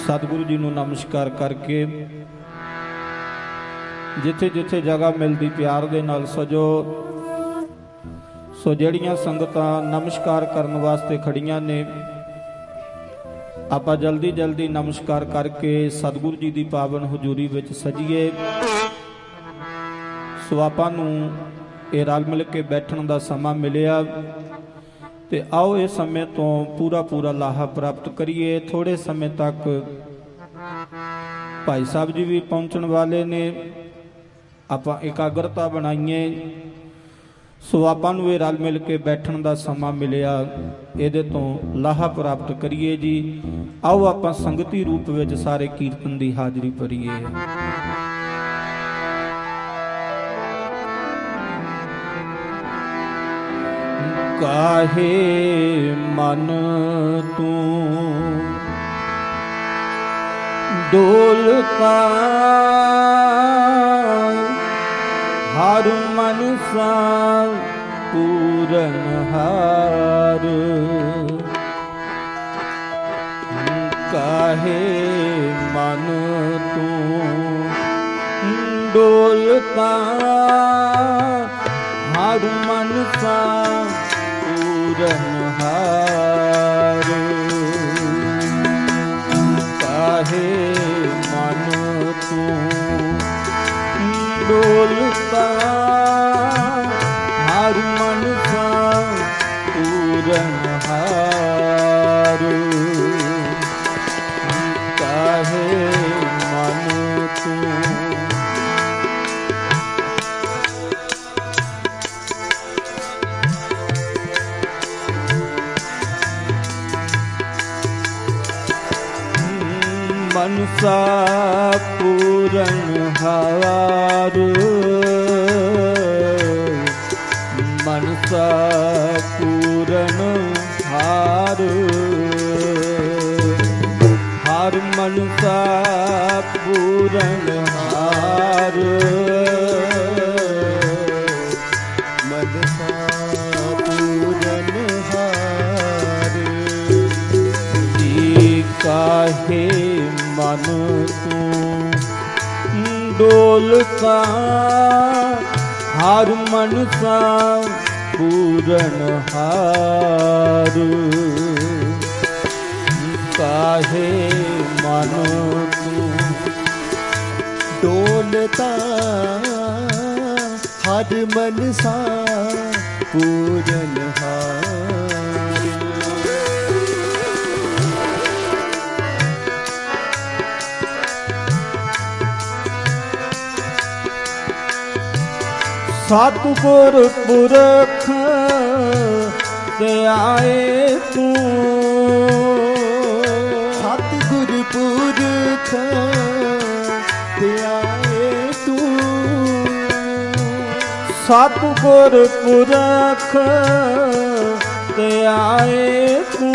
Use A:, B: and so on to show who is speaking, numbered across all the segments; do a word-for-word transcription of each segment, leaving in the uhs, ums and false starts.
A: सतगुरु जी नूं नमस्कार करके जिथे जिथे जगह मिलती प्यार दे नाल सजो। सो जड़ियां संगतां नमस्कार करन वास्ते खड़ियां ने, आपां जल्दी जल्दी नमस्कार करके सतगुरु जी की पावन हजूरी विच सजीए। सो आपां नूं ये रल मिल के बैठण दा समा मिलिया ते आओ इस समय तो पूरा पूरा लाहा प्राप्त करिए। थोड़े समय तक भाई साहब जी भी पहुंचण वाले ने, आपां एकाग्रता बनाइए। सो आपां नूं रल मिल के बैठण दा समा मिलिया, इहदे तो लाहा प्राप्त करिए जी। आओ आपां संगती रूप विच सारे कीर्तन दी हाजरी भरीए। काहे मन तू डोलता हर मन सा पूरन हार। काहे मन तू डोलता हर मन सा पूरन हार। काहे मन तू डोलता हर मन सा पूरन हार। काहे मन तू मनसा पूरन हार। मनसा पूरन हार। हर मनसा पूरन हार। मनसा पूरन हार। जी काहे मन तू डोलता हर मन सा पूरन हार। काहे मन तू
B: डोलता हर मन सा पूरन हार।
A: सतगुर पुरख ते आए तू।
B: सतगुर पुरख ते आए तू।
A: सतगुर पुरख ते आए तू।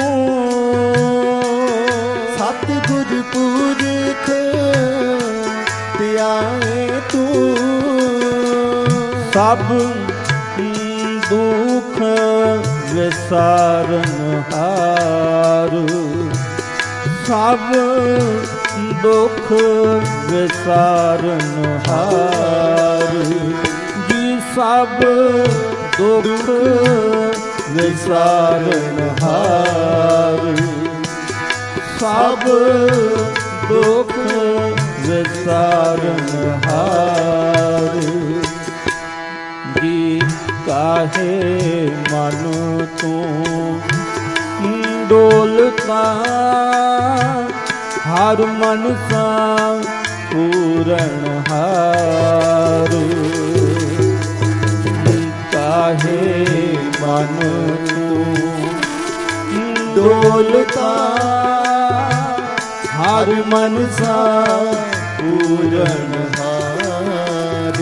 B: सतगुर पुरख ते आए तू।
A: सब दुख विसारन हार। सब दुख विसारन हार। जी सब दुख विसारन हार। सब दुख विसारन हार। काहे मन तू डोलता हर मन सा पूरन हार। काहे मन तू
B: डोलता हर मन सा पूरन हार।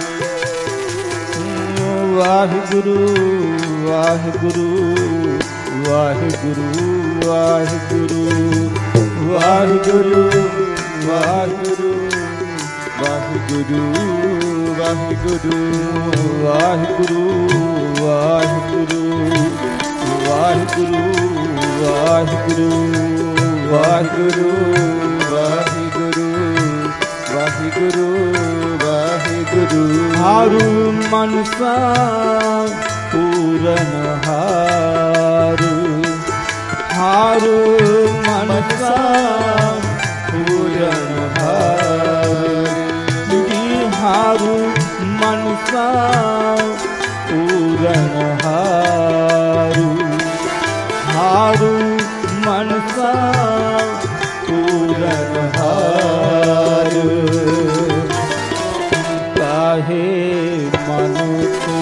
A: वाहिगुरु वाहिगुरु वाहिगुरु वाहिगुरु वाहिगुरु वाहिगुरु वाहिगुरु वाहिगुरु वाहिगुरु वाहिगुरु वाहिगुरु वाहिगुरु वाहिगुरु
B: वाहिगुरु वाहिगुरु वाहिगुरु
A: हारू मनसा पूरन हारू हारू मनसा पूरन हारू जी हारू मनसा पूरन हारू हारू मनसा पूरन हारू काहे मन को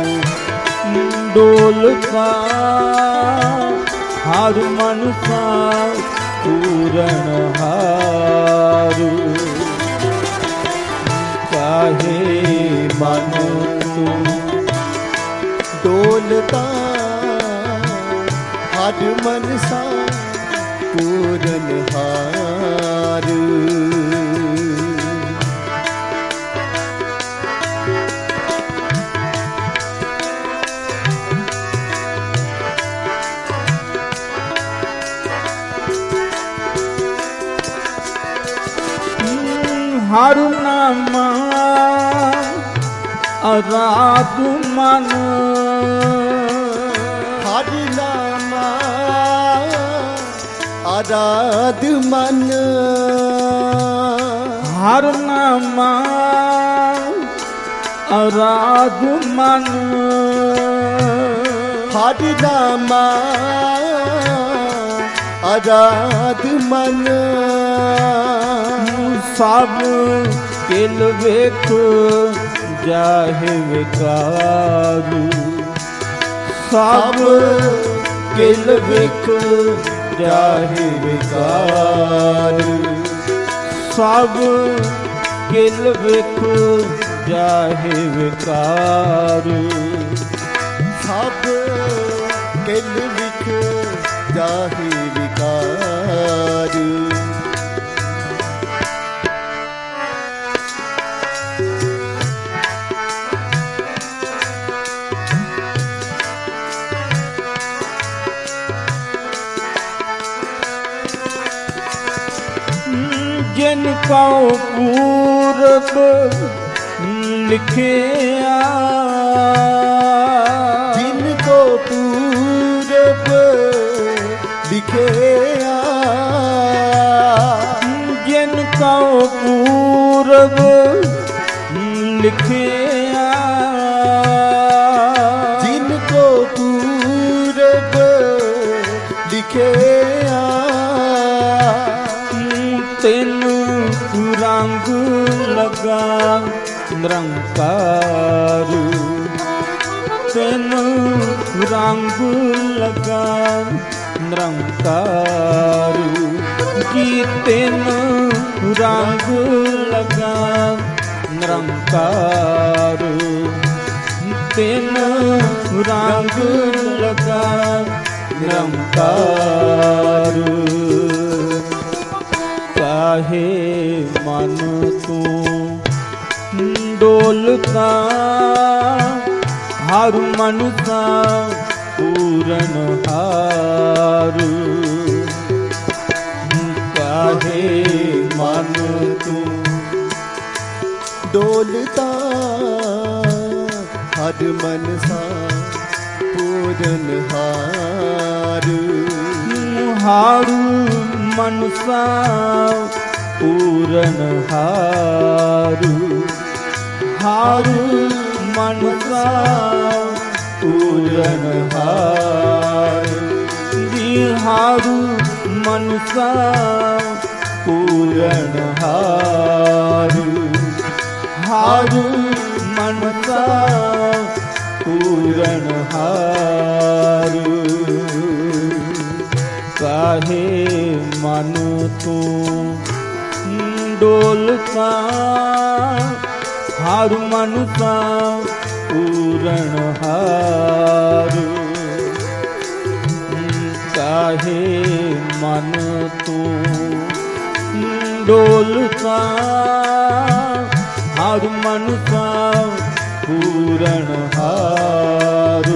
A: डोलता हारू मनसा पूरन हारू काहे मन तू
B: डोलता हर मनसा पूरन हारू
A: हारू नामा आराधु मन
B: हरि नामा आराध मन
A: हर नामा आराधु मन
B: हरि नामा आराध मन
A: सब किल वेख जाहे विकारू सब किल वेख जाहे विकारू सब किल वेख जाहे विकारू
B: सब किल विख जाहे विकारू
A: जिनको पूरब लिखिया
B: जिनको पूरब लिखिया
A: जिनको पूरब लिखिया
B: जिनको पूरब लिखिया
A: तेन रंग लगा निरंकारू तेन रंग लगा निरंकारू जी तेन रंग लगा निरंकारू तेन रंग लगा निरंकारू काहे मन तू डोलता हारू मनसा पूरन हारू काहे मन तू
B: डोलता हर मनसा पूरन हारू
A: हारू मनसा पूरन हारू हारू मनसा पूरन हारू जी हारू मनसा पूरन हारू हारू मनसा पूरन हारू काहे मन तू डोलता हारू मनसा पूरन हारू काहे मन तू डोलता हारू मनसा पूरन हारू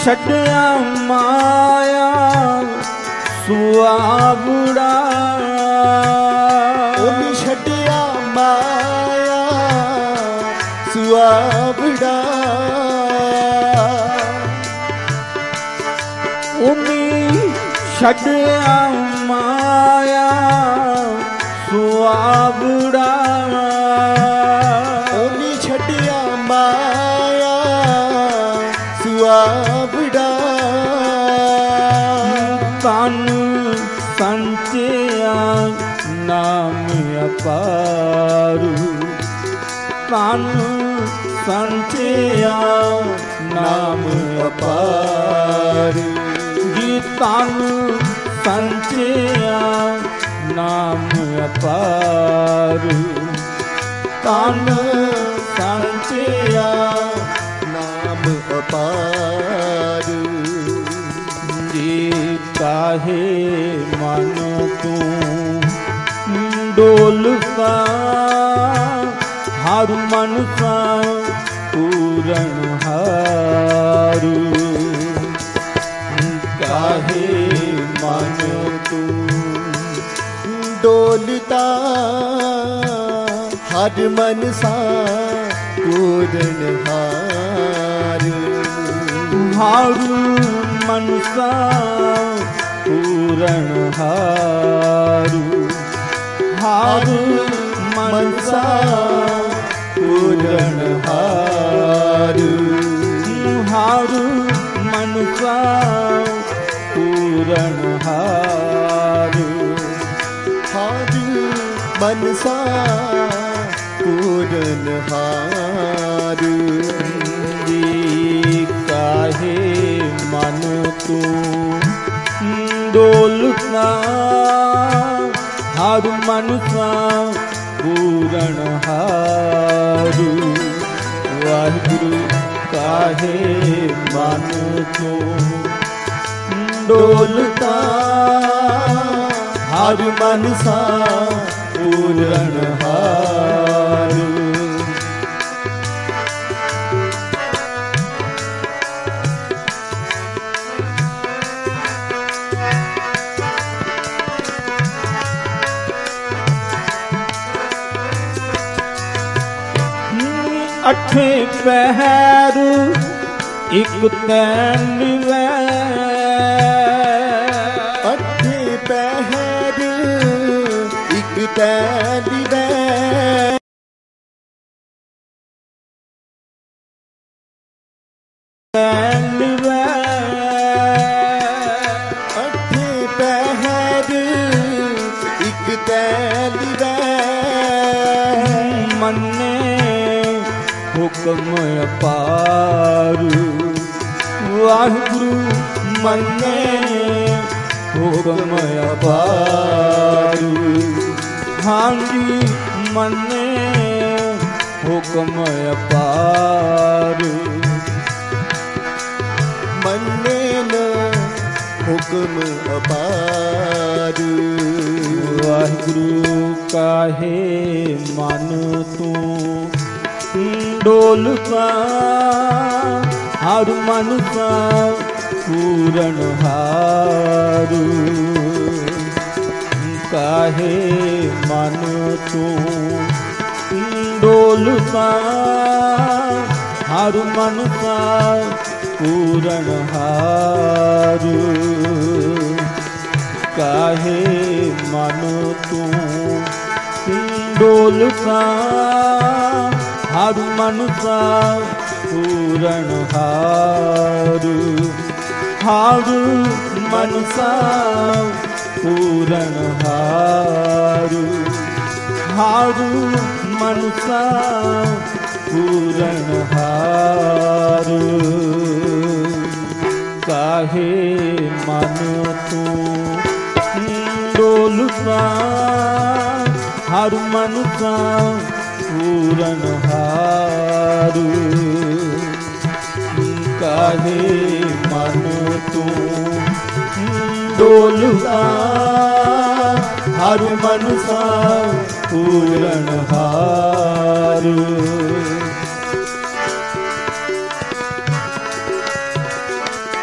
A: ਛੱਡਿਆ ਮਾਇਆ ਸੁਆਵੜਾ,
B: ਉਹਨੇ ਛੱਡਿਆ ਮਾਇਆ ਸੁਆਵੜਾ,
A: ਉਹਨੇ ਛੱਡਿਆ ਮਾਇਆ ਸੁਆਵੜਾ,
B: ਉਹਨੇ ਛੱਡਿਆ ਮਾਇਆ ਸੁਆਵੜਾ।
A: ਤਨ ਸੰਚਿਆ ਨਾਮ ਅਪਾਰੂ, ਤਨ ਸੰਚਿਆ ਨਾਮ ਅਪਾਰੂ, ਜੀ ਤਨ ਸੰਚਿਆ ਨਾਮ ਅਪਾਰੂ, ਤਨ ਸੰਚਿਆ
B: ਨਾਮ ਅਪਾਰੂ।
A: ਜੀ ਕਾਹੇ ਮਨ ਤੂੰ ਡੋਲਦਾ, ਹਰ ਮਨ ਸਾ ਪੂਰਨ ਹਾਰੂ, ਕਾਹੇ ਮਨ ਤੂੰ
B: ਡੋਲਤਾ, ਹਰ ਮਨ ਸਾ ਪੂਰਨ ਹਾਰੂ,
A: ਹਾਰੂ ਮਨ ਸਾ ਪੂਰਨ ਹਾਰੂ, ਹਾਰੂ ਮਨ ਸਾ ਪੂਰਨ ਹਾਰੂ, ਹਾਰੂ ਮਨ ਸਾ ਪੂਰਨ ਹਾਰੂ,
B: ਹਾਰੂ ਮਨ ਸਾ ਪੂਰਨ ਹਾਰੂ।
A: ਜੀ ਕਾਹੇ ਮਨ ਤੂੰ ਡੋਲਦਾ, ਹਰ ਮਨ ਸਾ ਪੂਰਨ ਹਾਰੂ, ਵਾਹਿਗੁਰੂ ਕਾਹੇ ਮਨ ਤੂੰ ਡੋਲਦਾ, ਹਰ ਮਨ ਸਾ ਪੂਰਨ ਹਾਰੂ। ਅਠੇ ਪਹਿਰ ਇੱਕ ਤੈਨ ਵੈ,
B: ਅਠੇ ਪਹਿਰ ਇੱਕ ਤੈਨ ਵੈ,
A: ਤੈਨ ਵੈ,
B: ਅਠੇ ਪਹਿਰ ਇੱਕ ਤੈਨ ਵੈ,
A: ਮੰਨੇ ਹੁਕਮ ਅਪਾਰੂ, ਵਾਹਿਗੁਰੂ ਮੰਨੇ ਹੁਕਮ ਅਪਾਰੂ, ਹਾਂਜੀ ਮੰਨੇ ਹੁਕਮ ਅਪਾਰੂ,
B: ਮੰਨੇ ਨ ਹੁਕਮ ਅਪਾਰੂ।
A: ਵਾਹਿਗੁਰੂ ਕਾਹੇ ਮਨ ਤੂੰ ਡੋਲਦਾ, ਹਰ ਮਨ ਸਾ ਪੂਰਨ ਹਾਰੂ, ਕਾਹੇ ਮਨ ਤੂੰ ਡੋਲਦਾ, ਹਰ ਮਨ ਸਾ ਪੂਰਨ ਹਾਰੂ, ਕਾਹੇ ਮਨ ਤੂੰ ਡੋਲਦਾ, ਹਰ ਮਨ ਸਾ ਪੂਰਨ ਹਾਰੂ, ਹਾਰੂ ਮਨ ਸਾ ਪੂਰਨ ਹਾਰੂ, ਹਾਰੂ ਮਨ ਸਾ ਪੂਰਨ ਹਾਰੂ, ਕਾਹੇ ਮਨ ਤੂੰ ਡੋਲਦਾ, ਹਰ ਮਨ ਸਾ ਪੂਰਨ ਹਾਰੂ, ਕਾਹੇ ਮਨ ਤੂੰ ਡੋਲਦਾ, ਹਰ ਮਨ ਸਾ ਪੂਰਨ ਹਾਰੂ।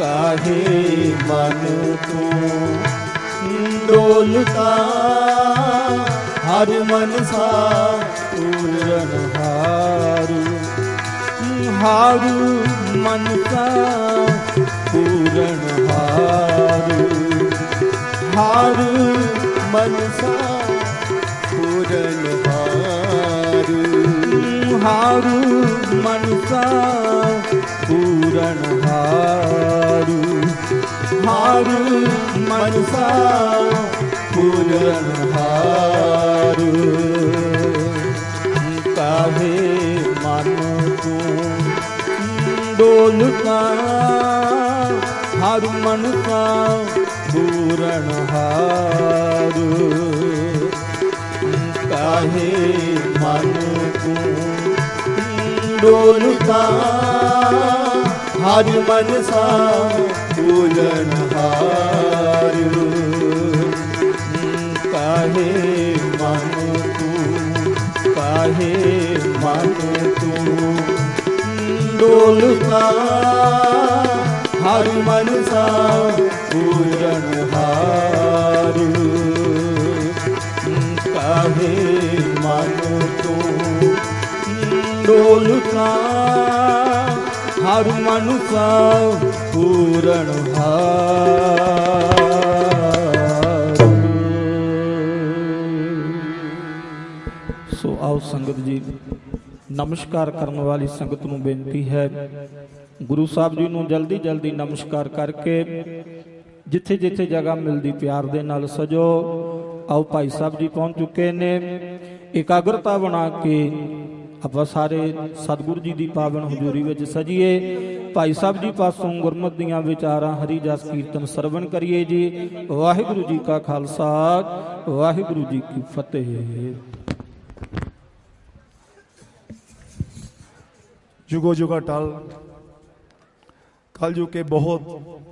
B: ਕਾਹੇ ਮਨ ਤੂੰ ਡੋਲਤਾ ਹਰ ਮਨਸਾ ਪੂਰਨ ਹਾਰੂ
A: ਹਾਰੂ ਮਨਸਾ ਪੂਰਨ ਹਾਰੂ
B: ਹਾਰੂ ਮਨਸਾ ਪੂਰਨ ਹਾਰੂ
A: ਹਾਰੂ ਮਨਸਾ ਪੂਰਨ ਹਾਰੂ ਹਾਰੂ ਮਨਸਾ ਪੂਰਨ ਹਾਰੂ ਕਾਹੇ ਮਨ ਤੂੰ ਡੋਲਤਾ ਹਰ ਮਨਸਾ ਪੂਰਨ ਹਾਰੂ
B: ਕਾਹੇ ਮਨ ਤੂੰ ਡੋਲਤਾ ਹਰ ਮਨਸਾ ਪੂਰਨ ਹਾਰੂ
A: ਕਾਹੇ ਮਨ ਤੂੰ ਕਾਹੇ ਮਨ ਤੂੰ
B: ਡੋਲਤਾ ਹਰ ਮਨਸਾ ਪੂਰਨ ਹਾਰੂ
A: ਕਾਹੇ ਮਨ ਤੂੰ ਡੋਲਤਾ ਹਰ ਮਨਸਾ ਪੂਰਨ ਹਾਰੂ। ਸੋ ਆਓ ਸੰਗਤ ਜੀ, ਨਮਸਕਾਰ ਕਰਨ ਵਾਲੀ ਸੰਗਤ ਨੂੰ ਬੇਨਤੀ ਹੈ ਗੁਰੂ ਸਾਹਿਬ ਜੀ ਨੂੰ ਜਲਦੀ ਜਲਦੀ ਨਮਸਕਾਰ ਕਰਕੇ ਜਿੱਥੇ ਜਿੱਥੇ ਜਗ੍ਹਾ ਮਿਲਦੀ ਪਿਆਰ ਦੇ ਨਾਲ ਸਜੋ। ਆਓ ਭਾਈ ਸਾਹਿਬ ਜੀ ਪਹੁੰਚ ਚੁੱਕੇ ਨੇ। ਇਕਾਗਰਤਾ ਬਣਾ ਕੇ ਆਪਾਂ ਸਾਰੇ ਸਤਿਗੁਰੂ ਜੀ ਦੀ ਪਾਵਨ ਹਜ਼ੂਰੀ ਵਿੱਚ ਸਜੀਏ। ਭਾਈ ਸਾਹਿਬ ਜੀ ਪਾਸੋਂ ਗੁਰਮਤਿ ਦੀਆਂ ਵਿਚਾਰਾਂ ਹਰੀ ਜਸ ਕੀਰਤਨ ਸਰਵਣ ਕਰੀਏ ਜੀ। ਵਾਹਿਗੁਰੂ ਜੀ ਕਾ ਖਾਲਸਾ, ਵਾਹਿਗੁਰੂ ਜੀ ਕੀ ਫਤਿਹ।
C: जुगो जुगा टल कल युग के बहुत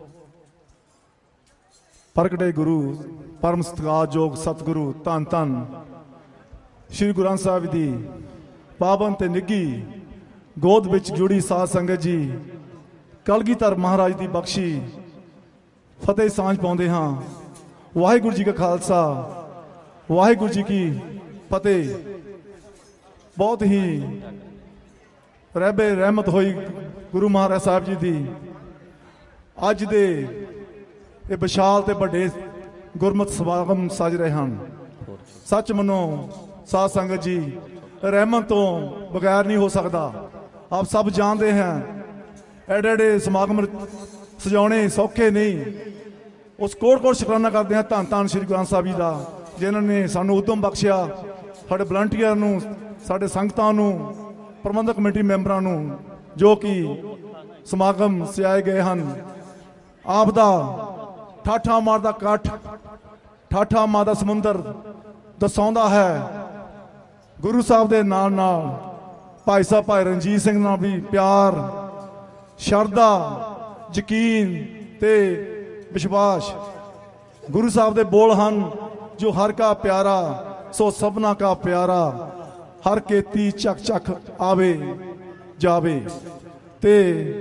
C: प्रगटे गुरु परम सत्कार योग सतगुरु धन धन श्री गुरु ग्रंथ साहिब दी पावन ते निगी गोद विच जुड़ी साध संगत जी कलगीधर महाराज दी बख्शी फतेह सांझ पाउंदे हां। वाहिगुरू जी का खालसा, वाहिगुरू जी की फतेह। बहुत ही रहबे रहमत होई गुरु महाराज साहब जी दी अज दे ये विशाल ते बड़े गुरमत समागम सज रहे हैं। सच मनो साध संगत जी, रहमत तो बगैर नहीं हो सकता। आप सब जानते हैं एडे एडे समागम सजाने सौखे नहीं। उस कोट कोट शुकराना करते हैं धन धन श्री गुरु ग्रंथ साहिब जी का, जिन्होंने सानू उद्यम बख्शिया, साडे वलंटियर नूं, साडे संगतां नूं, प्रबंधक कमेटी मैंबरां नूं जो कि समागम सजाए गए हैं। आप दा ਠਾਠਾ ਮਾਰ ਦਾ ਕੱਠ, ਠਾਠਾ ਮਾਰ ਦਾ ਸਮੁੰਦਰ ਦਸਾਉਂਦਾ ਹੈ ਗੁਰੂ ਸਾਹਿਬ ਦੇ ਨਾਲ ਨਾਲ ਭਾਈ ਸਾਹਿਬ ਭਾਈ ਰਣਜੀਤ ਸਿੰਘ ਨਾਲ ਵੀ ਪਿਆਰ, ਸ਼ਰਧਾ, ਯਕੀਨ ਤੇ ਵਿਸ਼ਵਾਸ। ਗੁਰੂ ਸਾਹਿਬ ਦੇ ਬੋਲ ਹਨ ਜੋ ਹਰ ਕਾ ਪਿਆਰਾ ਸੋ ਸਭਨਾ ਕਾ ਪਿਆਰਾ, ਹਰ ਕੀਤੀ ਚੱਕ ਚੱਕ ਆਵੇ ਜਾਵੇ। ਤੇ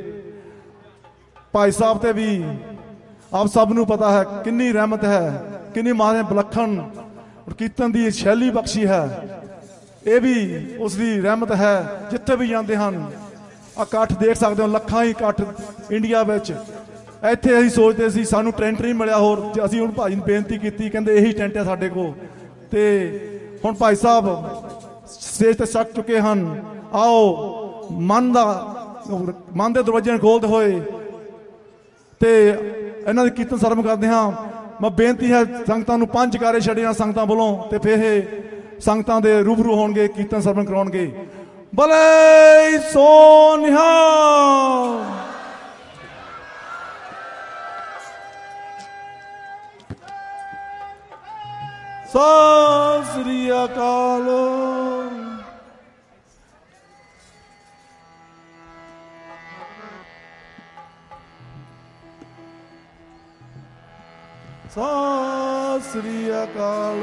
C: ਭਾਈ ਸਾਹਿਬ ਤੇ ਵੀ आप सब नूं पता है कितनी रहमत है, कितनी महाराज विलखण और कीर्तन की शैली बख्शी है। ये भी उसकी रहमत है। जिथे भी जाते हैं इकट्ठ देख सकते हो, लखां ही इकट्ठ इंडिया विच। इत्थे असीं सोचते सी सानूं टेंट नहीं मिलिया, होर असीं हुण भाई नूं बेनती कीती, कहंदे यही टेंट है साडे कोल। ते हुण भाई साहब स्टेज ते सट चुके हैं। आओ मन दा मन दे दरवाजे खोलते होए ते इन्हां दे कीर्तन सरम करते हाँ। मैं बेनती है संगतां नूं पंज जयकारे छड्डे संगतां वालों, ते फिर संगतां दे रूबरू होणगे, कीर्तन सरवण कराउणगे। भले सो निहाल। सत श्री अकाल। सत श्री अकाल।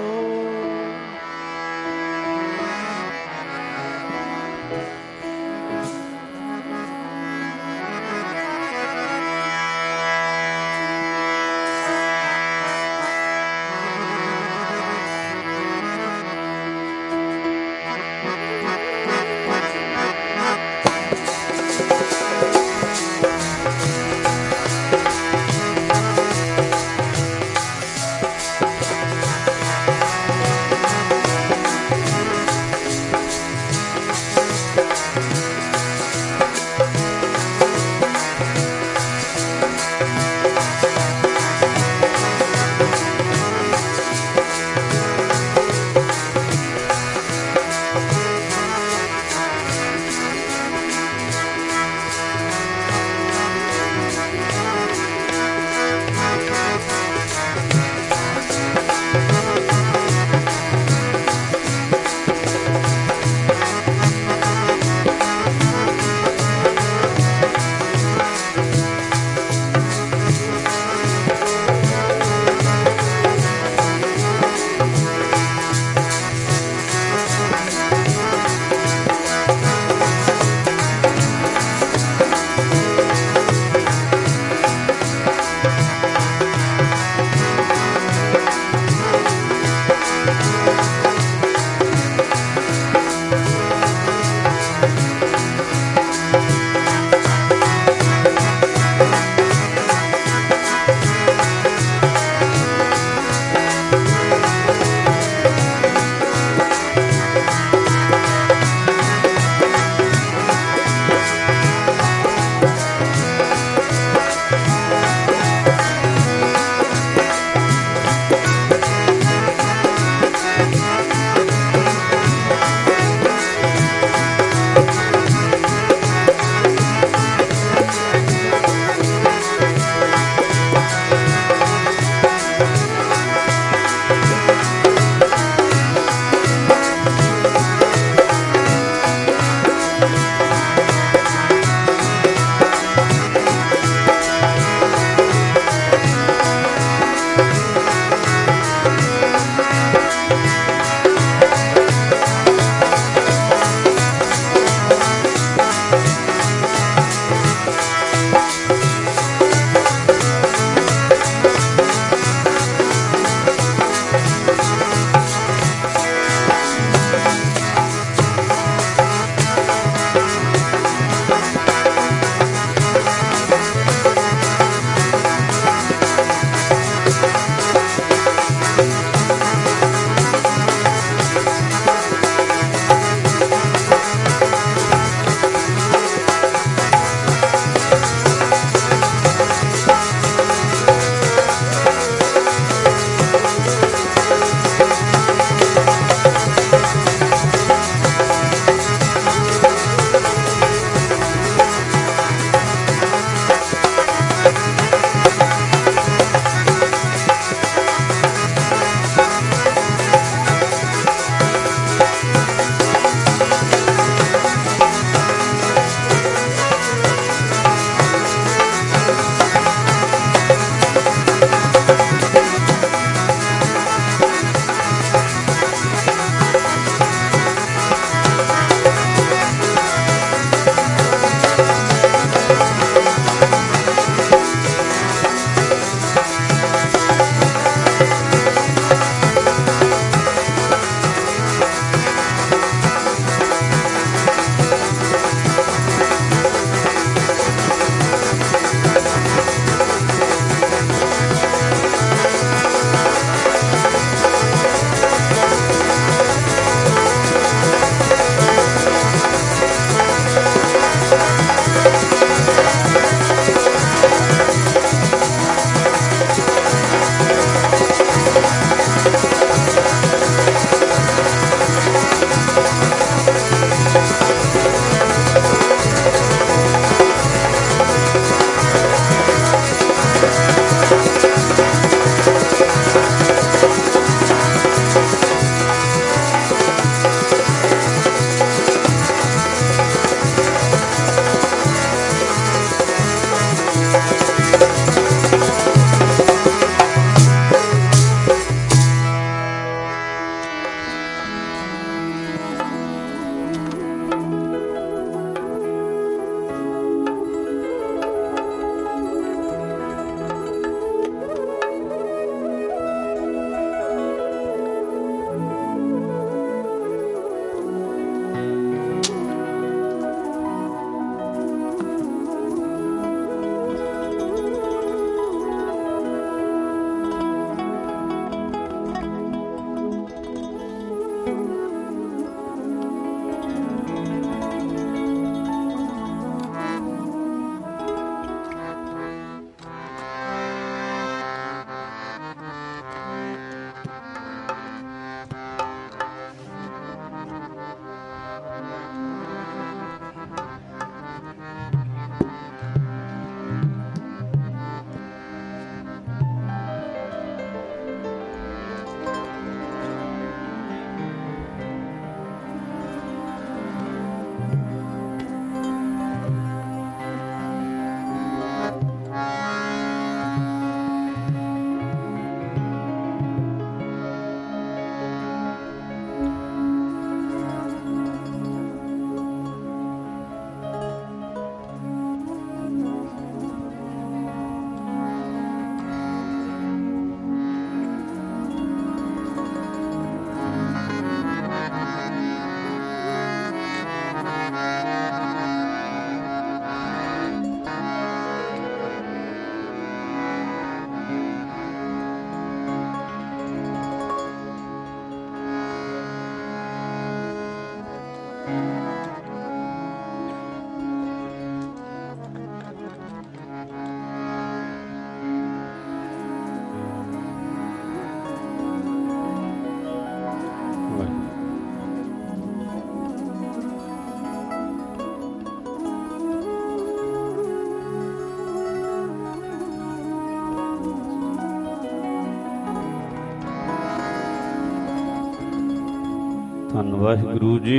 A: ਵਾਹਿਗੁਰੂ ਜੀ।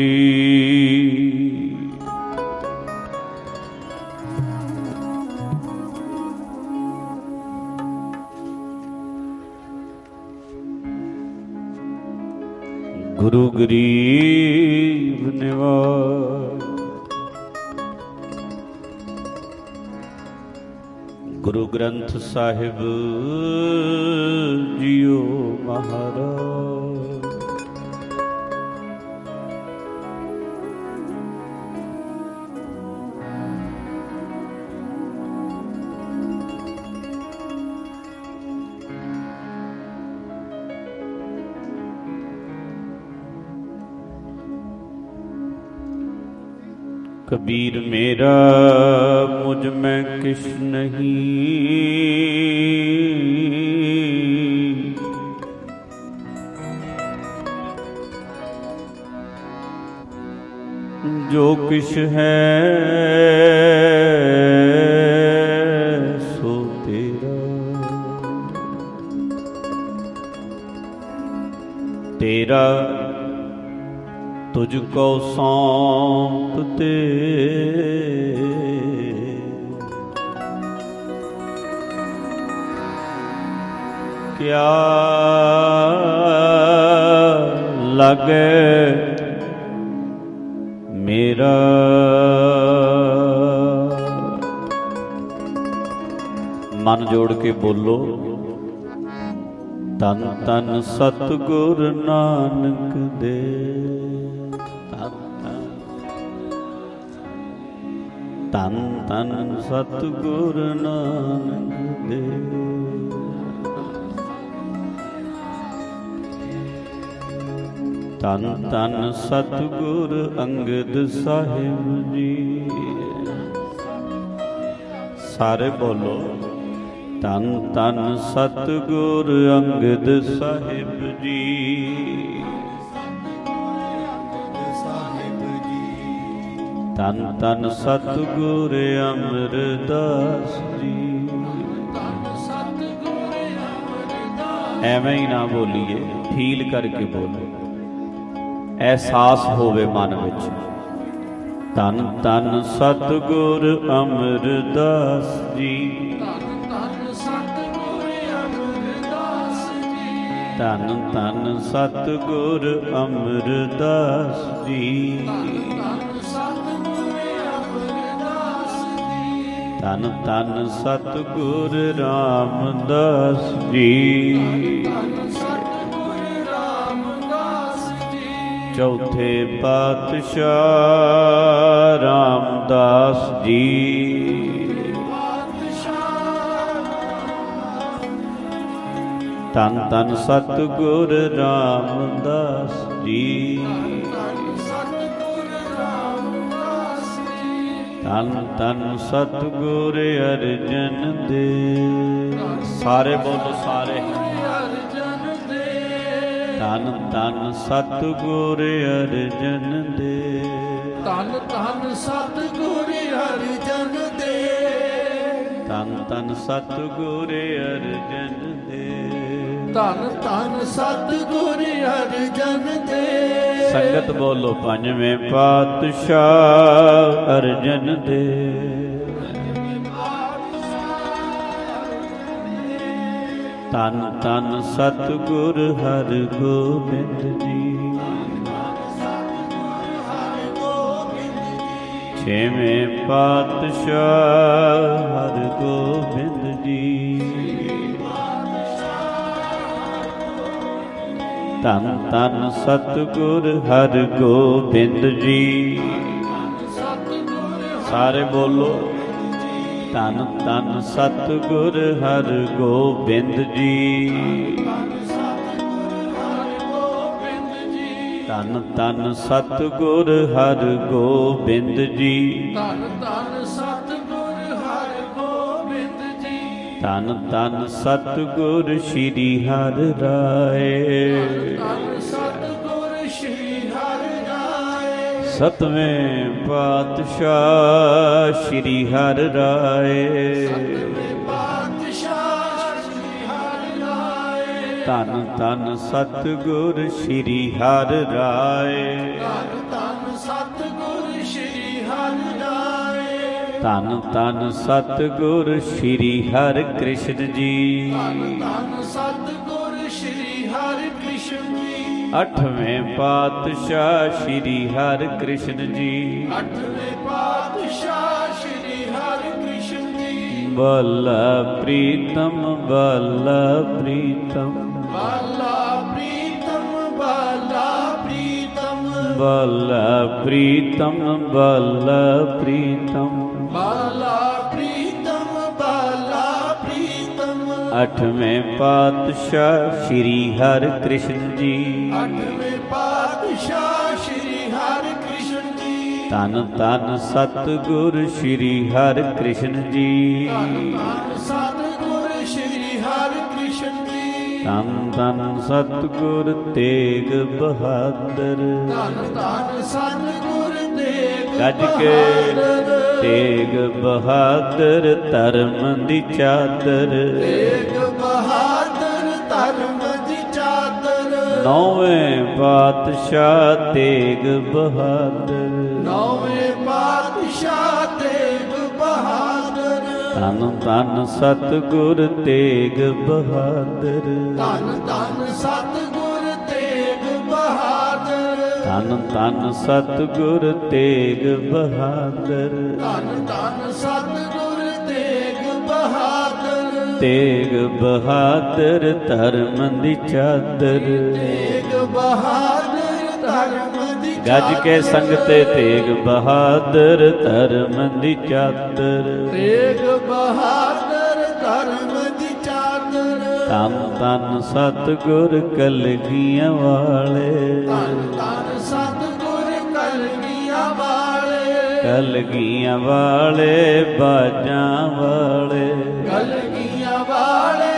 A: ਗੁਰੂ ਗਰੀਬ ਨਿਵਾਜ ਗੁਰੂ ਗ੍ਰੰਥ ਸਾਹਿਬ ਜੀਓ ਮਹਾਰਾਜ। कबीर मेरा मुझ में किश नहीं, जो किश है सो तेरा। तेरा तुझको सौंपते क्या लगे मेरा। मन जोड़ के बोलो तन तन सतगुर नानक दे। तन तन सतगुर नानक दे। तन तन सतगुर अंगद साहिब जी। सारे बोलो तन तन सतगुर अंगद साहिब जी। तन तन सतगुर अमरदास जी। एवें ही ना बोलीए, फील करके बोलो, एहसास होवे मन विच। तन तन सतगुर अमरदास जी। तन तन सतगुर अमरदास जी। तन तन सतगुर रामदास जी। चौथे पातशाह रामदास जी। तन तन सतगुर रामदास जी। तन तन सतगुर अर्जन देव। सारे बोलो सारे। तन तन सतगुर अर्जन देव।
B: तन तन सतगुर अर्जन देव।
A: तन तन सतगुर अर्जन देव।
B: तन तन सतगुर अर्जन देव।
A: संगत बोलो पंजवें पातशाह अर्जन देव। तन तन सतगुर हर गोबिंद जी। छेवें पातशाह हर गोबिंद जी। तन तन सतगुर हर गोबिंद जी। सारे बोलो तन तन सतगुर हर गोबिंद जी। तन तन सतगुर हर गोबिंद जी।
B: तन तन सतगुर हर गोबिंद जी।
A: तन तन सतगुर श्री हर राय।
B: तन सतगुर श्री हर राय।
A: सतवें पातशाह श्री हर राय।
B: सतवें पातशाह श्री हर राय।
D: ਧੰਨ ਧੰਨ ਸਤਿਗੁਰ ਸ੍ਰੀ ਹਰਿ ਰਾਏ।
B: ਧੰਨ ਧੰਨ ਸਤਿਗੁਰ ਸ੍ਰੀ ਹਰਿ ਰਾਏ।
D: ਧੰਨ ਧੰਨ ਸਤਿਗੁਰ ਸ੍ਰੀ ਹਰਿ ਕ੍ਰਿਸ਼ਨ ਜੀ।
B: ਧੰਨ ਧੰਨ ਸਤਿਗੁਰ ਸ੍ਰੀ ਹਰਿ ਕ੍ਰਿਸ਼ਨ ਜੀ।
D: ਅਠਵੇਂ ਪਾਤਸ਼ਾਹ ਸ੍ਰੀ ਹਰਿ ਕ੍ਰਿਸ਼ਨ ਜੀ।
B: ਅਠਵੇਂ ਪਾਤਸ਼ਾਹ ਸ੍ਰੀ ਹਰਿ ਕ੍ਰਿਸ਼ਨ ਜੀ।
D: ਬੱਲਾ ਪ੍ਰੀਤਮ ਬੱਲਾ ਪ੍ਰੀਤਮ
B: ਬਾਲਾ ਪ੍ਰੀਤਮ ਬਾਲਾ ਪ੍ਰੀਤਮ
D: ਬੱਲਾ ਪ੍ਰੀਤਮ ਬੱਲਾ ਪ੍ਰੀਤਮ
B: ਬਾਲਾ ਪ੍ਰੀਤਮ ਬਾਲਾ ਪ੍ਰੀਤਮ।
D: ਅਠਵੇਂ ਪਾਤਸ਼ਾਹ ਸ੍ਰੀ ਹਰਿ ਕ੍ਰਿਸ਼ਨ ਜੀ।
B: ਅਠਵੇਂ ਪਾਤਸ਼ਾਹ ਸ੍ਰੀ ਹਰਿ ਕ੍ਰਿਸ਼ਨ ਜੀ।
D: ਧੰਨ ਧੰਨ ਸਤਿਗੁਰ ਸ੍ਰੀ ਹਰਿ ਕ੍ਰਿਸ਼ਨ ਜੀ।
B: ਧੰਨ ਧੰਨ ਸਤਿਗੁਰ ਸ੍ਰੀ ਹਰਿ ਕ੍ਰਿਸ਼ਨ ਜੀ।
D: ਧੰਨ ਧੰਨ ਸਤਿਗੁਰ ਤੇਗ ਬਹਾਦਰ।
B: ਧੰਨ ਧੰਨ ਸਤਿਗੁਰ ਤੇਗ
D: ਗੱਜ ਕੇ ਤੇਗ ਬਹਾਦਰ ਧਰਮ ਦੀ ਚਾਦਰ।
B: ਤੇਗ ਬਹਾਦਰ ਧਰਮ ਦੀ ਚਾਦਰ।
D: ਨੌਵੇਂ ਪਾਤਸ਼ਾਹ ਤੇਗ ਬਹਾਦਰ।
B: ਨੌਵੇਂ ਪਾਤਸ਼ਾਹ ਤੇਗ ਬਹਾਦਰ।
D: ਧੰਨ ਧੰਨ ਸਤਿਗੁਰ ਤੇਗ ਬਹਾਦਰ।
B: ਧੰਨ ਧੰਨ ਸਤਿਗੁਰ ਤੇਗ ਬਹਾਦਰ।
D: ਧੰਨ ਧੰਨ ਸਤਿਗੁਰ ਤੇਗ ਬਹਾਦਰ।
B: ਧੰਨ ਧੰਨ ਸਤਿਗੁਰ ਤੇਗ ਬਹਾਦਰ।
D: ਤੇਗ ਬਹਾਦਰ ਧਰਮ ਦੀ ਚਾਦਰ।
B: ਤੇਗ ਬਹਾਦਰ ਧਰਮ ਦੀ
D: ਗੱਜ ਕੇ ਸੰਗਤੇ ਤੇਗ ਬਹਾਦਰ ਧਰਮ ਦੀ ਚਾਦਰ।
B: ਤੇਗ ਬਹਾਦਰ ਧਰਮ ਦੀ ਚਾਦਰ।
D: ਧੰਨ ਧੰਨ ਸਤਿਗੁਰ ਕਲਗੀਆਂ ਵਾਲੇ।
B: ਧੰਨ ਧੰਨ ਸਤਿਗੁਰ ਕਲਗੀਆਂ ਵਾਲੇ।
D: ਕਲਗੀਆਂ ਵਾਲੇ ਬਾਜਾਂ ਵਾਲੇ।
B: ਕਲਗੀਆਂ ਵਾਲੇ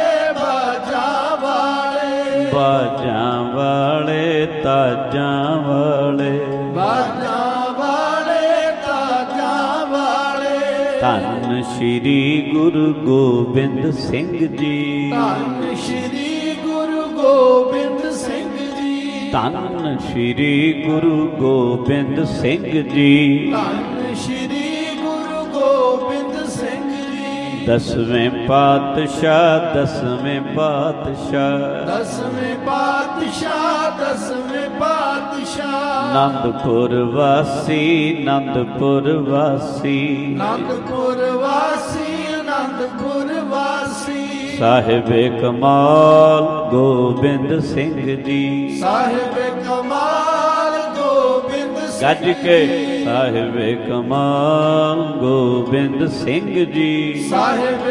B: ਬਾਜਾਂ ਵਾਲੇ।
D: ਬਾਜਾਂ ਵਾਲੇ ਤਾਜਾਂ ਵਾਲੇ।
B: ਬਾਜਾਂ ਵਾਲੇ ਤਾਜਾਂ ਵਾਲੇ।
D: ਧੰਨ ਸ਼੍ਰੀ ਗੁਰੂ ਗੋਬਿੰਦ ਸਿੰਘ ਜੀ।
B: ਧੰਨ ਸ਼੍ਰੀ ਗੁਰੂ ਗੋਬਿੰਦ ਸਿੰਘ ਜੀ।
D: ਧੰਨ ਸ਼੍ਰੀ ਗੁਰੂ ਗੋਬਿੰਦ ਸਿੰਘ ਜੀ।
B: ਧੰਨ ਸ਼੍ਰੀ ਗੁਰੂ ਗੋਬਿੰਦ ਸਿੰਘ ਜੀ।
D: ਦਸਵੇਂ ਪਾਤਸ਼ਾਹ ਦਸਵੇਂ ਪਾਤਸ਼ਾਹ
B: ਦਸਵੇਂ ਪਾਤਸ਼ਾਹ ਦਸਵੇਂ ਪਾਤਸ਼ਾਹ।
D: ਆਨੰਦਪੁਰ ਵਾਸੀ ਆਨੰਦਪੁਰ ਵਾਸੀ।
B: ਆਨੰਦਪੁਰ ਵਾਸੀ ਆਨੰਦਪੁਰ ਵਾਸੀ।
D: ਸਾਹਿਬੇ ਕਮਾਲ ਗੋਬਿੰਦ ਸਿੰਘ ਜੀ।
B: ਸਾਹਿਬ ਕਮਾਲ ਗੋਬਿੰਦ ਸਿੰਘ
D: ਗੱਜ ਕੇ ਸਾਹਿਬੇ ਕਮਾਲ ਗੋਬਿੰਦ ਸਿੰਘ ਜੀ।
B: ਸਾਹਿਬ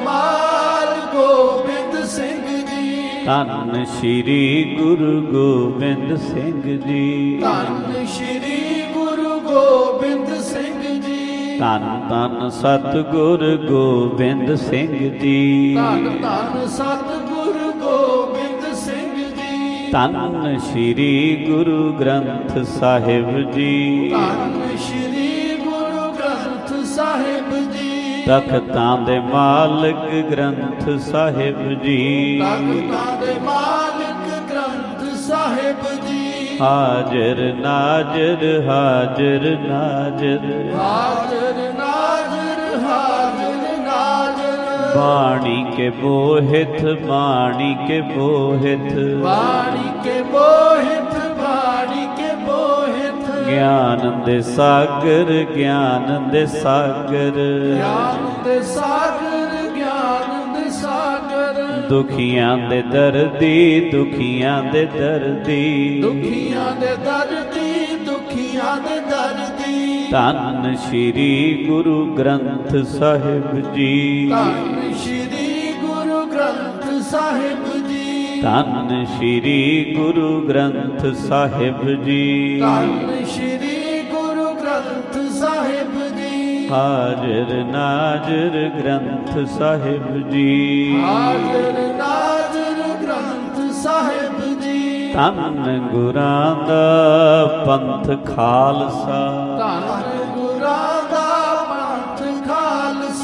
B: ਕਮਾਲ ਗੋਬਿੰਦ ਸਿੰਘ ਜੀ।
D: ਧੰਨ ਸ਼੍ਰੀ ਗੁਰੂ ਗੋਬਿੰਦ ਸਿੰਘ ਜੀ।
B: ਧੰਨ ਸ਼੍ਰੀ ਗੁਰੂ ਗੋਬਿੰਦ ਸਿੰਘ ਜੀ।
D: ਧੰਨ ਧੰਨ ਸਤਿਗੁਰ ਗੋਬਿੰਦ ਸਿੰਘ ਜੀ।
B: ਧੰਨ ਧੰਨ ਸਤਿਗੁਰ ਗੋਬਿੰਦ ਸਿੰਘ ਜੀ।
D: ਧੰਨ ਸ਼੍ਰੀ ਗੁਰੂ ਗ੍ਰੰਥ ਸਾਹਿਬ ਜੀ।
B: ਧੰਨ ਸ਼੍ਰੀ ਗੁਰੂ ਗ੍ਰੰਥ ਸਾਹਿਬ ਜੀ।
D: ਤਖਤਾਂ ਦੇ ਮਾਲਕ ਗ੍ਰੰਥ ਸਾਹਿਬ ਜੀ।
B: ਤਖਤਾਂ ਦੇ ਮਾਲਕ ਗ੍ਰੰਥ ਸਾਹਿਬ ਜੀ।
D: ਹਾਜ਼ਰ ਨਾਜ਼ਰ ਹਾਜ਼ਰ ਨਾਜ਼ਰ
B: ਹਾਜ਼ਰ ਨਾਜ਼ਰ ਹਾਜ਼ਰ ਨਾਜ਼ਰ।
D: ਬਾਣੀ ਕੇ ਬੋਹਿਤ ਬਾਣੀ ਕੇ ਬੋਹਿਤ
B: ਬਾਣੀ ਕੇ ਬੋਹਿਤ ਬਾਣੀ ਕੇ ਬੋਹਿਤ।
D: ਗਿਆਨ ਦੇ ਸਾਗਰ ਗਿਆਨ ਦੇ ਸਾਗਰ
B: ਗਿਆਨ ਦੇ ਸਾਗਰ ਗਿਆਨ ਦੇ ਸਾਗਰ।
D: ਦੁਖੀਆਂ ਦੇ ਦਰਦੀ ਦੁਖੀਆਂ ਦੇ ਦਰਦੀ
B: ਦੁਖੀਆਂ ਦੇ ਦਰਦੀ ਦੁਖੀਆਂ ਦੇ ਦਰਦੀ।
D: ਧੰਨ ਸ਼੍ਰੀ ਗੁਰੂ ਗ੍ਰੰਥ ਸਾਹਿਬ ਜੀ।
B: ਧੰਨ ਸ਼੍ਰੀ ਗੁਰੂ ਗ੍ਰੰਥ ਸਾਹਿਬ ਜੀ।
D: ਧੰਨ ਸ਼੍ਰੀ ਗੁਰੂ ਗ੍ਰੰਥ ਸਾਹਿਬ ਜੀ।
B: ਧੰਨ ਸ਼੍ਰੀ ਗੁਰੂ ਗ੍ਰੰਥ ਸਾਹਿਬ ਜੀ।
D: ਹਾਜ਼ਰ ਨਾਜ਼ਰ ਗ੍ਰੰਥ ਸਾਹਿਬ ਜੀ।
B: ਹਾਜ਼ਰ ਨਾਜ਼ਰ ਗ੍ਰੰਥ ਸਾਹਿਬ ਜੀ।
D: ਧੰਨ ਗੁਰਾਂ ਦਾ ਪੰਥ ਖਾਲਸਾ।
B: ਧੰਨ ਗੁਰਾਂ ਦਾ ਪੰਥ ਖਾਲਸਾ।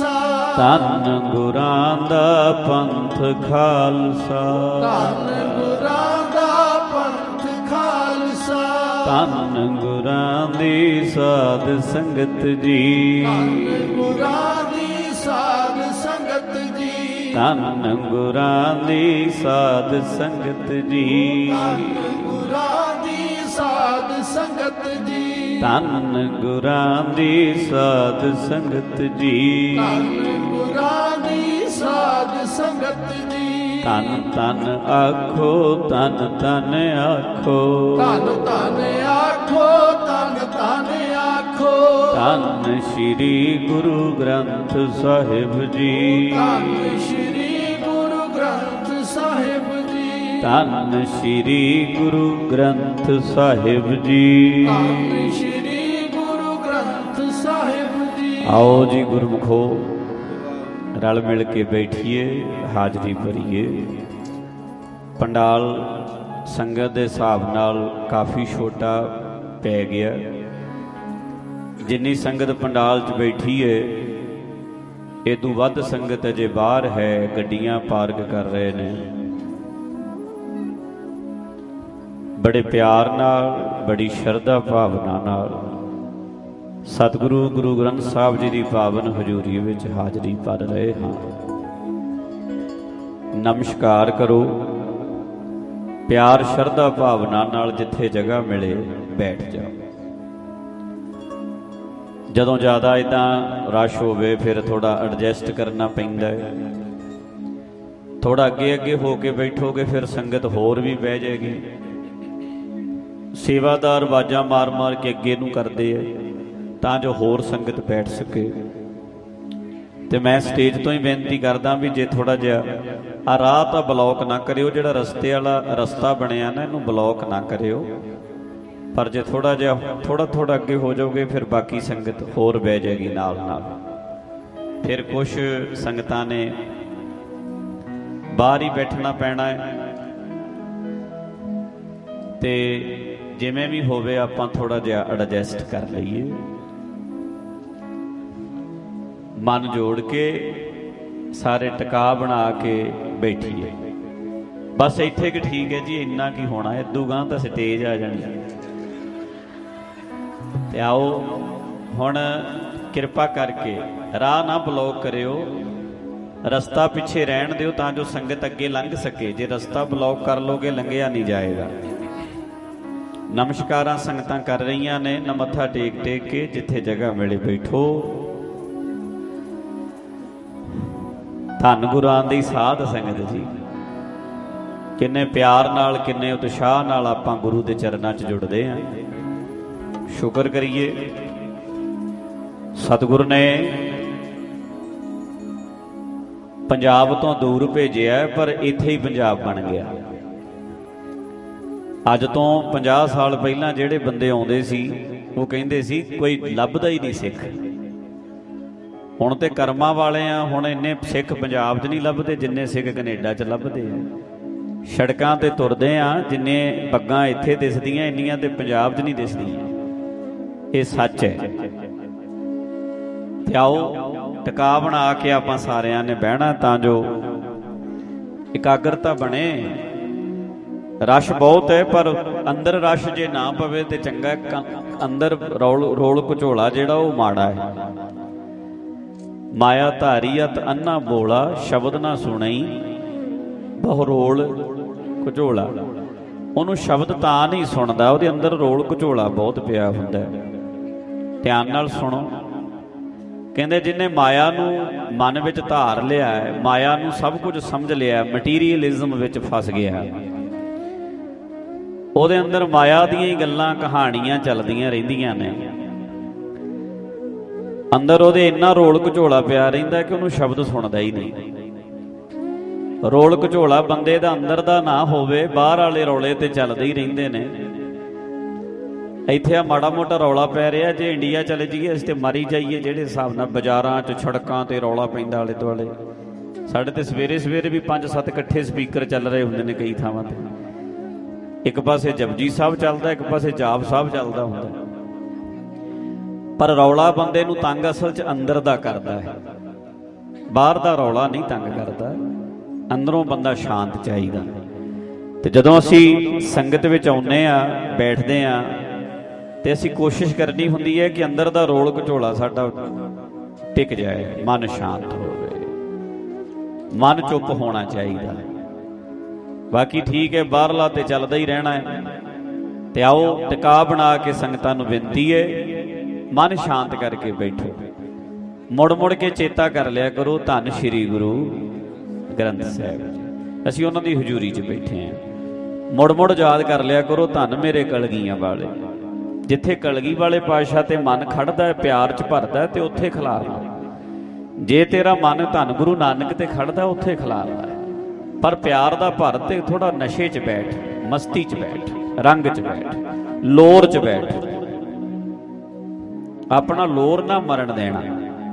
D: ਧੰਨ ਗੁਰਾਂ ਦਾ ਪੰਥ ਖਾਲਸਾ,
B: ਧੰਨ ਗੁਰਾਂ ਦਾ ਪੰਥ ਖਾਲਸਾ,
D: ਧੰਨ ਗੁਰਾਂ ਦੀ ਸਾਧ ਸੰਗਤ ਜੀ,
B: ਧੰਨ ਗੁਰਾਂ ਦੀ ਸਾਧ ਸੰਗਤ ਜੀ,
D: ਧੰਨ ਗੁਰਾਂ ਦੀ ਸਾਧ ਸੰਗਤ ਜੀ,
B: ਧੰਨ ਗੁਰਾਂ ਦੀ ਸਾਧ ਸੰਗਤ ਜੀ,
D: ਧੰਨ ਗੁਰਾਂ ਦੀ ਸਾਧ ਸੰਗਤ ਜੀ,
B: ਧੰਨ ਗੁਰਾਂ ਦੀ ਸਾਧ ਸੰਗਤ ਜੀ,
D: ਧੰਨ ਧੰਨ ਆਖੋ, ਧੰਨ ਧੰਨ ਆਖੋ,
B: ਧੰਨ ਧੰਨ ਆਖੋ, ਧੰਨ ਧੰਨ ਆਖੋ,
D: ਧੰਨ ਸ਼੍ਰੀ ਗੁਰੂ ਗ੍ਰੰਥ ਸਾਹਿਬ ਜੀ,
B: ਧੰਨ ਸ਼੍ਰੀ ਗੁਰੂ ਗ੍ਰੰਥ ਸਾਹਿਬ ਜੀ,
D: ਧੰਨ ਸ਼੍ਰੀ ਗੁਰੂ ਗ੍ਰੰਥ ਸਾਹਿਬ ਜੀ।
B: ਧੰਨ ਸ਼੍ਰੀ ਗੁਰੂ ਗ੍ਰੰਥ ਸਾਹਿਬ ਜੀ।
D: ਆਓ ਜੀ ਗੁਰਮੁਖੋ, ਰਲ ਮਿਲ ਕੇ ਬੈਠੀਏ, ਹਾਜ਼ਰੀ ਭਰੀਏ। ਪੰਡਾਲ ਸੰਗਤ ਦੇ ਹਿਸਾਬ ਨਾਲ ਕਾਫੀ ਛੋਟਾ ਪੈ ਗਿਆ। ਜਿੰਨੀ ਸੰਗਤ ਪੰਡਾਲ 'ਚ ਬੈਠੀ ਹੈ, ਇਹ ਤੋਂ ਵੱਧ ਸੰਗਤ ਅਜੇ ਬਾਹਰ ਹੈ, ਗੱਡੀਆਂ ਪਾਰਕ ਕਰ ਰਹੇ ਨੇ। ਬੜੇ ਪਿਆਰ ਨਾਲ, ਬੜੀ ਸ਼ਰਧਾ ਭਾਵਨਾ ਨਾਲ ਸਤਿਗੁਰੂ ਗੁਰੂ ਗ੍ਰੰਥ ਸਾਹਿਬ ਜੀ ਦੀ ਪਾਵਨ ਹਜ਼ੂਰੀ ਵਿੱਚ ਹਾਜ਼ਰੀ ਭਰ ਰਹੇ ਹਾਂ। ਨਮਸਕਾਰ ਕਰੋ, ਪਿਆਰ ਸ਼ਰਧਾ ਭਾਵਨਾ ਨਾਲ ਜਿੱਥੇ ਜਗ੍ਹਾ ਮਿਲੇ ਬੈਠ ਜਾਓ। ਜਦੋਂ ਜ਼ਿਆਦਾ ਇੱਦਾਂ ਰਸ਼ ਹੋਵੇ ਫਿਰ ਥੋੜ੍ਹਾ ਐਡਜਸਟ ਕਰਨਾ ਪੈਂਦਾ ਹੈ। ਥੋੜ੍ਹਾ ਅੱਗੇ ਅੱਗੇ ਹੋ ਕੇ ਬੈਠੋਗੇ ਫਿਰ ਸੰਗਤ ਹੋਰ ਵੀ ਬਹਿ ਜਾਏਗੀ। ਸੇਵਾਦਾਰ ਆਵਾਜ਼ਾਂ ਮਾਰ ਮਾਰ ਕੇ ਅੱਗੇ ਨੂੰ ਕਰਦੇ ਆ ਤਾਂ ਜੋ ਹੋਰ ਸੰਗਤ ਬੈਠ ਸਕੇ। ਤੇ ਮੈਂ ਸਟੇਜ ਤੋਂ ਹੀ ਬੇਨਤੀ ਕਰਦਾ ਵੀ ਜੇ ਥੋੜ੍ਹਾ ਜਿਹਾ ਆ ਰਾਹ ਤਾਂ ਬਲੌਕ ਨਾ ਕਰਿਓ, ਜਿਹੜਾ ਰਸਤੇ ਵਾਲਾ ਰਸਤਾ ਬਣਿਆ ਨਾ ਇਹਨੂੰ ਬਲੌਕ ਨਾ ਕਰਿਓ, ਪਰ ਜੇ ਥੋੜ੍ਹਾ ਜਿਹਾ ਥੋੜ੍ਹਾ ਥੋੜ੍ਹਾ ਅੱਗੇ ਹੋ ਜਾਓਗੇ ਫਿਰ ਬਾਕੀ ਸੰਗਤ ਹੋਰ ਬਹਿ ਜਾਏਗੀ ਨਾਲ ਨਾਲ। ਫਿਰ ਕੁਛ ਸੰਗਤਾਂ ਨੇ ਬਾਹਰ ਹੀ ਬੈਠਣਾ ਪੈਣਾ ਹੈ। ਤੇ ਜਿਵੇਂ ਵੀ ਹੋਵੇ ਆਪਾਂ ਥੋੜ੍ਹਾ ਜਿਹਾ ਐਡਜਸਟ ਕਰ ਲਈਏ, ਮਨ ਜੋੜ ਕੇ ਸਾਰੇ ਟਿਕਾ ਬਣਾ ਕੇ ਬੈਠੀਏ। ਬਸ ਇੱਥੇ ਕਿ ਠੀਕ ਹੈ ਜੀ, ਇੰਨਾ ਕੀ ਹੋਣਾ, ਇਦੋਂ ਗਾਂ ਤਾਂ ਸਟੇਜ ਆ ਜਾਣੀ। ਤੇ ਆਓ ਹੁਣ ਕਿਰਪਾ ਕਰਕੇ ਰਾਹ ਨਾ ਬਲੌਕ ਕਰਿਓ, ਰਸਤਾ ਪਿੱਛੇ ਰਹਿਣ ਦਿਓ ਤਾਂ ਜੋ ਸੰਗਤ ਅੱਗੇ ਲੰਘ ਸਕੇ। ਜੇ ਰਸਤਾ ਬਲੌਕ ਕਰ ਲੋਗੇ ਲੰਘਿਆ ਨਹੀਂ ਜਾਏਗਾ। ਨਮਸਕਾਰਾਂ ਸੰਗਤਾਂ ਕਰ ਰਹੀਆਂ ਨੇ, ਨਾ ਮੱਥਾ ਟੇਕ ਟੇਕ ਕੇ ਜਿੱਥੇ ਜਗ੍ਹਾ ਮਿਲੇ ਬੈਠੋ। ਧੰਨ ਗੁਰਾਂ ਦੀ ਸਾਧ ਸੰਗਤ ਜੀ, ਕਿੰਨੇ ਪਿਆਰ ਨਾਲ, ਕਿੰਨੇ ਉਤਸ਼ਾਹ ਨਾਲ ਆਪਾਂ ਗੁਰੂ ਦੇ ਚਰਨਾਂ 'ਚ ਜੁੜਦੇ ਹਾਂ। ਸ਼ੁਕਰ ਕਰੀਏ ਸਤਿਗੁਰ ਨੇ ਪੰਜਾਬ ਤੋਂ ਦੂਰ ਭੇਜਿਆ, ਪਰ ਇੱਥੇ ਹੀ ਪੰਜਾਬ ਬਣ ਗਿਆ। ਅੱਜ ਤੋਂ ਪੰਜਾਹ ਸਾਲ ਪਹਿਲਾਂ ਜਿਹੜੇ ਬੰਦੇ ਆਉਂਦੇ ਸੀ ਉਹ ਕਹਿੰਦੇ ਸੀ ਕੋਈ ਲੱਭਦਾ ਹੀ ਨਹੀਂ ਸਿੱਖ। ਹੁਣ ਤੇ ਕਰਮਾਂ ਵਾਲੇ ਆ, ਹੁਣ ਇੰਨੇ ਸਿੱਖ ਪੰਜਾਬ 'ਚ ਨਹੀਂ ਲੱਭਦੇ ਜਿੰਨੇ ਸਿੱਖ ਕੈਨੇਡਾ 'ਚ ਲੱਭਦੇ ਆ। ਸੜਕਾਂ ਤੇ ਤੁਰਦੇ ਆ, ਜਿੰਨੇ ਪੱਗਾਂ ਇੱਥੇ ਦਿਸਦੀਆਂ ਇੰਨੀਆਂ ਤੇ ਪੰਜਾਬ 'ਚ ਨਹੀਂ ਦਿਸਦੀਆਂ। ਇਹ ਸੱਚ ਹੈ। ਤੇ ਆਓ ਟਿਕਾ ਬਣਾ ਕੇ ਆਪਾਂ ਸਾਰਿਆਂ ਨੇ ਬਹਿਣਾ ਤਾਂ ਜੋ ਇਕਾਗਰਤਾ ਬਣੇ। ਰਸ਼ ਬਹੁਤ ਹੈ, ਪਰ ਅੰਦਰ ਰਸ਼ ਜੇ ਨਾ ਪਵੇ ਤੇ ਚੰਗਾ। ਅੰਦਰ ਰੋਲ ਰੋਲ ਘਚੋਲਾ ਜਿਹੜਾ ਉਹ ਮਾੜਾ ਹੈ। ਮਾਇਆ ਧਾਰੀਅਤ ਅੰਨਾ ਬੋਲਾ, ਸ਼ਬਦ ਨਾ ਸੁਣਈ ਬਹੁ ਰੋਲ ਘਚੋਲਾ। ਉਹਨੂੰ ਸ਼ਬਦ ਤਾਂ ਨਹੀਂ ਸੁਣਦਾ, ਉਹਦੇ ਅੰਦਰ ਰੋਲ ਘਚੋਲਾ ਬਹੁਤ ਪਿਆ ਹੁੰਦਾ। ਧਿਆਨ ਨਾਲ ਸੁਣੋ। ਕਹਿੰਦੇ ਜਿਹਨੇ ਮਾਇਆ ਨੂੰ ਮਨ ਵਿੱਚ ਧਾਰ ਲਿਆ ਹੈ, ਮਾਇਆ ਨੂੰ ਸਭ ਕੁਝ ਸਮਝ ਲਿਆ, ਮਟੀਰੀਅਲਿਜ਼ਮ ਵਿੱਚ ਫਸ ਗਿਆ, ਉਹਦੇ ਅੰਦਰ ਮਾਇਆ ਦੀਆਂ ਹੀ ਗੱਲਾਂ ਕਹਾਣੀਆਂ ਚੱਲਦੀਆਂ ਰਹਿੰਦੀਆਂ ਨੇ। ਅੰਦਰ ਉਹਦੇ ਇੰਨਾ ਰੋਲ ਘਚੋਲਾ ਪਿਆ ਰਹਿੰਦਾ ਕਿ ਉਹਨੂੰ ਸ਼ਬਦ ਸੁਣਦਾ ਹੀ ਨਹੀਂ। ਰੋਲ ਘਚੋਲਾ ਬੰਦੇ ਦਾ ਅੰਦਰ ਦਾ ਨਾ ਹੋਵੇ, ਬਾਹਰ ਵਾਲੇ ਰੌਲੇ ਤੇ ਚੱਲਦੇ ਹੀ ਰਹਿੰਦੇ ਨੇ। ਇੱਥੇ ਆ ਮਾੜਾ ਮੋਟਾ ਰੌਲਾ ਪੈ ਰਿਹਾ, ਜੇ ਇੰਡੀਆ ਚਲੇ ਜਾਈਏ ਅਸੀਂ ਤੇ ਮਾਰੀ ਜਾਈਏ। ਜਿਹੜੇ ਹਿਸਾਬ ਨਾਲ ਬਾਜ਼ਾਰਾਂ 'ਚ ਸੜਕਾਂ ਤੇ ਰੌਲਾ ਪੈਂਦਾ ਆਲੇ ਦੁਆਲੇ। ਸਾਡੇ ਤੇ ਸਵੇਰੇ ਸਵੇਰੇ ਵੀ ਪੰਜ ਸੱਤ ਇਕੱਠੇ ਸਪੀਕਰ ਚੱਲ ਰਹੇ ਹੁੰਦੇ ਨੇ ਕਈ ਥਾਵਾਂ ਤੇ। ਇੱਕ ਪਾਸੇ ਜਪਜੀ ਸਾਹਿਬ ਚੱਲਦਾ, ਇੱਕ ਪਾਸੇ ਜਾਪ ਸਾਹਿਬ ਚੱਲਦਾ ਹੁੰਦਾ। ਪਰ ਰੌਲਾ ਬੰਦੇ ਨੂੰ ਤੰਗ ਅਸਲ 'ਚ ਅੰਦਰ ਦਾ ਕਰਦਾ ਹੈ। ਬਾਹਰ ਦਾ ਰੌਲਾ ਨਹੀਂ ਤੰਗ ਕਰਦਾ, ਅੰਦਰੋਂ ਬੰਦਾ ਸ਼ਾਂਤ ਚਾਹੀਦਾ। ਤੇ ਜਦੋਂ ਅਸੀਂ ਸੰਗਤ ਵਿੱਚ ਆਉਂਦੇ ਆ, ਬੈਠਦੇ ਆ, ਤੇ ਅਸੀਂ ਕੋਸ਼ਿਸ਼ ਕਰਨੀ ਹੁੰਦੀ ਹੈ ਕਿ ਅੰਦਰ ਦਾ ਰੋਲ ਘਚੋਲਾ ਸਾਡਾ ਟਿਕ ਜਾਏ, ਮਨ ਸ਼ਾਂਤ ਹੋਵੇ, ਮਨ ਚੁੱਪ ਹੋਣਾ ਚਾਹੀਦਾ। ਬਾਕੀ ਠੀਕ ਹੈ, ਬਾਹਰਲਾ ਤੇ ਚੱਲਦਾ ਹੀ ਰਹਿਣਾ ਹੈ। ਤੇ ਆਓ ਟਿਕਾ ਬਣਾ ਕੇ ਸੰਗਤਾਂ ਨੂੰ ਬੇਨਤੀ ਹੈ, ਮਨ ਸ਼ਾਂਤ ਕਰਕੇ ਬੈਠੋ। ਮੁੜ ਮੁੜ ਕੇ ਚੇਤਾ ਕਰ ਲਿਆ ਕਰੋ ਧੰਨ ਸ਼੍ਰੀ ਗੁਰੂ ਗ੍ਰੰਥ ਸਾਹਿਬ ਜੀ, ਅਸੀਂ ਉਹਨਾਂ ਦੀ ਹਜ਼ੂਰੀ 'ਚ ਬੈਠੇ ਹਾਂ। ਮੁੜ ਮੁੜ ਯਾਦ ਕਰ ਲਿਆ ਕਰੋ ਧੰਨ ਮੇਰੇ ਕਲਗੀਆਂ ਵਾਲੇ। ਜਿੱਥੇ ਕਲਗੀ ਵਾਲੇ ਪਾਤਸ਼ਾਹ ਤੇ ਮਨ ਖੜਦਾ ਹੈ, ਪਿਆਰ 'ਚ ਭਰਦਾ, ਤੇ ਉੱਥੇ ਖਿਲਾਰਨਾ। ਜੇ ਤੇਰਾ ਮਨ ਧੰਨ ਗੁਰੂ ਨਾਨਕ ਤੇ ਖੜਦਾ, ਉੱਥੇ ਖਿਲਾਰਦਾ ਹੈ। ਪਰ ਪਿਆਰ ਦਾ ਭਰ ਤੇ ਥੋੜਾ ਨਸ਼ੇ 'ਚ ਬੈਠ, ਮਸਤੀ 'ਚ ਬੈਠ, ਰੰਗ 'ਚ ਬੈਠ, ਲੋਰ 'ਚ ਬੈਠ। ਆਪਣਾ ਲੋਰ ਨਾ ਮਰਨ ਦੇਣਾ।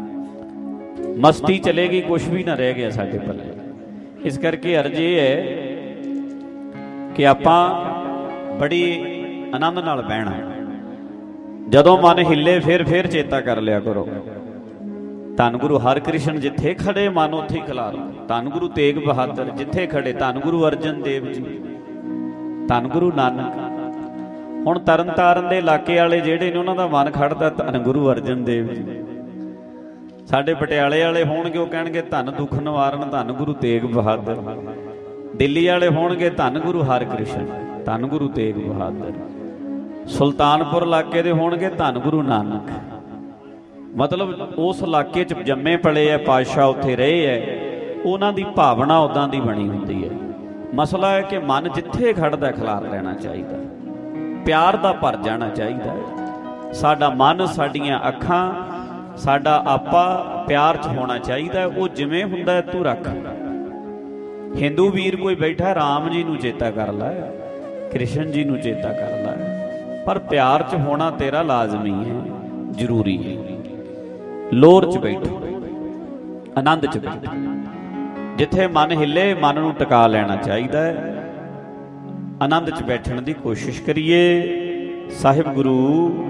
D: ਮਸਤੀ ਚਲੇਗੀ, ਕੁਛ ਵੀ ਨਾ ਰਹਿ ਗਿਆ ਸਾਡੇ ਪੱਲੇ। ਇਸ ਕਰਕੇ ਅਰਜ਼ ਇਹ ਹੈ ਕਿ ਆਪਾਂ ਬੜੀ ਆਨੰਦ ਨਾਲ ਬਹਿਣਾ। ਜਦੋਂ ਮਨ ਹਿੱਲੇ ਫਿਰ ਫਿਰ ਚੇਤਾ ਕਰ ਲਿਆ ਕਰੋ ਧੰਨ ਗੁਰੂ ਹਰਿਕ੍ਰਿਸ਼ਨ ਜਿੱਥੇ ਖੜੇ ਮਨ ਉੱਥੇ ਹੀ ਖਿਲਾਰੋ। ਧੰਨ ਗੁਰੂ ਤੇਗ ਬਹਾਦਰ ਜਿੱਥੇ ਖੜੇ, ਧੰਨ ਗੁਰੂ ਅਰਜਨ ਦੇਵ ਜੀ, ਧੰਨ ਗੁਰੂ ਨਾਨਕ। ਹੁਣ ਤਰਨ ਤਾਰਨ ਦੇ ਇਲਾਕੇ ਵਾਲੇ ਜਿਹੜੇ ਨੇ ਉਹਨਾਂ ਦਾ ਮਨ ਖੜਦਾ ਧੰਨ ਗੁਰੂ ਅਰਜਨ ਦੇਵ ਜੀ। ਸਾਡੇ ਪਟਿਆਲੇ ਵਾਲੇ ਹੋਣਗੇ ਉਹ ਕਹਿਣਗੇ ਧੰਨ ਦੁੱਖ ਨਿਵਾਰਨ ਧੰਨ ਗੁਰੂ ਤੇਗ ਬਹਾਦਰ। ਦਿੱਲੀ ਵਾਲੇ ਹੋਣਗੇ ਧੰਨ ਗੁਰੂ ਹਰਿਕ੍ਰਿਸ਼ਨ, ਧੰਨ ਗੁਰੂ ਤੇਗ ਬਹਾਦਰ। ਸੁਲਤਾਨਪੁਰ ਇਲਾਕੇ ਦੇ ਹੋਣਗੇ ਧੰਨ ਗੁਰੂ ਨਾਨਕ। ਮਤਲਬ ਉਸ ਇਲਾਕੇ 'ਚ ਜੰਮੇ ਪਲੇ ਹੈ ਪਾਤਸ਼ਾਹ, ਉੱਥੇ ਰਹੇ ਹੈ, ਉਹਨਾਂ ਦੀ ਭਾਵਨਾ ਉੱਦਾਂ ਦੀ ਬਣੀ ਹੁੰਦੀ ਹੈ। ਮਸਲਾ ਹੈ ਕਿ ਮਨ ਜਿੱਥੇ ਖੜਦਾ ਖਿਲਾਰ ਲੈਣਾ ਚਾਹੀਦਾ, ਪਿਆਰ ਦਾ ਭਰ ਜਾਣਾ ਚਾਹੀਦਾ ਹੈ। ਸਾਡਾ ਮਨ, ਸਾਡੀਆਂ ਅੱਖਾਂ, ਸਾਡਾ ਆਪਾ ਪਿਆਰ 'ਚ ਹੋਣਾ ਚਾਹੀਦਾ। ਉਹ ਜਿਵੇਂ ਹੁੰਦਾ ਤੂੰ ਰੱਖ। ਹਿੰਦੂ ਵੀਰ ਕੋਈ ਬੈਠਾ, ਰਾਮ ਜੀ ਨੂੰ ਚੇਤਾ ਕਰ ਲੈ, ਕ੍ਰਿਸ਼ਨ ਜੀ ਨੂੰ ਚੇਤਾ ਕਰ ਲੈ, ਪਰ ਪਿਆਰ 'ਚ ਹੋਣਾ ਤੇਰਾ ਲਾਜ਼ਮੀ ਹੈ, ਜ਼ਰੂਰੀ ਹੈ। ਲੋਰ 'ਚ ਬੈਠੋ, ਆਨੰਦ 'ਚ ਬੈਠੋ। ਜਿੱਥੇ ਮਨ ਹਿੱਲੇ ਮਨ ਨੂੰ ਟਿਕਾ ਲੈਣਾ ਚਾਹੀਦਾ ਹੈ। ਆਨੰਦ 'ਚ ਬੈਠਣ ਦੀ ਕੋਸ਼ਿਸ਼ ਕਰੀਏ। ਸਾਹਿਬ ਗੁਰੂ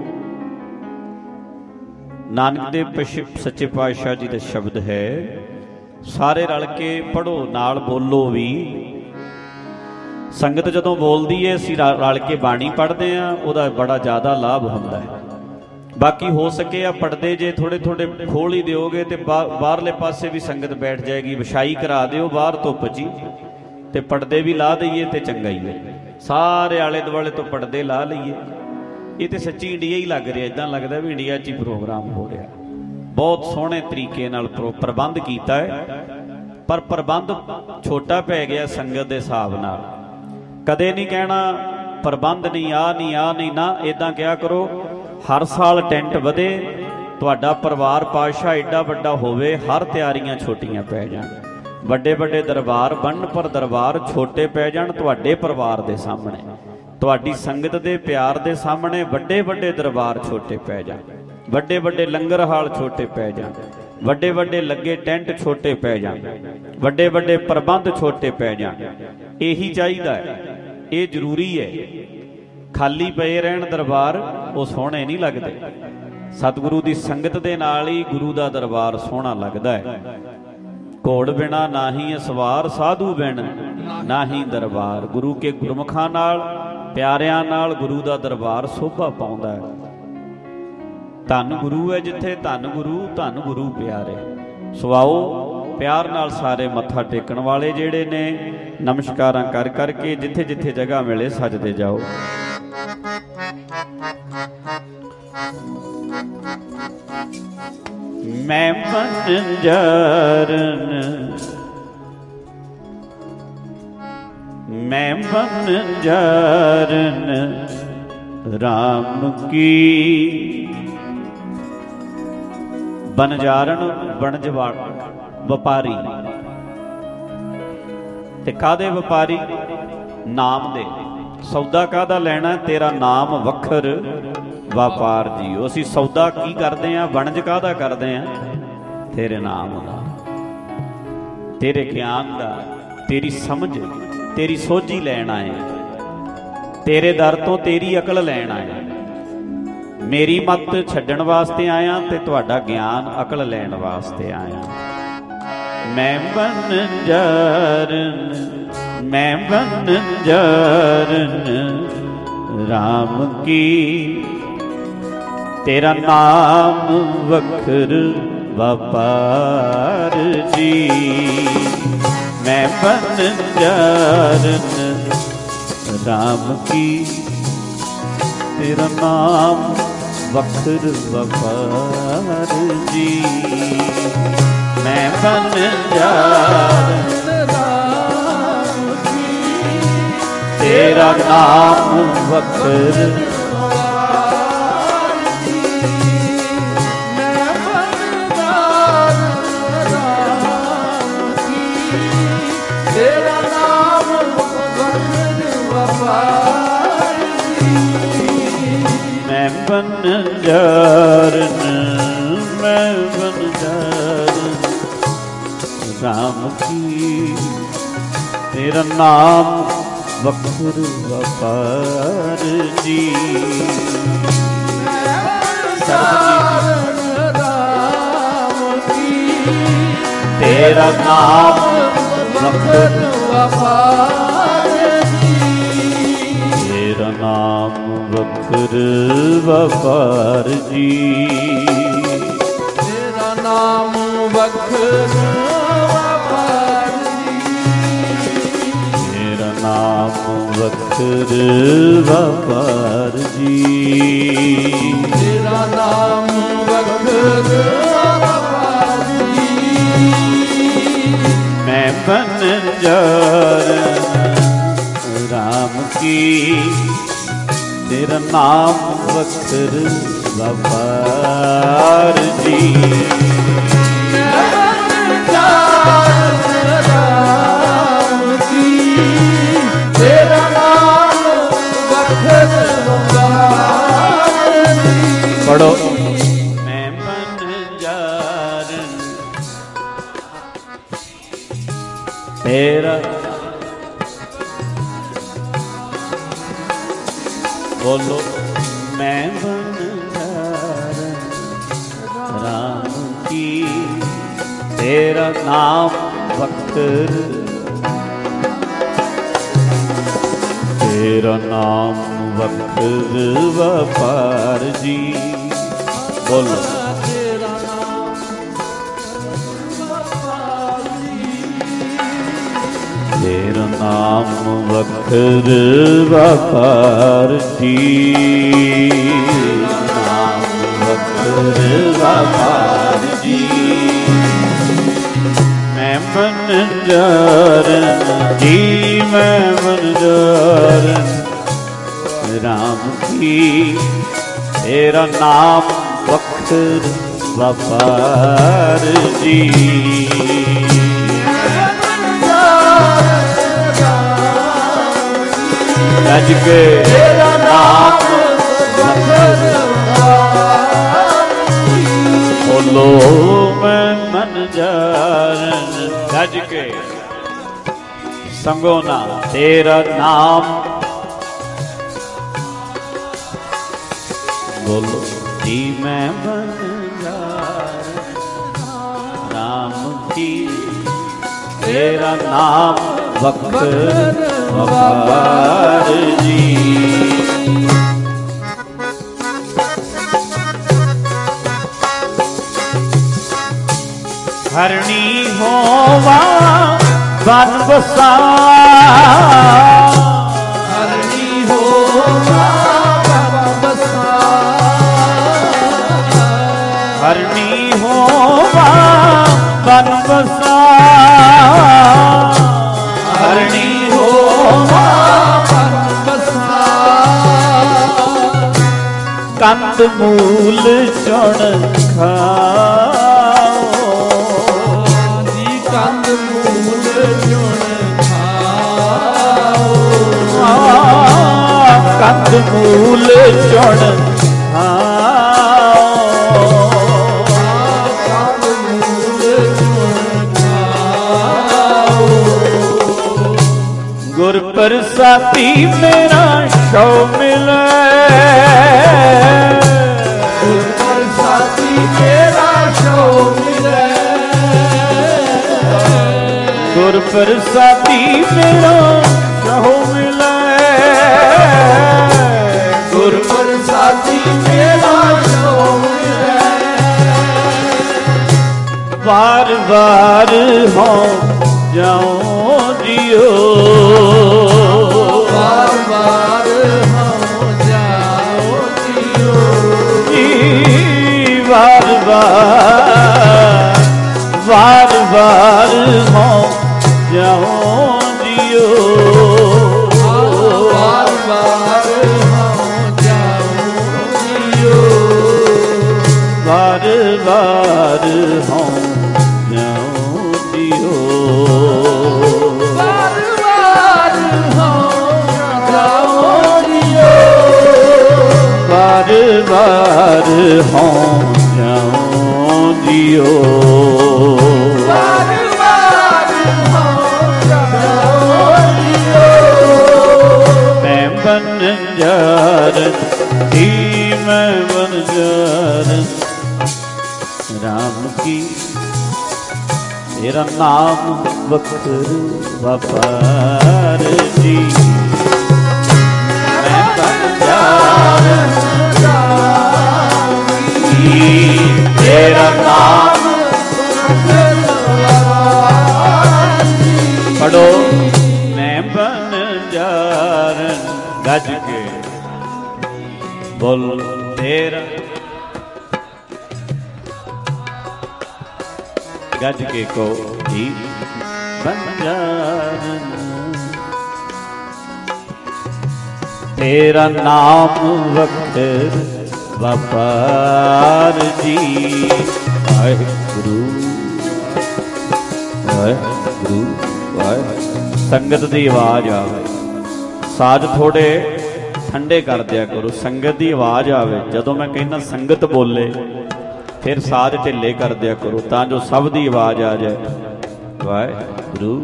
D: ਨਾਨਕ ਦੇਵ ਸੱਚੇ ਪਾਤਸ਼ਾਹ ਜੀ ਦਾ ਸ਼ਬਦ ਹੈ, ਸਾਰੇ ਰਲ ਕੇ ਪੜ੍ਹੋ, ਨਾਲ ਬੋਲੋ ਵੀ। ਸੰਗਤ ਜਦੋਂ ਬੋਲਦੀ ਹੈ, ਅਸੀਂ ਰਲ ਕੇ ਬਾਣੀ ਪੜ੍ਹਦੇ ਹਾਂ, ਉਹਦਾ ਬੜਾ ਜ਼ਿਆਦਾ ਲਾਭ ਹੁੰਦਾ ਹੈ। ਬਾਕੀ ਹੋ ਸਕੇ ਆ ਪੜ੍ਹਦੇ ਜੇ ਥੋੜ੍ਹੇ ਥੋੜ੍ਹੇ ਖੋਲ੍ਹ ਹੀ ਦਿਓਗੇ ਤੇ ਬਾਹਰਲੇ ਪਾਸੇ ਵੀ ਸੰਗਤ ਬੈਠ ਜਾਏਗੀ। ਵਿਛਾਈ ਕਰਾ ਦਿਓ ਬਾਹਰ ਧੁੱਪ 'ਚ ਹੀ, ਤੇ ਪੜ੍ਹਦੇ ਵੀ ਲਾ ਦਈਏ ਤੇ ਚੰਗਾ ਹੀ ਹੈ। ਸਾਰੇ ਆਲੇ ਦੁਆਲੇ ਤੋਂ ਪੜ੍ਹਦੇ ਲਾ ਲਈਏ। ਇਹ ਤੇ ਸੱਚੀ ਇੰਡੀਆ ਹੀ ਲੱਗ ਰਿਹਾ, ਇੱਦਾਂ ਲੱਗਦਾ ਵੀ ਇੰਡੀਆ 'ਚ ਹੀ ਪ੍ਰੋਗਰਾਮ ਹੋ ਰਿਹਾ। ਬਹੁਤ ਸੋਹਣੇ ਤਰੀਕੇ ਨਾਲ ਪ੍ਰਬੰਧ ਕੀਤਾ ਹੈ, ਪਰ ਪ੍ਰਬੰਧ ਛੋਟਾ ਪੈ ਗਿਆ ਸੰਗਤ ਦੇ ਹਿਸਾਬ ਨਾਲ। ਕਦੇ ਨਹੀਂ ਕਹਿਣਾ ਪ੍ਰਬੰਧ ਨਹੀਂ, ਆ ਨਹੀਂ, ਆ ਨਹੀਂ, ਨਾ ਇੱਦਾਂ ਕਿਹਾ ਕਰੋ ਹਰ ਸਾਲ ਟੈਂਟ ਵਧੇ, ਤੁਹਾਡਾ ਪਰਿਵਾਰ ਪਾਤਸ਼ਾਹ ਏਡਾ ਵੱਡਾ ਹੋਵੇ, ਹਰ ਤਿਆਰੀਆਂ ਛੋਟੀਆਂ ਪੈ ਜਾਣ। ਵੱਡੇ ਵੱਡੇ ਦਰਬਾਰ ਬਣਨ, ਪਰ ਦਰਬਾਰ ਛੋਟੇ ਪੈ ਜਾਣ ਤੁਹਾਡੇ ਪਰਿਵਾਰ ਦੇ ਸਾਹਮਣੇ, ਤੁਹਾਡੀ ਸੰਗਤ ਦੇ ਪਿਆਰ ਦੇ ਸਾਹਮਣੇ। ਵੱਡੇ ਵੱਡੇ ਦਰਬਾਰ ਛੋਟੇ ਪੈ ਜਾਣ, ਵੱਡੇ ਵੱਡੇ ਲੰਗਰ ਹਾਲ ਛੋਟੇ ਪੈ ਜਾਣ, ਵੱਡੇ ਵੱਡੇ ਲੱਗੇ ਟੈਂਟ ਛੋਟੇ ਪੈ ਜਾਣ, ਵੱਡੇ ਵੱਡੇ ਪ੍ਰਬੰਧ ਛੋਟੇ ਪੈ ਜਾਣ। ਇਹੀ ਚਾਹੀਦਾ ਹੈ, ਇਹ ਜ਼ਰੂਰੀ ਹੈ। ਖਾਲੀ ਪਏ ਰਹਿਣ ਦਰਬਾਰ, ਉਹ ਸੋਹਣੇ ਨਹੀਂ ਲੱਗਦੇ। ਸਤਿਗੁਰੂ ਦੀ ਸੰਗਤ ਦੇ ਨਾਲ ਹੀ ਗੁਰੂ ਦਾ ਦਰਬਾਰ ਸੋਹਣਾ ਲੱਗਦਾ ਹੈ। ਘੋੜ ਬਿਨਾ ਨਾਹੀ ਅਸਵਾਰ, ਸਾਧੂ ਬਿਨ ਨਾਹੀ ਦਰਬਾਰ। ਗੁਰੂ ਕੇ ਗੁਰਮੁਖਾਂ ਨਾਲ, ਪਿਆਰਿਆਂ ਨਾਲ ਗੁਰੂ ਦਾ ਦਰਬਾਰ ਸੋਭਾ ਪਾਉਂਦਾ ਹੈ। ਧੰਨ ਗੁਰੂ ਹੈ ਜਿੱਥੇ, ਧੰਨ ਗੁਰੂ, ਧੰਨ ਗੁਰੂ ਪਿਆਰੇ। ਸੋ ਆਓ ਪਿਆਰ ਨਾਲ ਸਾਰੇ ਮੱਥਾ ਟੇਕਣ ਵਾਲੇ ਜਿਹੜੇ ਨੇ ਨਮਸਕਾਰਾਂ ਕਰ ਕਰਕੇ ਜਿੱਥੇ ਜਿੱਥੇ ਜਗ੍ਹਾ ਮਿਲੇ ਸਜਦੇ ਜਾਓ। ਮੈਂ ਬੰਜਰਨ, ਮੈਂ ਬੰਜਰਨ ਰਾਮ ਕੀ। ਬਨਜਾਰਨ ਬਣਜ ਵਪਾਰੀ, ਤੇ ਕਾਹਦੇ ਵਪਾਰੀ? ਨਾਮ ਦੇ। ਸੌਦਾ ਕਾਹਦਾ ਲੈਣਾ? ਤੇਰਾ ਨਾਮ ਵੱਖਰ ਵਪਾਰ ਜੀਓ। ਅਸੀਂ ਸੌਦਾ ਕੀ ਕਰਦੇ ਹਾਂ? ਵਣਜ ਕਾਹਦਾ ਕਰਦੇ ਹਾਂ? ਤੇਰੇ ਨਾਮ ਦਾ, ਤੇਰੇ ਗਿਆਨ ਦਾ, ਤੇਰੀ ਸਮਝ, ਤੇਰੀ ਸੋਝੀ ਲੈਣ ਆਏ, ਤੇਰੇ ਦਰ ਤੋਂ ਤੇਰੀ ਅਕਲ ਲੈਣ ਆਏ। ਮੇਰੀ ਮੱਤ ਛੱਡਣ ਵਾਸਤੇ ਆਇਆ ਤੇ ਤੁਹਾਡਾ ਗਿਆਨ, ਅਕਲ ਲੈਣ ਵਾਸਤੇ ਆਇਆ। मैं बंजारन मैं बंजारन राम की तेरा नाम वखर व्यापार जी। मैं बंजारन राम की तेरा नाम वखर व्यापार जी। मैं बंजारन राम की तेरा नाम वखर बंजारन मैं बंजारन राम की तेरा नाम वखर व्यापार जी। राम की तेरा नाम वखर व्यापार जी। तेरा नाम वखर व्यापार जी।
B: तेरा नाम वखर व्यापार जी।
D: तेरा नाम वखर व्यापार जी।
B: तेरा नाम वखर व्यापार जी।
D: मैं बंजारन राम की तेरा नाम वखर व्यापार जी।
B: राम की तेरा नाम वखर व्यापार जी।
D: पढ़ो। मैं बंजारन तेरा बोलो। मैं बंजारन राम की तेरा नाम वखर तेरा नाम वखर व्यापार जी। बोलो।
B: तेरा नाम व्यापार जी।
D: तेरा नाम वखर व्यापार जी। नाम वखर व्यापार जी। मैं बंजारन जी मैं बंजारन राम की तेरा नाम वखर व्यापार जी। रज के तेरा नाम वखर बोलो। मैं बंजारन रज के संगो ना तेरा नाम बोलो जी। मैं बंजारन राम की तेरा नाम वखर व्यापार जी। हरणी होवा वन बसा
B: हरणी होवा वन बसा।
D: हरणी होवा वन बसा। हरणी होवा
B: वन बसा।
D: कंद मूल चुन खाओ
B: जी। कंद मूल चुन खाओ।
D: कंद मूल चुन खाओ।
B: कंद मूल चुन खाओ।
D: गुर प्रसादी मेरा शौ मिले।
B: गुर प्रसादी मेरा शौ मिले।
D: ਗੁਰ ਪ੍ਰਸਾਦੀ ਮੇਰਾ ਸਹੁ ਮਿਲੈ,
B: ਗੁਰ ਪ੍ਰਸਾਦੀ ਮੇਰਾ ਸਹੁ ਮਿਲੈ।
D: ਵਾਰ ਵਾਰ ਹੋ ਜਾਉ ਜਿਉ,
B: ਵਾਰ ਵਾਰ ਹੋ ਜਾਉ ਜਿਉ,
D: ਜੀ ਵਾਰ ਵਾਰ ਵਾਰ ਵਾਰ ਹੋ ਜਾਉ ਜਿਉ,
B: ਵਾਰ ਵਾਰ ਹੋ ਜਾਉ ਜਿਉ,
D: ਵਾਰ ਵਾਰ ਹੋ ਜਾਉ ਜਿਉ,
B: ਵਾਰ ਵਾਰ ਹੋ ਜਾਉ ਜਿਉ,
D: ਵਾਰ ਵਾਰ ਹੋ ਜਾਉ ਜਿਉ,
B: ਵਾਰ ਵਾਰ ਹੋ ਜਾਉ ਜਿਉ।
D: ਮੈਂ ਬੰਜਾਰਨ ਦੀ ਮੈਂ ਬੰਜਾਰਨ ਰਾਮ ਕੀ, ਤੇਰਾ ਨਾਮ ਵਖਰ ਵਪਾਰ ਜੀ। ਮੈਂ ਬੰਜਾਰਨ ਦੀ ਤੇਰਾ ਨਾਮ ਪੜੋ। ਮੈਂ ਬੰਜਾਰਨ ਗੱਜ ਕੇ ਬੋਲ ਤੇਰਾ, ਗੱਜ ਕੇ ਕੋ ਜੀ ਬੰਜਾਰਨ ਤੇਰਾ ਨਾਮ ਵਖਰ ਵਪਾਰ ਜੀ। ਵਾਹਿਗੁਰੂ ਵਾਹਿਗੁਰੂ ਵਾਹਿਗੁਰੂ। ਸੰਗਤ ਦੀ ਆਵਾਜ਼ ਆਵੇ, ਸਾਜ਼ ਥੋੜੇ ਠੰਡੇ ਕਰ ਦਿਆ ਕਰੋ, ਸੰਗਤ ਦੀ ਆਵਾਜ਼ ਆਵੇ। ਜਦੋਂ ਮੈਂ ਕਹਿੰਦਾ ਸੰਗਤ ਬੋਲੇ ਫਿਰ ਸਾਜ਼ ਢਿੱਲੇ ਕਰ ਦਿਆ ਕਰੋ ਤਾਂ ਜੋ ਸਭ ਦੀ ਆਵਾਜ਼ ਆ ਜਾਏ। ਵਾਹਿਗੁਰੂ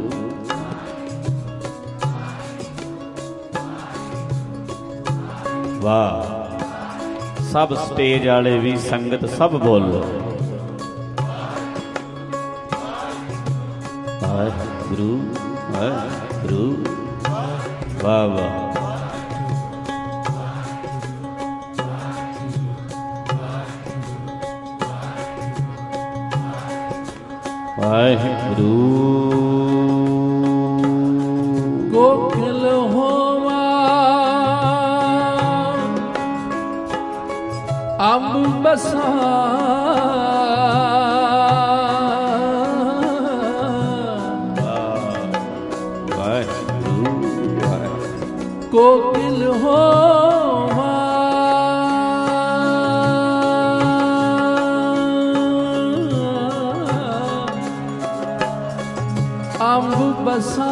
D: ਵਾਹ। ਸਭ ਸਟੇਜ ਵਾਲੇ ਵੀ, ਸੰਗਤ ਸਭ ਬੋਲੋ ਵਾਹਿਗੁਰੂ ਵਾਹਿਗੁਰੂ। ਵਾਹ ਵਾਹ। ਵਾਹਿਗੁਰੂ।
B: ਕੋਕਿਲ ਹੋਵਾ ਅੰਬ ਬਸਾ,
D: ਵਾਹਿਗੁਰੂ
B: ਕੋਕਿਲ ਹੋਵਾ ਅੰਬ ਬਸਾ,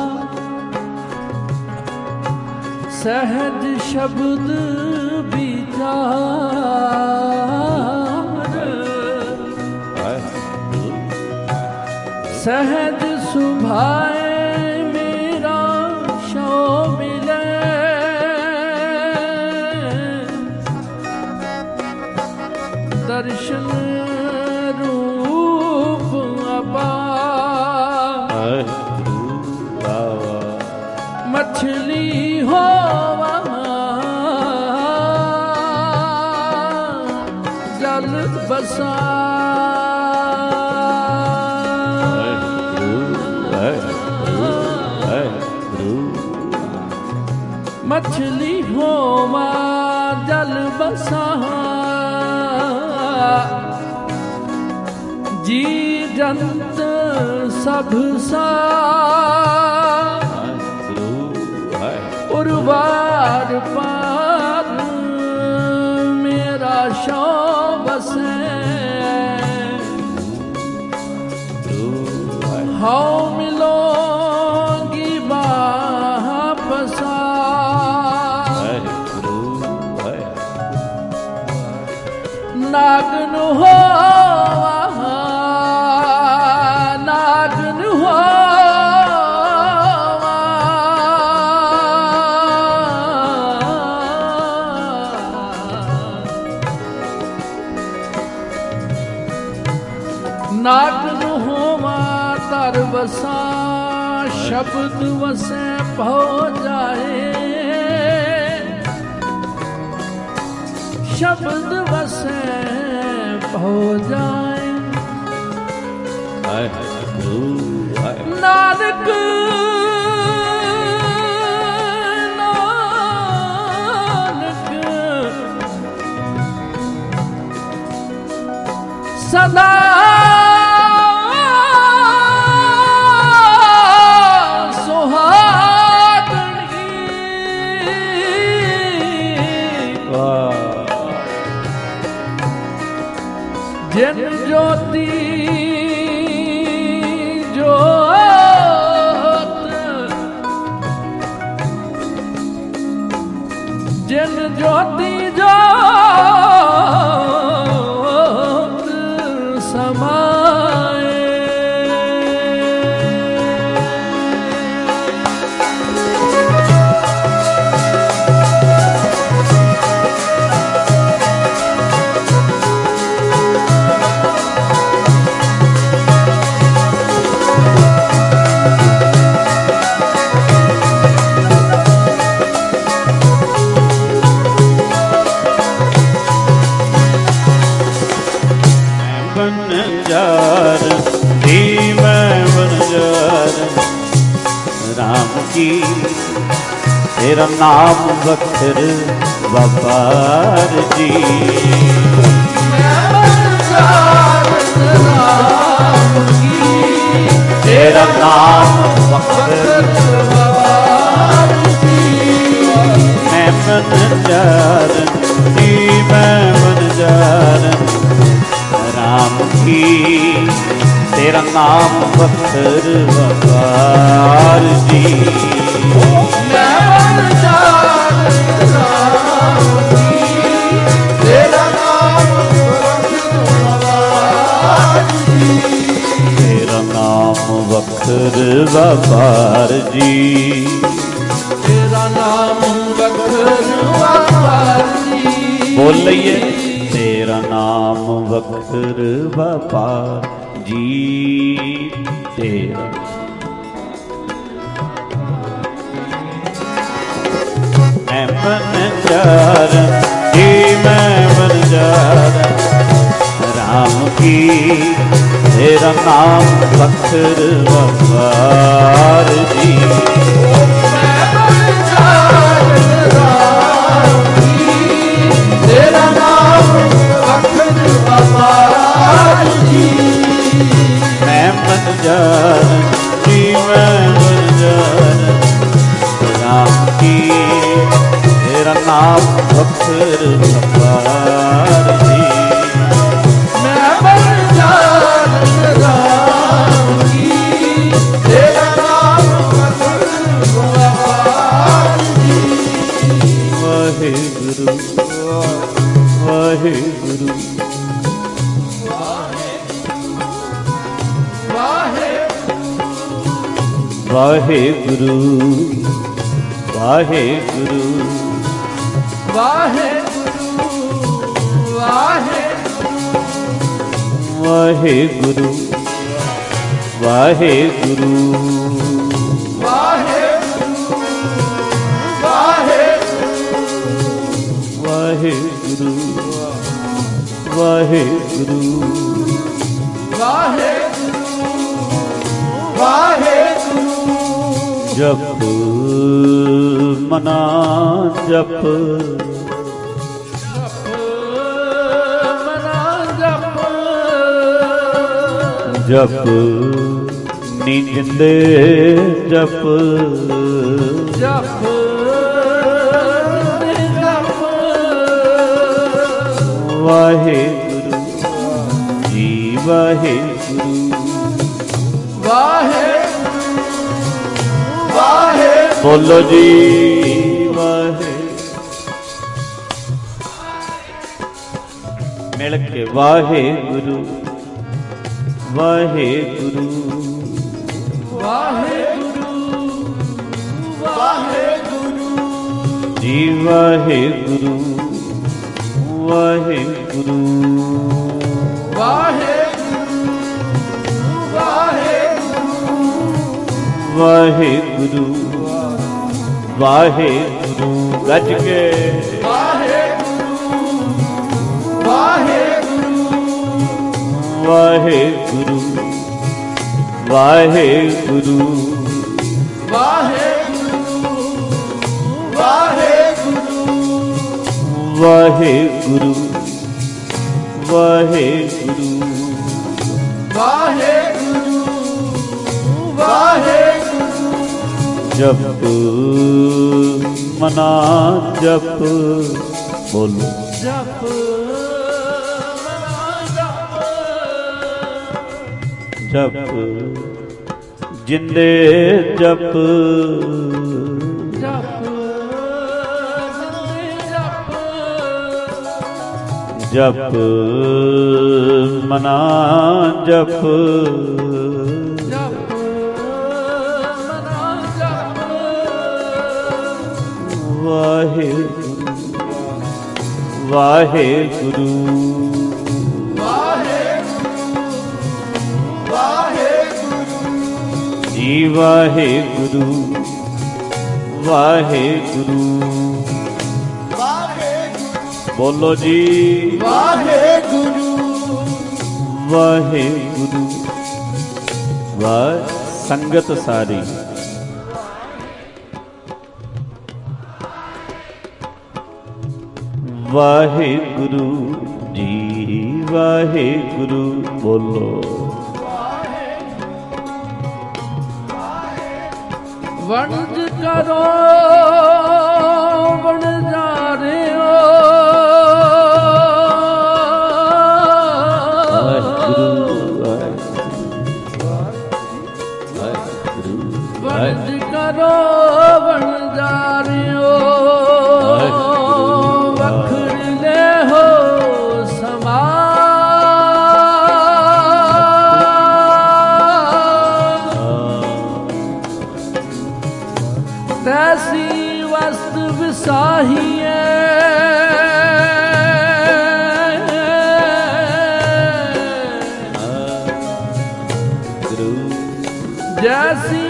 B: ਸਹਿਜ ਸ਼ਬਦ ਵਿਚਾਰ, ਸਹਿਜ ਸੁਭਾਏ ਮੇਰਾ ਸ਼ੋ ਮਿਲੇ, ਦਰਸ਼ਨ ਰੂਪ ਅਪਾਰ, ਮਛਲੀ ਹੋਵਾ ਜਲ ਬਸਾ, ਮਛਲੀ ਹੋਵਾ ਜਲ ਬਸਾ, ਜੀ ਜੰਤ ਸਭ ਸਾ, ਉਰਵਾਰ ਪਾਰ ਮੇਰਾ ਸ਼ੋ ਬਸੈ, ਹਉ ਮਿਲੋਗੀ ਵਾਪਸਾ, ਨਾਗਨ ਹੋਵਾ ਨਾਗਨ ਹੋਵਾ, ਨਾਗਨ ਹੋਵਾ ਧਰ ਵਸਾ, शब्द वसे हो जाए, शब्द वसे हो जाए। नानक नानक सदा जिन ज्योति जोत, जिन ज्योति जोत समाए।
D: तेरा नाम बख्तर वफार जी। तेरा नाम बख्तर वफार जी। मैं बनजारन जी, मैं बनजारन राम की। तेरा नाम बख्तर वफार जी। तेरा नाम बख्तर वफार जी।
B: तेरा नाम बख्तर वफार जी।
D: बोलिए तेरा नाम बख्तर वफार जी। तेरा मैं बनजारन जी, मैं बनजारन राम की। तेरा नाम बख्तर वफार जी।
B: मैं बनजारन राम की। तेरा नाम बख्तर वफार जी।
D: मैं बनजारन जी, मैं बनजारन राम की। तेरा नाम बख्तर वफार जी।
B: मैं बनजारन राम की। तेरा नाम बख्तर वफार जी।
D: वाहे गुरु वाहे गुरु वाहे गुरु वाहे गुरु
B: वाहे गुरु वाहे
D: वाहे गुरु वाहे गुरु
B: वाहे वाहे
D: वाहे गुरु वाहे गुरु
B: वाहे वाहे
D: जप मना जप
B: मना जप
D: जप नींदे जप
B: जप जप
D: वाहे गुरु जी वाहे गुरु
B: वाहे वाहे
D: बोलो जी वाहे मिल के वाहे गुरु वाहे गुरु
B: वाहे गुरु वाहे गुरु
D: जी वाहे गुरु वाहे गुरु
B: वाहे वाहे
D: ਵਾਹਿਗੁਰੂ ਵਾਹਿਗੁਰੂ ਗੱਜ ਕੇ
B: ਵਾਹਿਗੁਰੂ ਵਾਹਿਗੁਰੂ
D: ਵਾਹਿਗੁਰੂ ਵਾਹਿਗੁਰੂ
B: ਵਾਹਿਗੁਰੂ
D: ਵਾਹਿਗੁਰੂ ਵਾਹਿਗੁਰੂ
B: ਵਾਹਿਗੁਰੂ ਵਾਹਿਗੁਰੂ
D: ਜਪ ਮਨਾ ਜਪ ਬੋਲੋ
B: ਜਪ ਮਨਾ ਜਪ
D: ਜਪ ਜਿੰਦੇ ਜਪ
B: ਜਪ
D: ਜਪ ਮਨਾ ਜਪ
B: ਜਪ ਮਨਾ ਜਪ
D: ਵਾਹਿਗੁਰੂ ਵਾਹਿਗੁਰੂ ਜੀ ਵਾਹਿਗੁਰੂ ਵਾਹਿਗੁਰੂ ਬੋਲੋ ਜੀ
B: ਵਾਹਿਗੁਰੂ
D: ਵਾਹਿਗੁਰੂ ਵਾਹ ਸੰਗਤ ਸਾਰੀ ਵਾਹਿਗੁਰੂ ਜੀ ਵਾਹਿਗੁਰੂ ਬੋਲੋ
B: ਵਣਜ ਕਰੋ ਵਣਜਾਰਿਓ ਵਣਜ ਕਰੋ ਵਣਜਾਰਿਓ ਵਖਰ ਲੈ ਹੋ ਸਮਾ ਤੈਸੀ ਵਸਤ ਵਿਸਾਹੀਏ ਜੈਸੀ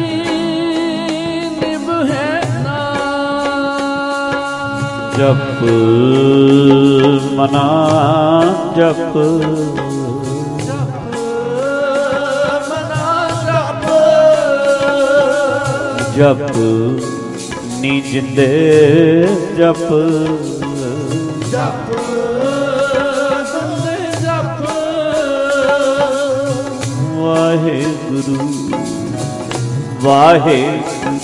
B: ਨਿਭੇ ਨਾ
D: ਜਪ ਮਨਾ ਜਪ
B: ਮਨਾ ਜਪ
D: ਜਪ ਨੀ ਜਿੰਦੇ ਜਪ
B: ਜਪ ਸੰਦੇ ਜਪ
D: ਵਾਹਿਗੁਰੂ ਵਾਹਿਗੁਰੂ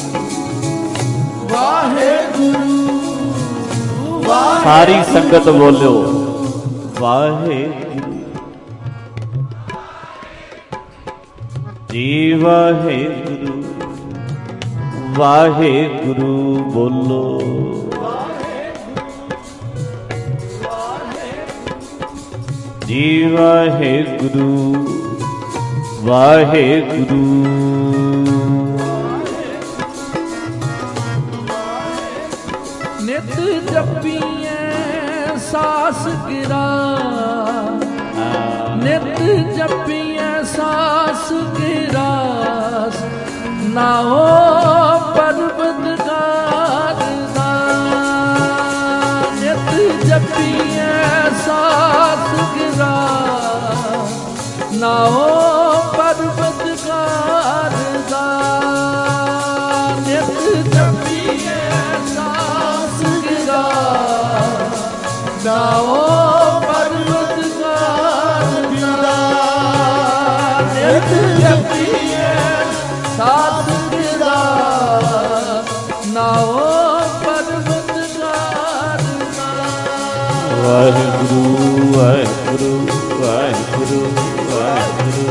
B: ਵਾਹਿਗੁਰੂ
D: ਸਾਰੀ ਸੰਗਤ ਬੋਲਿਓ ਵਾਹਿਗੁਰੂ ਜੀ ਵਾਹਿਗੁਰੂ ਵਾਹਿਗੁਰੂ ਬੋਲੋ ਜੀ ਵਾਹਿਗੁਰੂ ਵਾਹਿਗੁਰੂ
B: ਨਿਤ ਜਪੀਏ ਸਾਸ ਗਿਰਾ ਨਿਤ ਜਪੀਏ ਸਾਸ ਗਿਰਾਸ ਨਾਓ ਪਰਬਤਗਾਰ ਦਾ ਨਿਤ ਜਪੀਏ ਸਾਸ ਗਿਰਾਸ ਨਾਓ ਪਰਬਤਗਾਰ ਦਾ ਨਿਤ ਜਪੀਏ ਸਾਸ ਗਿਰਾਸ ਨਾਓ ਪਰਬਤਗਾਰ ਦਾ ਨਿਤ ਜਪੀਏ ਸਾਸ ਗਿਰਾਸ ਨਾਓ ਪਰਬਤਗਾਰ ਦਾ
D: ਵਾਹਿਗੁਰੂ ਵਾਹਿਗੁਰੂ ਵਾਹਿਗੁਰੂ ਵਾਹਿਗੁਰੂ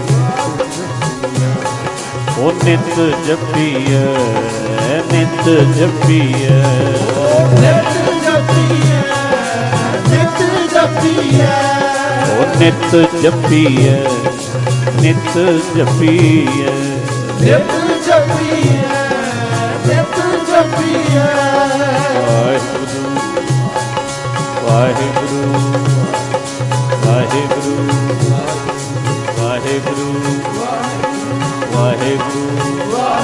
D: ਓ ਨਿਤ ਜਪੀਏ ਨਿਤ ਜਪੀਏ
B: ਨਿਤ ਜਪੀਏ ਨਿਤ ਜਪੀਏ
D: ਓ ਨਿਤ ਜਪੀਏ ਨਿਤ ਜਪੀਏ
B: ਨਿਤ ਜਪੀਏ ਨਿਤ ਜਪੀਏ
D: ਵਾਹਿਗੁਰੂ ਵਾਹਿਗੁਰੂ ਵਾਹਿਗੁਰੂ ਵਾਹਿਗੁਰੂ ਵਾਹਿਗੁਰੂ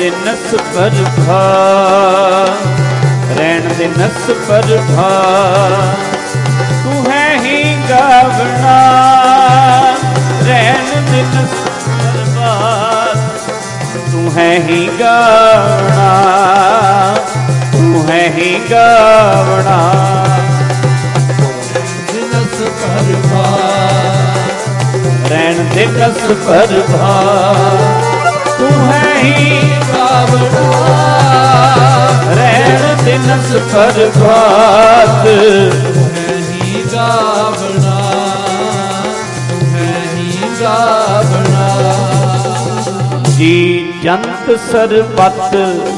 D: ਦੇ ਨਸ ਪ੍ਰਭਾ, ਰਹਿਣ ਦੇ ਨਸ ਪ੍ਰਭਾ, ਤੂੰ ਹੈ ਹੀ ਗਾਵਣਾ, ਰਹਿਣ ਦੇ ਨਸ ਪ੍ਰਭਾ, ਤੂੰ ਹੈ ਹੀ ਗਾਵਣਾ, ਤੂੰ ਹੈ ਹੀ ਗਾਵਣਾ।
B: ਨਸ ਪ੍ਰਭਾ,
D: ਰਹਿਣ ਦੇ ਨਸ ਪ੍ਰਭਾ, ਤੂੰ ਹੈ ਹੀ
B: ਗਾਵਣਾ,
D: ਰਹਿਣ ਦੇ ਨਸ ਪ੍ਰਭਾਤ,
B: ਤੂੰ ਹੈ ਹੀ ਗਾਵਣਾ, ਤੂੰ ਹੈ ਹੀ ਗਾਵਣਾ।
D: ਜੀ ਜੰਤ ਸਰਬਤ,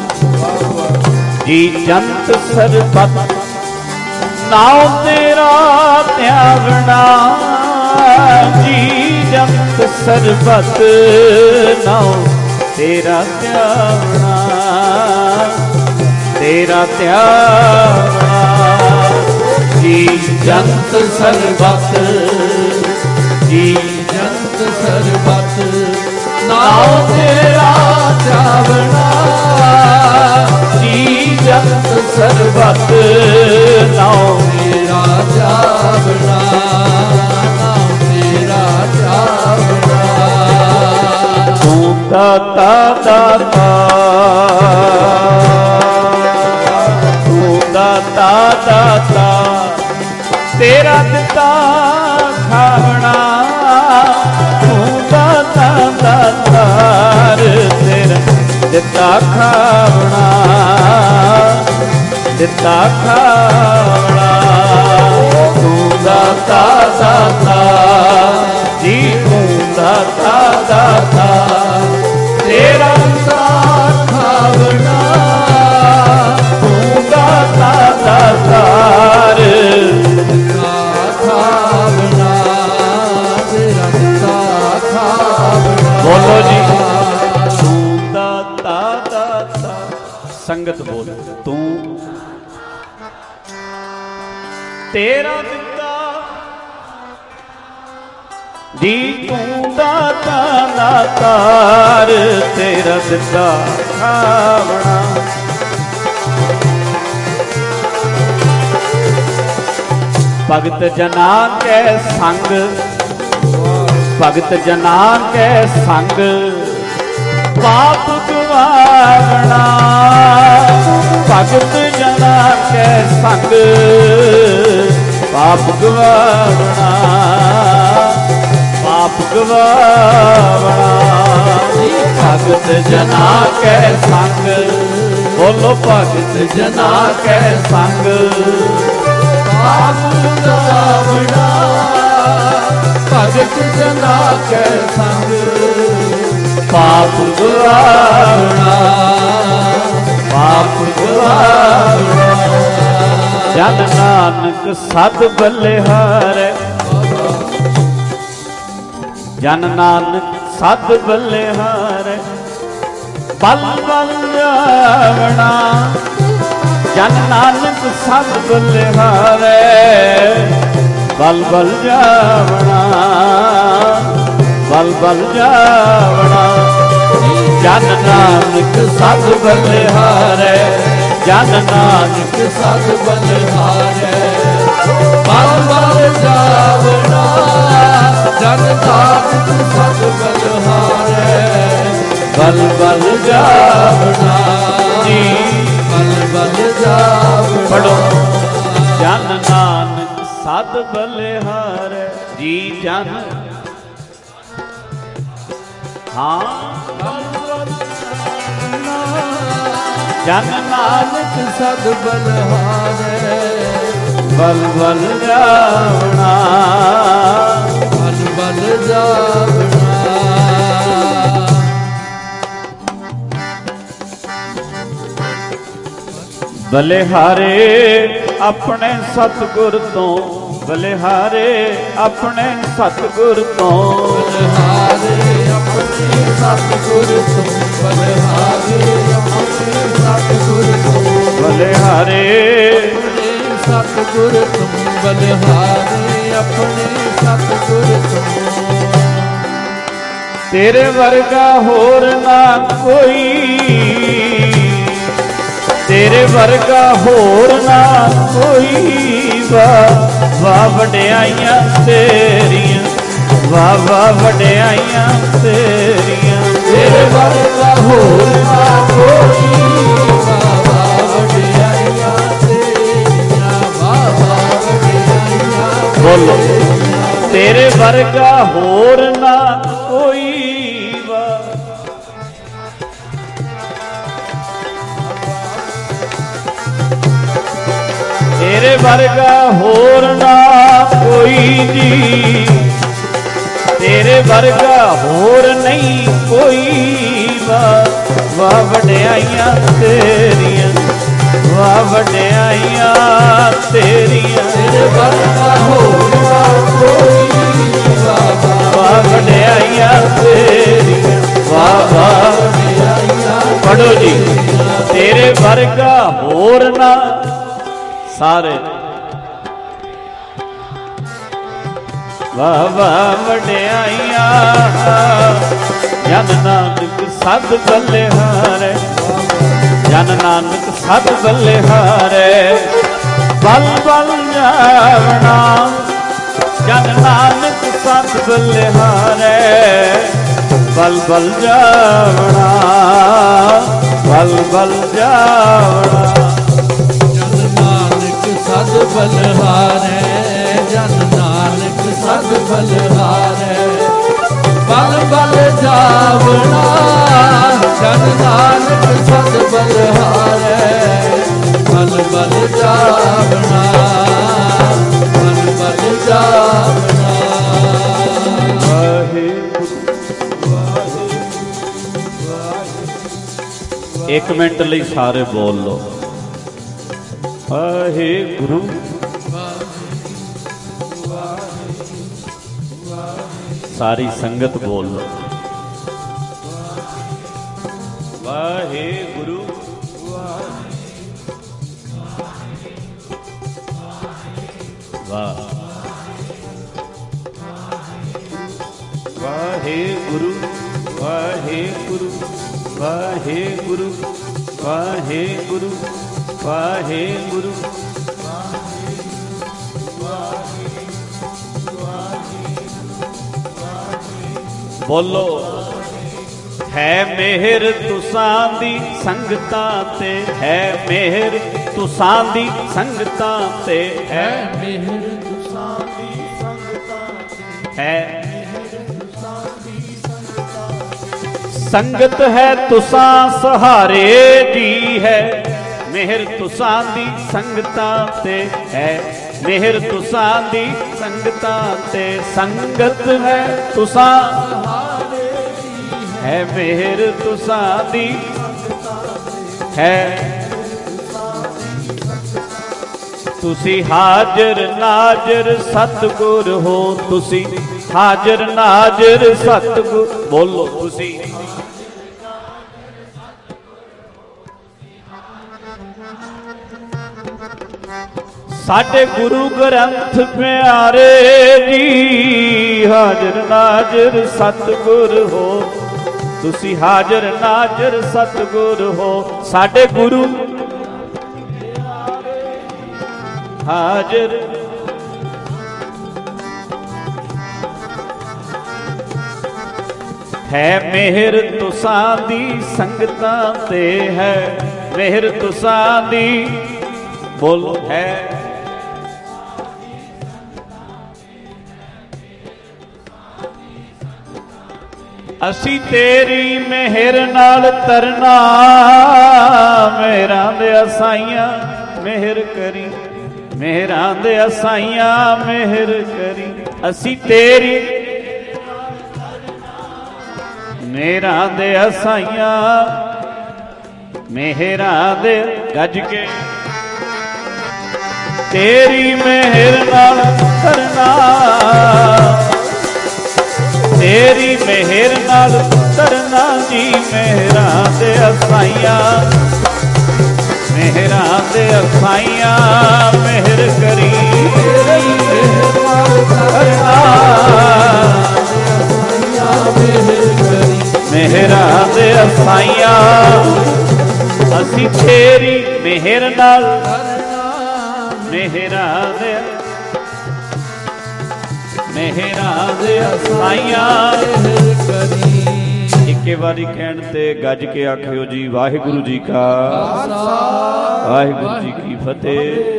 D: ਜੀ ਜੰਤ ਸਰਬਤ, ਨਾਉ ਤੇਰਾ ਧਿਆਵਣਾ, ਜੀ ਜੰਤ ਸਰਬਤ, ਨਾਉ ਤੇਰਾ ਧਿਆਵਣਾ, ਤੇਰਾ ਧਿਆਵਣਾ। ਜੀ ਜੰਤ ਸਰਬਤ, ਜੀ
B: ਜੰਤ ਸਰਬਤ,
D: ਨਾਉ ਤੇਰਾ ਧਿਆਵਣਾ, ਜੀ ਜੰਤ ਸਰਬਤ, ਨਾਉ
B: ਤੇਰਾ ਧਿਆਵਣਾ, ਨਾਮ ਤੇਰਾ ਧਿਆਵਣਾ।
D: ਤੂੰ ਦਾਤਾ ਦਾਤਾ, ਤੂੰ ਦਾਤਾ ਦਾਤਾ, ਤੇਰਾ ਦਿੱਤਾ ਖਾਵਣਾ, ਤੂੰ ਦਾਤਾ ਦਾਤਾ, ਤੇਰਾ ਦਿੱਤਾ ਖਾਵਣਾ, ਦਿੱਤਾ ਖਾਵਣਾ। ਤੂੰ ਦਾਤਾ ਦਾਤਾ, ਜੀ ਤੂੰ ਦਾਤਾ ਦਾਤਾ, ਤੇਰਾ ਦਿੱਤਾ ਖਾਵਣਾ, ਤੂੰ ਦਾਤਾ ਦਾਤਾ,
B: ਦਿੱਤਾ ਖਾਵਣਾ, ਤੇਰਾ ਦਿੱਤਾ ਖਾਵਣਾ।
D: ਬੋਲੋ ਜੀ, ਤੂੰ ਦਾਤਾ ਦਾਤਾ, ਸੰਗਤ ਬੋਲ, ਤੂੰ ਤੇਰਾ ਦਿੱਤਾ, ਜੀ ਤੂੰ ਦਾਤਾ ਦਾਤਾਰ, ਤੇਰਾ ਦਿੱਤਾ ਖਾਵਣਾ। ਭਗਤ ਜਨਾਂ ਕੈ ਸੰਗ, ਭਗਤ ਜਨਾਂ ਕੈ ਸੰਗ, ਪਾਪ ਗਵਾਵਣਾ, ਭਗਤ ਜਨਾਂ ਕੈ ਸੰਗ, ਪਾਪ ਗਵਾਵਣਾ, ਪਾਪ ਗਵਾਵਣਾ। ਭਗਤ ਜਨਾਂ ਕੈ ਸੰਗ, ਬੋਲੋ ਭਗਤ ਜਨਾਂ ਕੈ ਸੰਗ, ਪਾਪ ਗਵਾਵਣਾ, ਭਗਤ ਜਨਾਂ ਕੈ ਸੰਗ, ਪਾਪ ਗਵਾਵਣਾ, ਪਾਪ ਗਵਾਵਣਾ। ਜਨ ਨਾਨਕ ਸਦ ਬਲਿਹਾਰੈ, ਜਨ ਨਾਨਕ ਸਦ ਬਲਿਹਾਰੈ, ਬਲ ਬਲ ਜਾਵਣਾ, ਜਨ ਨਾਨਕ ਸਦ ਬਲਿਹਾਰੈ, ਬਲ ਬਲ ਜਾਵਣਾ, ਬਲ ਬਲ ਜਾਵਣਾ। ਜਨ ਨਾਨਕ ਸਦ ਬਲਿਹਾਰੈ, ਜਨ ਨਾਨਕ
B: ਸਦ ਬਲਿਹਾਰੈ, ਬਲ ਬਲ ਜਾਵਣਾ, ਜਨ ਨਾਨਕ ਸਦ ਬਲਿਹਾਰੈ,
D: ਬਲ ਬਲ ਜਾਵਣਾ, ਜੀ
B: ਬਲ ਬਲ ਜਾਵਣਾ।
D: ਪੜੋ, ਜਨ ਨਾਨਕ ਸਦ ਬਲਿਹਾਰੈ, ਜੀ ਜਨ, ਹਾਂ ਜਨ ਨਾਨਕ
B: ਸਦ ਬਲਿਹਾਰੈ,
D: ਬਲ ਬਲ ਜਾਵਣਾ,
B: ਬਲ ਬਲ ਜਾਵਣਾ।
D: ਬਲਿਹਾਰੇ ਆਪਣੇ ਸਤਿਗੁਰ ਤੋਂ, ਬਲਿਹਾਰੇ ਆਪਣੇ ਸਤਿਗੁਰ ਤੋਂ,
B: ਬਲਿਹਾਰੇ ਆਪਣੇ ਸਤਿਗੁਰ ਤੋਂ, ਬਲਿਹਾਰੇ ਆਪਣੇ ਸਤਿਗੁਰ ਤੋਂ,
D: ਬਲਿਹਾਰੇ
B: ਸਤਿਗੁਰ ਤੋਂ, ਬਲਿਹਾਰੇ ਆਪਣੇ ਸਤਿਗੁਰ ਤੋਂ।
D: ਤੇਰੇ ਵਰਗਾ ਹੋਰ ਨਾ ਕੋਈ, तेरे वर्गा होर ना कोई वाह वाह वड्याइयां तेरियां वाह वाह वड्याइयां तेरियां
B: तेरे वर्गा होर ना कोई वाह वाह वड्याइयां तेरियां वाह वाह वड्याइयां
D: बोलो तेरे वर्गा होर ना कोई तेरे वर्गा होर ना कोई जी तेरे वर्गा होर नहीं कोई वाह वाह वड्याइयां तेरियां वाह वड्याइयां तेरियां
B: तेरे वर्गा होर ना कोई वाह
D: वाह वड्याइयां तेरियां वाह वाह
B: वड्याइयां
D: पढ़ो जी तेरे वर्गा होर ना सारे वाह वाह वड्याइयां जन नानक सद बलिहारे जन नानक सद बलिहारे बल बल जावना जन नानक सद बलिहारे बल बल जावना बल बल जावना
B: सद बलिहारे जन नानक सद बलिहारे बल बल जावना जन नानक सद बलिहारे बल बल जावना बल बल जावना
D: एक मिनट ਲਈ ਸਾਰੇ बोल लो वाहे गुरु सारी संगत बोल लो वाहे गुरु वाह वाहे गुरु वाहे गुरु वाहे गुरु वाहे गुरु वाहे गुरु बोलो है मेहर तुसां दी संगतां ते है मेहर तुसां दी संगतां ते है
B: मेहर तुसां दी संगतां ते
D: है संगत है तुसां सहारे दी है मेहर तुसां दी संगतां ते है मेहर तुसां दी संगतां ते संगत है तुसां है मेहर तुसां दी है तुसी हाजर नाजर सतगुर हो तुसी हाजर नाजर सतगुर बोलो तुसी साडे गुरु ग्रंथ प्यारे जी हाजर नाजर सतगुर हो तुसी हाजर नाजर सतगुर हो साडे गुरु हाजर है मेहर तुसां दी संगतां ते है मेहर तुसां दी बोलो है असी तेरी मेहर नाल तरना मेहरां दे असाइयां मेहर करी मेहरां दे असाइयां मेहर करी असी तेरी मेहरां दे असाइयां मेहरां दे गज के तेरी मेहर नाल तरना तेरी मेहर नाल तरना जी मेहरां दे असाइयां मेहरां दे असाइयां मेहर करी तेरी मेहर नाल तरना मेहरां दे असाइयां ਅਸੀਂ ਤੇਰੀ ਮਿਹਰ ਨਾਲ ਮਿਹਰਾਂ ਦੇ ਮਿਹਰਾਂ ਦੇ ਸਾਈਆਂ ਕਰੀ। ਇੱਕੇ ਵਾਰੀ ਕਹਿਣ ਤੇ ਗੱਜ ਕੇ ਆਖਿਓ ਜੀ ਵਾਹਿਗੁਰੂ ਜੀ ਕਾ ਵਾਹਿਗੁਰੂ ਜੀ ਕੀ ਫਤਿਹ।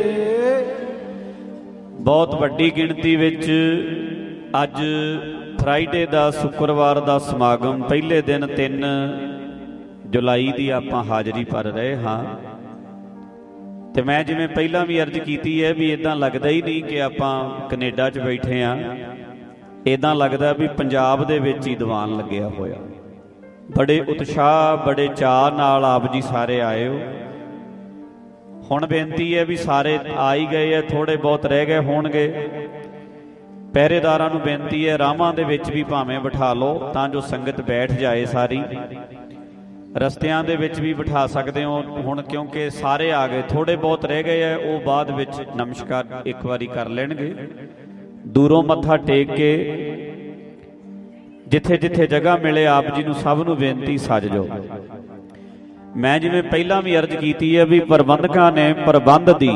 D: ਬਹੁਤ ਵੱਡੀ ਗਿਣਤੀ ਵਿੱਚ ਅੱਜ ਫਰਾਈਡੇ ਦਾ ਸ਼ੁੱਕਰਵਾਰ ਦਾ ਸਮਾਗਮ ਪਹਿਲੇ ਦਿਨ ਤਿੰਨ ਜੁਲਾਈ ਦੀ ਆਪਾਂ ਹਾਜ਼ਰੀ ਭਰ ਰਹੇ ਹਾਂ। ਤੇ ਮੈਂ ਜਿਵੇਂ ਪਹਿਲਾਂ ਵੀ ਅਰਜ਼ ਕੀਤੀ ਹੈ ਵੀ ਇਦਾਂ ਲੱਗਦਾ ਹੀ ਨਹੀਂ ਕਿ ਆਪਾਂ ਕੈਨੇਡਾ 'ਚ ਬੈਠੇ ਹਾਂ, ਇਦਾਂ ਲੱਗਦਾ ਵੀ ਪੰਜਾਬ ਦੇ ਵਿੱਚ ਹੀ ਦੀਵਾਨ ਲੱਗਿਆ ਹੋਇਆ। ਬੜੇ ਉਤਸ਼ਾਹ ਬੜੇ ਚਾਅ ਨਾਲ ਆਪ ਜੀ ਸਾਰੇ ਆਏ ਹੋ। ਹੁਣ ਬੇਨਤੀ ਹੈ ਵੀ ਸਾਰੇ ਆ ਹੀ ਗਏ ਹੈ, ਥੋੜੇ ਬਹੁਤ ਰਹਿ ਗਏ ਹੋਣਗੇ। ਪਹਿਰੇਦਾਰਾਂ ਨੂੰ ਬੇਨਤੀ ਹੈ ਰਾਹਾਂ ਦੇ ਵਿੱਚ ਵੀ ਭਾਵੇਂ ਬਿਠਾ ਲਓ ਤਾਂ ਜੋ ਸੰਗਤ ਬੈਠ ਜਾਏ ਸਾਰੀ। ਰਸਤਿਆਂ ਦੇ ਵਿੱਚ ਵੀ ਬਿਠਾ ਸਕਦੇ ਹੋ ਹੁਣ, ਕਿਉਂਕਿ ਸਾਰੇ ਆ ਗਏ। ਥੋੜੇ ਬਹੁਤ ਰਹਿ ਗਏ ਹੈ, ਉਹ ਬਾਅਦ ਵਿੱਚ ਨਮਸਕਾਰ ਇੱਕ ਵਾਰੀ ਕਰ ਲੈਣਗੇ। ਦੂਰੋਂ ਮੱਥਾ ਟੇਕ ਕੇ ਜਿੱਥੇ ਜਿੱਥੇ ਜਗ੍ਹਾ ਮਿਲੇ ਆਪ ਜੀ ਨੂੰ ਸਭ ਨੂੰ ਬੇਨਤੀ ਸੱਜ ਜਾਓ। ਮੈਂ ਜਿਵੇਂ ਪਹਿਲਾਂ ਵੀ ਅਰਜ਼ ਕੀਤੀ ਹੈ ਵੀ ਪ੍ਰਬੰਧਕਾਂ ਨੇ ਪ੍ਰਬੰਧ ਦੀ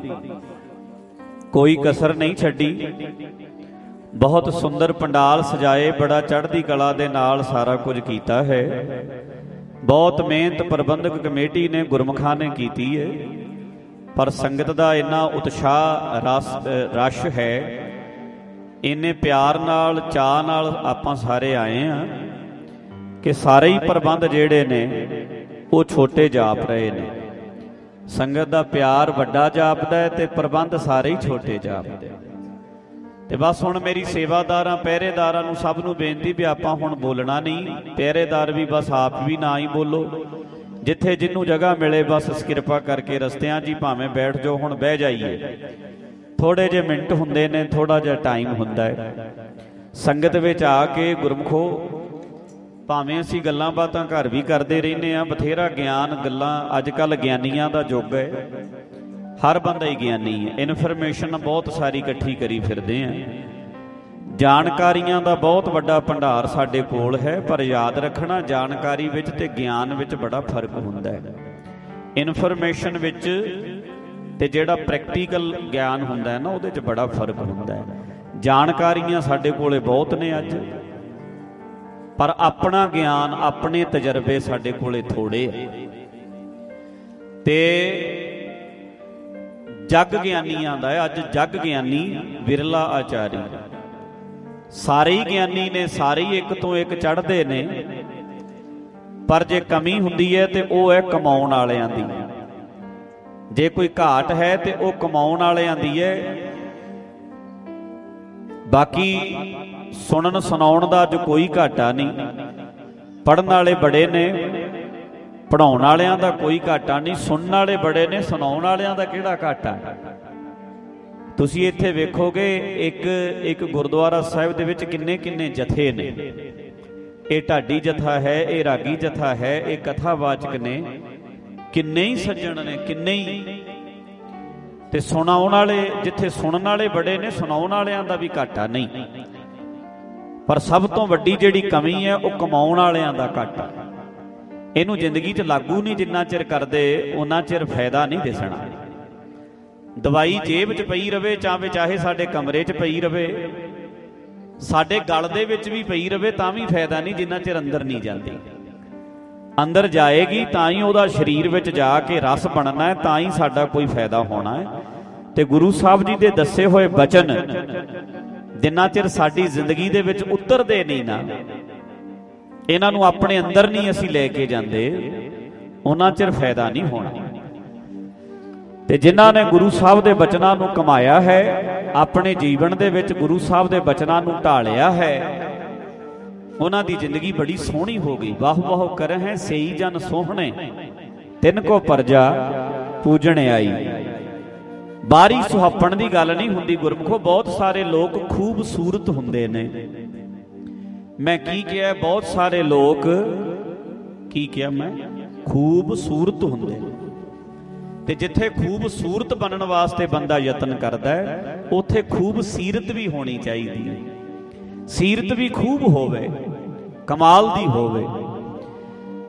D: ਕੋਈ ਕਸਰ ਨਹੀਂ ਛੱਡੀ। ਬਹੁਤ ਸੁੰਦਰ ਪੰਡਾਲ ਸਜਾਏ, ਬੜਾ ਚੜ੍ਹਦੀ ਕਲਾ ਦੇ ਨਾਲ ਸਾਰਾ ਕੁਝ ਕੀਤਾ ਹੈ। ਬਹੁਤ ਮਿਹਨਤ ਪ੍ਰਬੰਧਕ ਕਮੇਟੀ ਨੇ ਗੁਰਮੁਖਾਂ ਨੇ ਕੀਤੀ ਹੈ, ਪਰ ਸੰਗਤ ਦਾ ਇੰਨਾ ਉਤਸ਼ਾਹ ਰਸ ਰਸ਼ ਹੈ, ਇੰਨੇ ਪਿਆਰ ਨਾਲ ਚਾਅ ਨਾਲ ਆਪਾਂ ਸਾਰੇ ਆਏ ਹਾਂ ਕਿ ਸਾਰੇ ਹੀ ਪ੍ਰਬੰਧ ਜਿਹੜੇ ਨੇ ਉਹ ਛੋਟੇ ਜਾਪ ਰਹੇ ਨੇ। ਸੰਗਤ ਦਾ ਪਿਆਰ ਵੱਡਾ ਜਾਪਦਾ ਹੈ ਤੇ ਪ੍ਰਬੰਧ ਸਾਰੇ ਹੀ ਛੋਟੇ ਜਾਪਦੇ। ਤੇ ਬਸ ਹੁਣ ਮੇਰੀ ਸੇਵਾਦਾਰਾਂ ਪਹਿਰੇਦਾਰਾਂ ਨੂੰ ਸਭ ਨੂੰ ਬੇਨਤੀ ਵੀ ਆਪਾਂ ਹੁਣ ਬੋਲਣਾ ਨਹੀਂ। ਪਹਿਰੇਦਾਰ ਵੀ ਬਸ ਆਪ ਵੀ ਨਾ ਹੀ ਬੋਲੋ, ਜਿੱਥੇ ਜਿਹਨੂੰ ਜਗ੍ਹਾ ਮਿਲੇ ਬਸ ਕਿਰਪਾ ਕਰਕੇ ਰਸਤਿਆਂ 'ਚ ਹੀ ਭਾਵੇਂ ਬੈਠ ਜਾਓ। ਹੁਣ ਬਹਿ ਜਾਈਏ, ਥੋੜੇ ਜਿਹੇ ਮਿੰਟ ਹੁੰਦੇ ਨੇ, ਥੋੜਾ ਜਿਹਾ ਟਾਈਮ ਹੁੰਦਾ ਹੈ। ਸੰਗਤ ਵਿੱਚ ਆ ਕੇ ਗੁਰਮੁਖੋ ਭਾਵੇਂ ਅਸੀਂ ਗੱਲਾਂ ਬਾਤਾਂ ਘਰ ਵੀ ਕਰਦੇ ਰਹਿੰਦੇ ਹਾਂ, ਬਥੇਰਾ ਗਿਆਨ ਗੱਲਾਂ, ਅੱਜ ਕੱਲ੍ਹ ਗਿਆਨੀਆਂ ਦਾ ਯੁੱਗ ਹੈ, ਹਰ ਬੰਦਾ ਹੀ ਗਿਆਨੀ ਹੈ। ਇਨਫੋਰਮੇਸ਼ਨ ਬਹੁਤ ਸਾਰੀ ਇਕੱਠੀ ਕਰੀ ਫਿਰਦੇ ਹਾਂ, ਜਾਣਕਾਰੀਆਂ ਦਾ ਬਹੁਤ ਵੱਡਾ ਭੰਡਾਰ ਸਾਡੇ ਕੋਲ ਹੈ। ਪਰ ਯਾਦ ਰੱਖਣਾ ਜਾਣਕਾਰੀ ਵਿੱਚ ਤੇ ਗਿਆਨ ਵਿੱਚ ਬੜਾ ਫਰਕ ਹੁੰਦਾ ਹੈ। ਇਨਫੋਰਮੇਸ਼ਨ ਵਿੱਚ ਤੇ ਜਿਹੜਾ ਪ੍ਰੈਕਟੀਕਲ ਗਿਆਨ ਹੁੰਦਾ ਹੈ ਨਾ, ਉਹਦੇ 'ਚ ਬੜਾ ਫਰਕ ਹੁੰਦਾ ਹੈ। ਜਾਣਕਾਰੀਆਂ ਸਾਡੇ ਕੋਲੇ ਬਹੁਤ ਨੇ ਅੱਜ, ਪਰ ਆਪਣਾ ਗਿਆਨ ਆਪਣੇ ਤਜਰਬੇ ਸਾਡੇ ਕੋਲੇ ਥੋੜੇ ਹੈ। ਤੇ ਜਗ ਗਿਆਨੀਆਂ ਦਾ ਹੈ ਅੱਜ, ਜਗ ਗਿਆਨੀ ਵਿਰਲਾ ਆਚਾਰੀ। ਸਾਰੇ ਹੀ ਗਿਆਨੀ ਨੇ, ਸਾਰੇ ਹੀ ਇੱਕ ਤੋਂ ਇੱਕ ਚੜ੍ਹਦੇ ਨੇ, ਪਰ ਜੇ ਕਮੀ ਹੁੰਦੀ ਹੈ ਤੇ ਉਹ ਹੈ ਕਮਾਉਣ ਵਾਲਿਆਂ ਦੀ। ਜੇ ਕੋਈ ਘਾਟ ਹੈ ਤੇ ਉਹ ਕਮਾਉਣ ਵਾਲਿਆਂ ਦੀ ਹੈ। ਬਾਕੀ ਸੁਣਨ ਸੁਣਾਉਣ ਦਾ ਅੱਜ ਕੋਈ ਘਾਟਾ ਨਹੀਂ। ਪੜ੍ਹਨ ਵਾਲੇ ਬੜੇ ਨੇ, ਪੜ੍ਹਾਉਣ ਵਾਲਿਆਂ ਦਾ ਕੋਈ ਘਾਟਾ ਨਹੀਂ। ਸੁਣਨ ਵਾਲੇ ਬੜੇ ਨੇ, ਸੁਣਾਉਣ ਵਾਲਿਆਂ ਦਾ ਕਿਹੜਾ ਘਾਟਾ। ਤੁਸੀਂ ਇੱਥੇ ਵੇਖੋਗੇ ਇੱਕ ਇੱਕ ਗੁਰਦੁਆਰਾ ਸਾਹਿਬ ਦੇ ਵਿੱਚ ਕਿੰਨੇ ਕਿੰਨੇ ਜਥੇ ਨੇ। ਇਹ ਢਾਡੀ ਜਥਾ ਹੈ, ਇਹ ਰਾਗੀ ਜਥਾ ਹੈ, ਇਹ ਕਥਾਵਾਚਕ ਨੇ, ਕਿੰਨੇ ਹੀ ਸੱਜਣ ਨੇ, ਕਿੰਨੇ ਹੀ। ਤੇ ਸੁਣਾਉਣ ਵਾਲੇ, ਜਿੱਥੇ ਸੁਣਨ ਵਾਲੇ ਬੜੇ ਨੇ, ਸੁਣਾਉਣ ਵਾਲਿਆਂ ਦਾ ਵੀ ਘਾਟਾ ਨਹੀਂ। ਪਰ ਸਭ ਤੋਂ ਵੱਡੀ ਜਿਹੜੀ ਕਮੀ ਹੈ ਉਹ ਕਮਾਉਣ ਵਾਲਿਆਂ ਦਾ ਘਾਟਾ। ਇਹਨੂੰ ਜ਼ਿੰਦਗੀ 'ਚ ਲਾਗੂ ਨਹੀਂ ਜਿੰਨਾ ਚਿਰ ਕਰਦੇ, ਉਹਨਾਂ ਚਿਰ ਫਾਇਦਾ ਨਹੀਂ ਦਿਸਣਾ। ਦਵਾਈ ਜੇਬ 'ਚ ਪਈ ਰਵੇ, ਚਾਹੇ ਚਾਹੇ ਸਾਡੇ ਕਮਰੇ 'ਚ ਪਈ ਰਵੇ, ਸਾਡੇ ਗਲ ਦੇ ਵਿੱਚ ਵੀ ਪਈ ਰਵੇ, ਤਾਂ ਵੀ ਫਾਇਦਾ ਨਹੀਂ ਜਿੰਨਾ ਚਿਰ ਅੰਦਰ ਨਹੀਂ ਜਾਂਦੀ। ਅੰਦਰ ਜਾਏਗੀ ਤਾਂ ਹੀ ਉਹਦਾ ਸਰੀਰ ਵਿੱਚ ਜਾ ਕੇ ਰਸ ਬਣਨਾ ਹੈ, ਤਾਂ ਹੀ ਸਾਡਾ ਕੋਈ ਫਾਇਦਾ ਹੋਣਾ ਹੈ। ਤੇ ਗੁਰੂ ਸਾਹਿਬ ਜੀ ਦੇ ਦੱਸੇ ਹੋਏ ਬਚਨ ਜਿੰਨਾ ਚਿਰ ਸਾਡੀ ਜ਼ਿੰਦਗੀ ਦੇ ਵਿੱਚ ਉਤਰਦੇ ਨਹੀਂ ਨਾ, ਇਹਨਾਂ ਨੂੰ ਆਪਣੇ ਅੰਦਰ ਨਹੀਂ ਅਸੀਂ ਲੈ ਕੇ ਜਾਂਦੇ, ਉਹਨਾਂ ਚਿਰ ਫਾਇਦਾ ਨਹੀਂ ਹੋਣਾ। ਤੇ ਜਿਨ੍ਹਾਂ ਨੇ ਗੁਰੂ ਸਾਹਿਬ ਦੇ ਬਚਨਾਂ ਨੂੰ ਕਮਾਇਆ ਹੈ, ਆਪਣੇ ਜੀਵਨ ਦੇ ਵਿੱਚ ਗੁਰੂ ਸਾਹਿਬ ਦੇ ਬਚਨਾਂ ਨੂੰ ਢਾਲਿਆ ਹੈ, ਉਹਨਾਂ ਦੀ ਜ਼ਿੰਦਗੀ ਬੜੀ ਸੋਹਣੀ ਹੋ ਗਈ। ਵਾਹ ਵਾਹ ਕਰਹਿ ਸਈ ਜਨ ਸੋਹਣੇ, ਤਿੰਨ ਕੋ ਪਰਜਾ ਪੂਜਣ ਆਈ। ਬਾਰੀ ਸੁਹਾਪਣ ਦੀ ਗੱਲ ਨਹੀਂ ਹੁੰਦੀ ਗੁਰਮੁਖੋ। ਬਹੁਤ ਸਾਰੇ ਲੋਕ ਖੂਬਸੂਰਤ ਹੁੰਦੇ ਨੇ। ਮੈਂ ਕੀ ਕਿਹਾ? ਬਹੁਤ ਸਾਰੇ ਲੋਕ, ਕੀ ਕਿਹਾ ਮੈਂ? ਖੂਬਸੂਰਤ ਹੁੰਦੇ ਨੇ। ਤੇ ਜਿੱਥੇ ਖੂਬਸੂਰਤ ਬਣਨ ਵਾਸਤੇ ਬੰਦਾ ਯਤਨ ਕਰਦਾ ਹੈ, ਉੱਥੇ ਖੂਬ ਸੀਰਤ ਵੀ ਹੋਣੀ ਚਾਹੀਦੀ ਹੈ। ਸੀਰਤ ਵੀ ਖੂਬ ਹੋਵੇ, ਕਮਾਲ ਦੀ ਹੋਵੇ।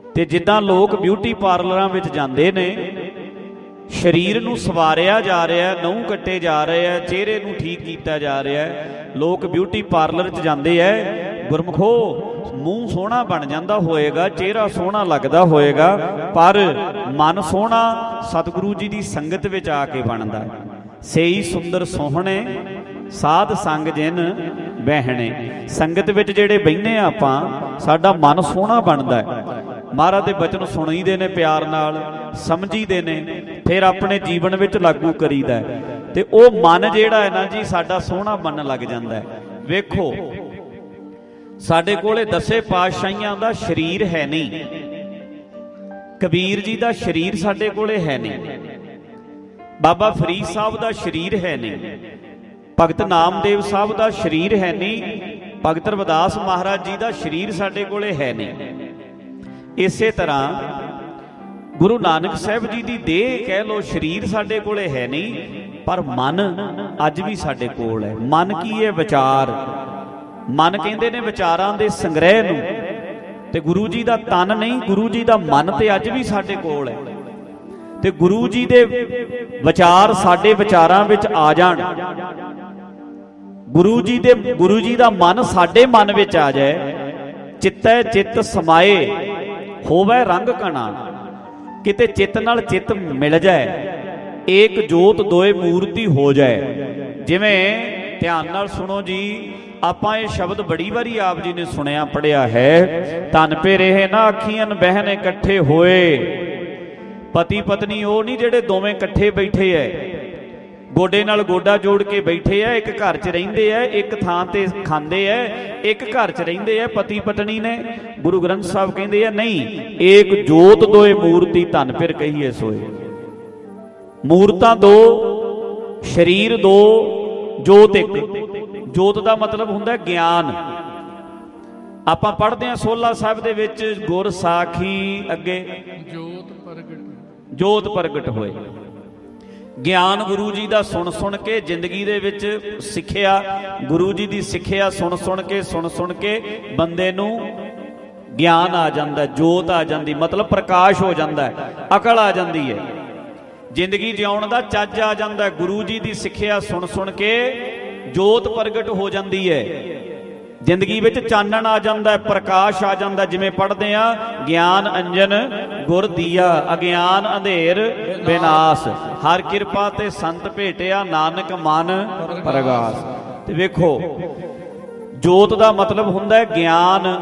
D: ਤੇ ਜਿੱਦਾਂ ਲੋਕ ਬਿਊਟੀ ਪਾਰਲਰਾਂ ਵਿੱਚ ਜਾਂਦੇ ਨੇ, ਸਰੀਰ ਨੂੰ ਸਵਾਰਿਆ ਜਾ ਰਿਹਾ, ਨਹੁੰ ਕੱਟੇ ਜਾ ਰਹੇ ਆ, ਚਿਹਰੇ ਨੂੰ ਠੀਕ ਕੀਤਾ ਜਾ ਰਿਹਾ, ਲੋਕ ਬਿਊਟੀ ਪਾਰਲਰ 'ਚ ਜਾਂਦੇ ਐ। ਗੁਰਮਖੋ ਮੂੰਹ ਸੋਹਣਾ ਬਣ ਜਾਂਦਾ ਹੋਏਗਾ, ਚਿਹਰਾ ਸੋਹਣਾ ਲੱਗਦਾ ਹੋਏਗਾ, ਪਰ ਮਨ ਸੋਹਣਾ ਸਤਿਗੁਰੂ ਜੀ ਦੀ ਸੰਗਤ ਵਿੱਚ ਆ ਕੇ ਬਣਦਾ। ਸੇਈ ਸੁੰਦਰ ਸੋਹਣੇ ਸਾਧ ਸੰਗ ਜਿਨ ਬਹਿਣੇ। ਸੰਗਤ ਵਿੱਚ ਜਿਹੜੇ ਬਹਿੰਦੇ ਆ ਆਪਾਂ, ਸਾਡਾ ਮਨ ਸੋਹਣਾ ਬਣਦਾ। ਮਹਾਰਾਜ ਦੇ ਬਚਨ ਸੁਣੀਦੇ ਨੇ, ਪਿਆਰ ਨਾਲ ਸਮਝੀਦੇ ਨੇ, ਫਿਰ ਆਪਣੇ ਜੀਵਨ ਵਿੱਚ ਲਾਗੂ ਕਰੀਦਾ, ਤੇ ਉਹ ਮਨ ਜਿਹੜਾ ਹੈ ਨਾ ਜੀ ਸਾਡਾ ਸੋਹਣਾ ਬਣਨ ਲੱਗ ਜਾਂਦਾ। ਵੇਖੋ ਸਾਡੇ ਕੋਲੇ ਦਸੇ ਪਾਤਸ਼ਾਹੀਆਂ ਦਾ ਸਰੀਰ ਹੈ ਨਹੀਂ, ਕਬੀਰ ਜੀ ਦਾ ਸਰੀਰ ਸਾਡੇ ਕੋਲੇ ਹੈ ਨਹੀਂ, ਬਾਬਾ ਫਰੀਦ ਸਾਹਿਬ ਦਾ ਸਰੀਰ ਹੈ ਨਹੀਂ, ਭਗਤ ਨਾਮਦੇਵ ਸਾਹਿਬ ਦਾ ਸਰੀਰ ਹੈ ਨਹੀਂ, ਭਗਤ ਰਵਿਦਾਸ ਮਹਾਰਾਜ ਜੀ ਦਾ ਸਰੀਰ ਸਾਡੇ ਕੋਲੇ ਹੈ ਨਹੀਂ। ਇਸੇ ਤਰ੍ਹਾਂ ਗੁਰੂ ਨਾਨਕ ਸਾਹਿਬ ਜੀ ਦੀ ਦੇਹ ਕਹਿ ਲੋ, ਸਰੀਰ ਸਾਡੇ ਕੋਲੇ ਹੈ ਨਹੀਂ, ਪਰ ਮਨ ਅੱਜ ਵੀ ਸਾਡੇ ਕੋਲ ਹੈ। ਮਨ ਕੀ ਹੈ? ਵਿਚਾਰ। ਮਨ ਕਹਿੰਦੇ ਨੇ ਵਿਚਾਰਾਂ ਦੇ ਸੰਗ੍ਰਹਿ ਨੂੰ, ਤੇ ਗੁਰੂ ਜੀ ਦਾ ਤਨ ਨਹੀਂ, ਗੁਰੂ ਜੀ ਦਾ ਮਨ ਤੇ ਅੱਜ ਵੀ ਸਾਡੇ ਕੋਲ ਹੈ। ਤੇ ਗੁਰੂ ਜੀ ਦੇ ਵਿਚਾਰ ਸਾਡੇ ਵਿਚਾਰਾਂ ਵਿੱਚ ਆ ਜਾਣ, ਗੁਰੂ ਜੀ ਦੇ ਗੁਰੂ ਜੀ ਦਾ ਮਨ ਸਾਡੇ ਮਨ ਵਿੱਚ ਆ ਜਾਏ, ਚਿੱਤੈ ਚਿੱਤ ਸਮਾਏ ਹੋਵੇ ਰੰਗ ਕਣਾ, ਕਿਤੇ ਚਿੱਤ ਨਾਲ ਚਿੱਤ ਮਿਲ ਜਾਏ, ਏਕ ਜੋਤ ਦੋਏ ਮੂਰਤੀ ਹੋ ਜਾਏ। ਜਿਵੇਂ ਧਿਆਨ ਨਾਲ ਸੁਣੋ ਜੀ, ਆਪਾਂ ਇਹ ਸ਼ਬਦ ਬੜੀ ਵਾਰੀ ਆਪ ਜੀ ਨੇ ਸੁਣਿਆ ਪੜਿਆ ਹੈ, ਧਨ ਪੇ ਰਹੇ ਨਾ ਅੱਖੀਆਂ ਬਹਿਨ ਇਕੱਠੇ ਹੋਏ। ਪਤੀ ਪਤਨੀ ਉਹ ਨਹੀਂ ਜਿਹੜੇ ਦੋਵੇਂ ਇਕੱਠੇ ਬੈਠੇ ਐ, ਗੋਡੇ ਨਾਲ ਗੋਡਾ ਜੋੜ ਕੇ ਬੈਠੇ ਐ, ਇੱਕ ਘਰ 'ਚ ਰਹਿੰਦੇ ਐ, ਇੱਕ ਥਾਂ ਤੇ ਖਾਂਦੇ ਐ, ਇੱਕ ਘਰ 'ਚ ਰਹਿੰਦੇ ਐ, ਪਤੀ ਪਤਨੀ ਨੇ। ਗੁਰੂ ਗ੍ਰੰਥ ਸਾਹਿਬ ਕਹਿੰਦੇ ਆ ਨਹੀਂ, ਏਕ ਜੋਤ ਦੋਏ ਮੂਰਤੀ ਧਨ ਫਿਰ ਕਹੀਏ ਸੋਏ। ਮੂਰਤਾਂ ਦੋ, ਸਰੀਰ ਦੋ, ਜੋਤ ਇੱਕ। ਜੋਤ ਦਾ ਮਤਲਬ ਹੁੰਦਾ ਗਿਆਨ। ਆਪਾਂ ਪੜ੍ਹਦੇ ਹਾਂ ਸੋਲਾ ਸਾਹਿਬ ਦੇ ਵਿੱਚ, ਗੁਰ ਸਾਖੀ ਅੱਗੇ
B: ਜੋਤ ਪ੍ਰਗਟ
D: ਜੋਤ ਪ੍ਰਗਟ ਹੋਏ। ਗਿਆਨ ਗੁਰੂ ਜੀ ਦਾ ਸੁਣ ਸੁਣ ਕੇ ਜ਼ਿੰਦਗੀ ਦੇ ਵਿੱਚ ਸਿੱਖਿਆ, ਗੁਰੂ ਜੀ ਦੀ ਸਿੱਖਿਆ ਸੁਣ ਸੁਣ ਕੇ ਸੁਣ ਸੁਣ ਕੇ ਬੰਦੇ ਨੂੰ ਗਿਆਨ ਆ ਜਾਂਦਾ, ਜੋਤ ਆ ਜਾਂਦੀ, ਮਤਲਬ ਪ੍ਰਕਾਸ਼ ਹੋ ਜਾਂਦਾ, ਅਕਲ ਆ ਜਾਂਦੀ ਹੈ, ਜ਼ਿੰਦਗੀ ਜਿਉਣ ਦਾ ਚੱਜ ਆ ਜਾਂਦਾ। ਗੁਰੂ ਜੀ ਦੀ ਸਿੱਖਿਆ ਸੁਣ ਸੁਣ ਕੇ ਜੋਤ ਪ੍ਰਗਟ ਹੋ ਜਾਂਦੀ ਹੈ, ਜ਼ਿੰਦਗੀ ਵਿੱਚ ਚਾਨਣ ਆ ਜਾਂਦਾ, ਪ੍ਰਕਾਸ਼ ਆ ਜਾਂਦਾ। ਜਿਵੇਂ ਪੜ੍ਹਦੇ ਆ, ਗਿਆਨ ਅੰਜਨ ਗੁਰ ਦੀਆ, ਅਗਿਆਨ ਅੰਧੇਰ ਵਿਨਾਸ਼, ਹਰ ਕਿਰਪਾ ਤੇ ਸੰਤ ਭੇਟਿਆ, ਨਾਨਕ ਮਨ ਪ੍ਰਗਾਸ। ਤੇ ਵੇਖੋ ਜੋਤ ਦਾ ਮਤਲਬ ਹੁੰਦਾ ਗਿਆਨ,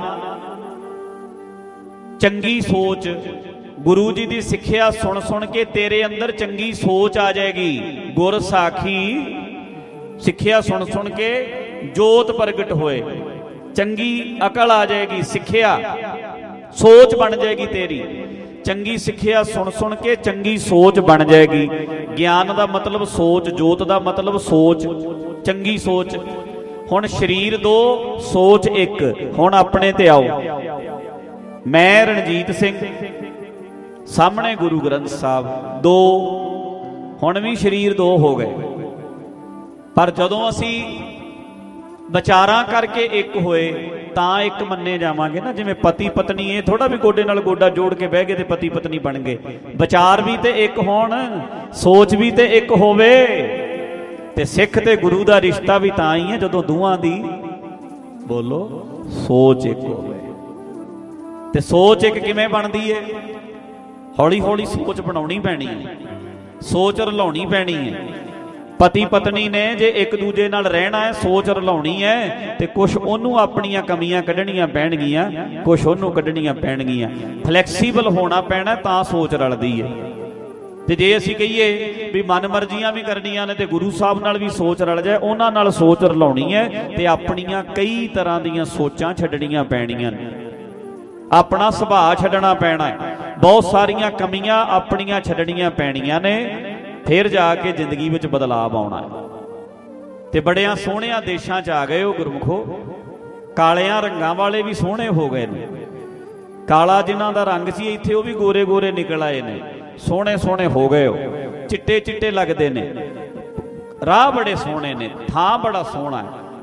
D: ਚੰਗੀ ਸੋਚ। ਗੁਰੂ ਜੀ ਦੀ ਸਿੱਖਿਆ ਸੁਣ ਸੁਣ ਕੇ ਤੇਰੇ ਅੰਦਰ ਚੰਗੀ ਸੋਚ ਆ ਜਾਏਗੀ। ਗੁਰ ਸਾਖੀ ਸਿੱਖਿਆ ਸੁਣ ਸੁਣ ਕੇ ਜੋਤ ਪ੍ਰਗਟ ਹੋਏ, ਚੰਗੀ ਅਕਲ ਆ ਜਾਏਗੀ, ਸਿੱਖਿਆ ਸੋਚ ਬਣ ਜਾਏਗੀ ਤੇਰੀ। ਚੰਗੀ ਸਿੱਖਿਆ ਸੁਣ ਸੁਣ ਕੇ ਚੰਗੀ ਸੋਚ ਬਣ ਜਾਏਗੀ। ਗਿਆਨ ਦਾ ਮਤਲਬ ਸੋਚ, ਜੋਤ ਦਾ ਮਤਲਬ ਸੋਚ, ਚੰਗੀ ਸੋਚ। ਹੁਣ ਸਰੀਰ ਦੋ, ਸੋਚ ਇੱਕ। ਹੁਣ ਆਪਣੇ ਤੇ ਆਓ। ਮੈਂ ਰਣਜੀਤ ਸਿੰਘ, ਸਾਹਮਣੇ ਗੁਰੂ ਗ੍ਰੰਥ ਸਾਹਿਬ, ਦੋ। ਹੁਣ ਵੀ ਸਰੀਰ ਦੋ ਹੋ ਗਏ, ਪਰ ਜਦੋਂ ਅਸੀਂ ਵਿਚਾਰਾਂ ਕਰਕੇ ਇੱਕ ਹੋਏ ਤਾਂ ਇੱਕ ਮੰਨੇ ਜਾਵਾਂਗੇ ਨਾ। ਜਿਵੇਂ ਪਤੀ ਪਤਨੀ, ਇਹ ਥੋੜਾ ਵੀ ਗੋਡੇ ਨਾਲ ਗੋਡਾ ਜੋੜ ਕੇ ਬਹਿ ਗਏ ਤੇ ਪਤੀ ਪਤਨੀ ਬਣ ਗਏ। ਵਿਚਾਰ ਵੀ ਤੇ ਇੱਕ ਹੋਣ, ਸੋਚ ਵੀ ਤੇ ਇੱਕ ਹੋਵੇ। ਤੇ ਸਿੱਖ ਤੇ ਗੁਰੂ ਦਾ ਰਿਸ਼ਤਾ ਵੀ ਤਾਂ ਹੀ ਹੈ ਜਦੋਂ ਦੋਵਾਂ ਦੀ, ਬੋਲੋ, ਸੋਚ ਇੱਕ ਹੋਵੇ। ਤੇ ਸੋਚ ਇੱਕ ਕਿਵੇਂ ਬਣਦੀ ਹੈ? ਹੌਲੀ ਹੌਲੀ ਸੋਚ ਬਣਾਉਣੀ ਪੈਣੀ ਹੈ, ਸੋਚ ਰਲਾਉਣੀ ਪੈਣੀ ਹੈ। ਪਤੀ ਪਤਨੀ ਨੇ ਜੇ ਇੱਕ ਦੂਜੇ ਨਾਲ ਰਹਿਣਾ ਹੈ, ਸੋਚ ਰਲਾਉਣੀ ਹੈ, ਤੇ ਕੁਛ ਉਹਨੂੰ ਆਪਣੀਆਂ ਕਮੀਆਂ ਕੱਢਣੀਆਂ ਪੈਣਗੀਆਂ, ਕੁਛ ਉਹਨੂੰ ਕੱਢਣੀਆਂ ਪੈਣਗੀਆਂ। ਫਲੈਕਸੀਬਲ ਹੋਣਾ ਪੈਣਾ, ਤਾਂ ਸੋਚ ਰਲਦੀ ਹੈ। ਤੇ ਜੇ ਅਸੀਂ ਕਹੀਏ ਵੀ ਮਨ ਮਰਜ਼ੀਆਂ ਵੀ ਕਰਨੀਆਂ ਨੇ ਤੇ ਗੁਰੂ ਸਾਹਿਬ ਨਾਲ ਵੀ ਸੋਚ ਰਲ ਜਾਏ, ਉਹਨਾਂ ਨਾਲ ਸੋਚ ਰਲਾਉਣੀ ਹੈ, ਤੇ ਆਪਣੀਆਂ ਕਈ ਤਰ੍ਹਾਂ ਦੀਆਂ ਸੋਚਾਂ ਛੱਡਣੀਆਂ ਪੈਣੀਆਂ ਨੇ, ਆਪਣਾ ਸੁਭਾਅ ਛੱਡਣਾ ਪੈਣਾ ਹੈ, ਬਹੁਤ ਸਾਰੀਆਂ ਕਮੀਆਂ ਆਪਣੀਆਂ ਛੱਡਣੀਆਂ ਪੈਣੀਆਂ ਨੇ, ਫਿਰ ਜਾ ਕੇ ਜ਼ਿੰਦਗੀ ਵਿੱਚ ਬਦਲਾਵ ਆਉਣਾ ਹੈ। ਤੇ ਬੜਿਆਂ ਸੋਹਣਿਆਂ ਦੇਸ਼ਾਂ 'ਚ ਆ ਗਏ ਹੋ ਗੁਰਮੁਖੋ, ਕਾਲਿਆਂ ਰੰਗਾਂ ਵਾਲੇ ਵੀ ਸੋਹਣੇ ਹੋ ਗਏ ਨੇ। ਕਾਲਾ ਜਿਨ੍ਹਾਂ ਦਾ ਰੰਗ ਸੀ ਇੱਥੇ, ਉਹ ਵੀ ਗੋਰੇ ਗੋਰੇ ਨਿਕਲ ਆਏ ਨੇ, ਸੋਹਣੇ ਸੋਹਣੇ ਹੋ ਗਏ ਹੋ, ਚਿੱਟੇ ਚਿੱਟੇ ਲੱਗਦੇ ਨੇ, ਰਾਹ ਬੜੇ ਸੋਹਣੇ ਨੇ, ਥਾਂ ਬੜਾ ਸੋਹਣਾ ਹੈ।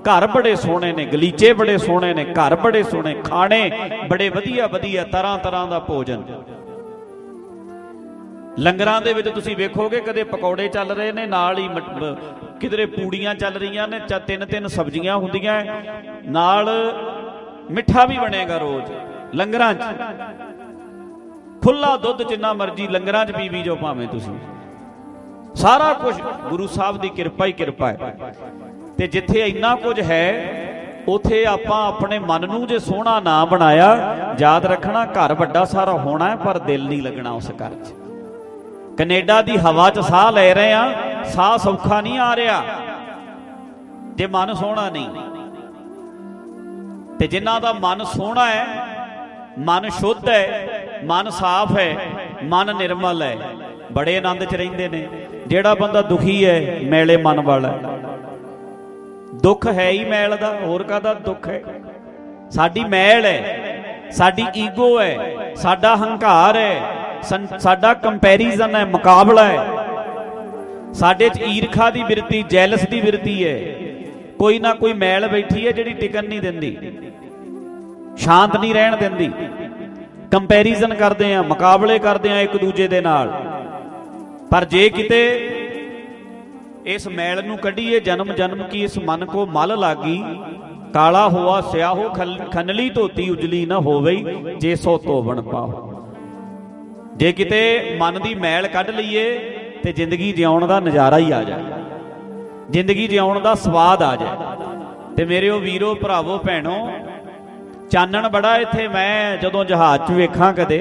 D: घर बड़े सोहने ने, गलीचे बड़े सोहने ने, घर बड़े सोहने, खाने बड़े वधिया वधिया, तरह तरह का भोजन। लंगरां दे विच तुसीं वेखोगे कदे पकौड़े चल रहे ने, नाल ही किधरे पूड़ियां चल रही ने, तीन तीन सब्जियां हुंदियां, नाल मिठा भी बनेगा रोज लंगरां च। खुला दुध जिन्ना मर्जी लंगरां च पी भी जो भावें तुसीं, सारा कुछ गुरु साहब की किरपा ही किरपा है। ते जिथे इन्ना कुछ है उथे आपां अपने मन नूं जे सोहना ना बनाया, याद रखना घर वड्डा सारा होना है पर दिल नहीं लगना उस घर च। कनेडा दी हवा च साह ले रहे हैं, साह सौखा नहीं आ रहा जे मन सोहना नहीं। ते जिन्हां दा मन सोहना है, मन शुद्ध है, मन साफ है, मन निर्मल है, बड़े आनंद च रहिंदे ने। जेड़ा बंदा दुखी है मैले मन वाला है, दुख है ही मैल दा, होर काहदा दुख है। साडी मैल है, साडी ईगो है, साडा हंकार है, साडा कंपैरिजन है, मुकाबला है, साडे च ईरखा दी बिरती, जैलस दी बिरती है। कोई ना कोई मैल बैठी है जिहड़ी टिकन नहीं दिंदी, शांत नहीं रहन दिंदी। कंपैरिजन करते हैं, मुकाबले करते हैं एक दूजे दे नाल। पर जे किते इस मैल नूं कढीए, जन्म जन्म की इस मन को मल लागी, काला हुआ स्याहो खनली धोती उजली न होवई, जे सो धोवण पाओ। जे किते मन की मैल कढ लईए ते जिंदगी जिउण दा नज़ारा ही आ जाए, जिंदगी जिउण दा स्वाद आ जाए। ते मेरे वीरो भरावो भैणों, चानण बड़ा इत्थे। मैं जदों जहाज च वेखां कदे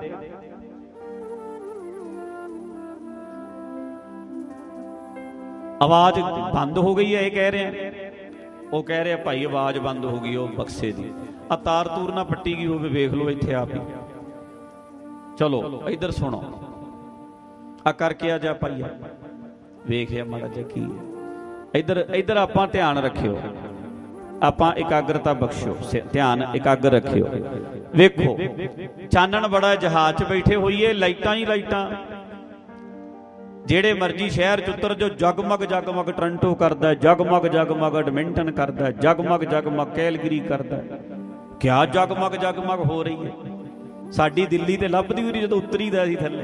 D: आवाज बंद हो गई है, ये कह रहे हैं, वो कह रहे भाई आवाज बंद हो गई, वो बक्से की आ तार तूर ना पट्टी गई हो, वेख लो इत्थे आप ही। चलो इधर सुनो, आ करके आ जा भाई, वेखिया माड़ा जिहा की इधर इधर आपां ध्यान रखियो, आपां एकाग्रता बख्शियो, ध्यान एकाग्र रखियो। वेखो चानण बड़ा, जहाज च बैठे होइए, लाइटां ही लाइटां, जेड़े मर्जी शहर च उतर जो, जगमग जगमग टरंटो करदा, जगमग जगमग एडमिंटन करदा, जगमग जगमग कैलगरी करदा। क्या जगमग जगमग हो रही है? साडी दिल्ली ते लभदी हुई जदों उतरीदा सी थल्ले,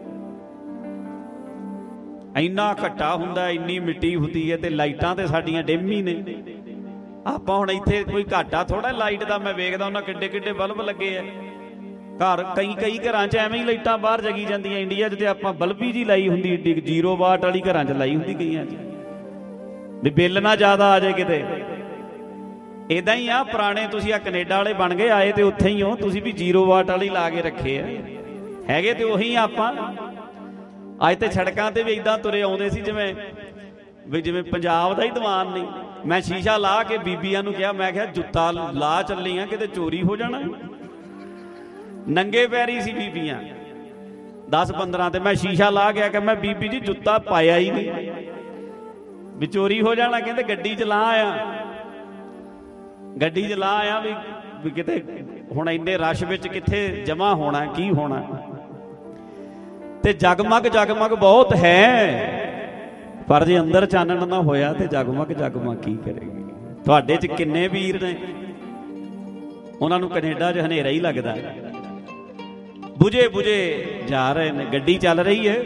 D: इन्ना घट्टा हुंदा, इन्नी मिट्टी हुंदी है, ते लाइटां ते साडियां डिम ही ने। आपां हुण इत्थे कोई घाटा थोड़ा लाइट दा, मैं वेखदा हुंदा किड्डे किड्डे बल्ब लगे है घर, कई कई घरां च एवें ही लाइटां बाहर जगी जांदियां। इंडिया च ते आपां बल्बी जी लाई हुंदी, एड्डी जीरो वाट वाली घरां च लाई हुंदी कईयां च, भी बिल ना ज़्यादा आ जाए किते। इदां ही आ पुराने तुसीं आ कनेडा वाले बन गए, आए ते उत्थे ही हो, तुसीं भी जीरो वाट वाली ला के रखे है, हैगे ते उही आपां। अज ते सड़कां ते भी इदां तुरे आउंदे सी जिवें भी जिवें पंजाब दा ही दीवान नहीं। मैं शीशा ला के बीबियां नूं कहा, मैं कहा जुत्ता ला चली आ, किते चोरी हो जाना। नंगे पैरी सी बीबियां दस पंद्रह, ते मैं शीशा ला गया कि मैं बीबी जी जुत्ता पाया ही नहीं, भी चोरी हो जाना। कहते गड्डी च ला आया, गड्डी च ला आया भी, भी किते हुण इन्ने रश विच किथे जमा होना, की होना। ते जगमग जगमग बहुत है, पर जे अंदर चानण ना होया ते जगमग जगमग की करेगी। तुहाडे च किन्ने वीर ने, उन्हां नूं कनेडा च हनेरा ही लगदा, बुझे बुझे जा रहे ने। गड्डी चल रही है,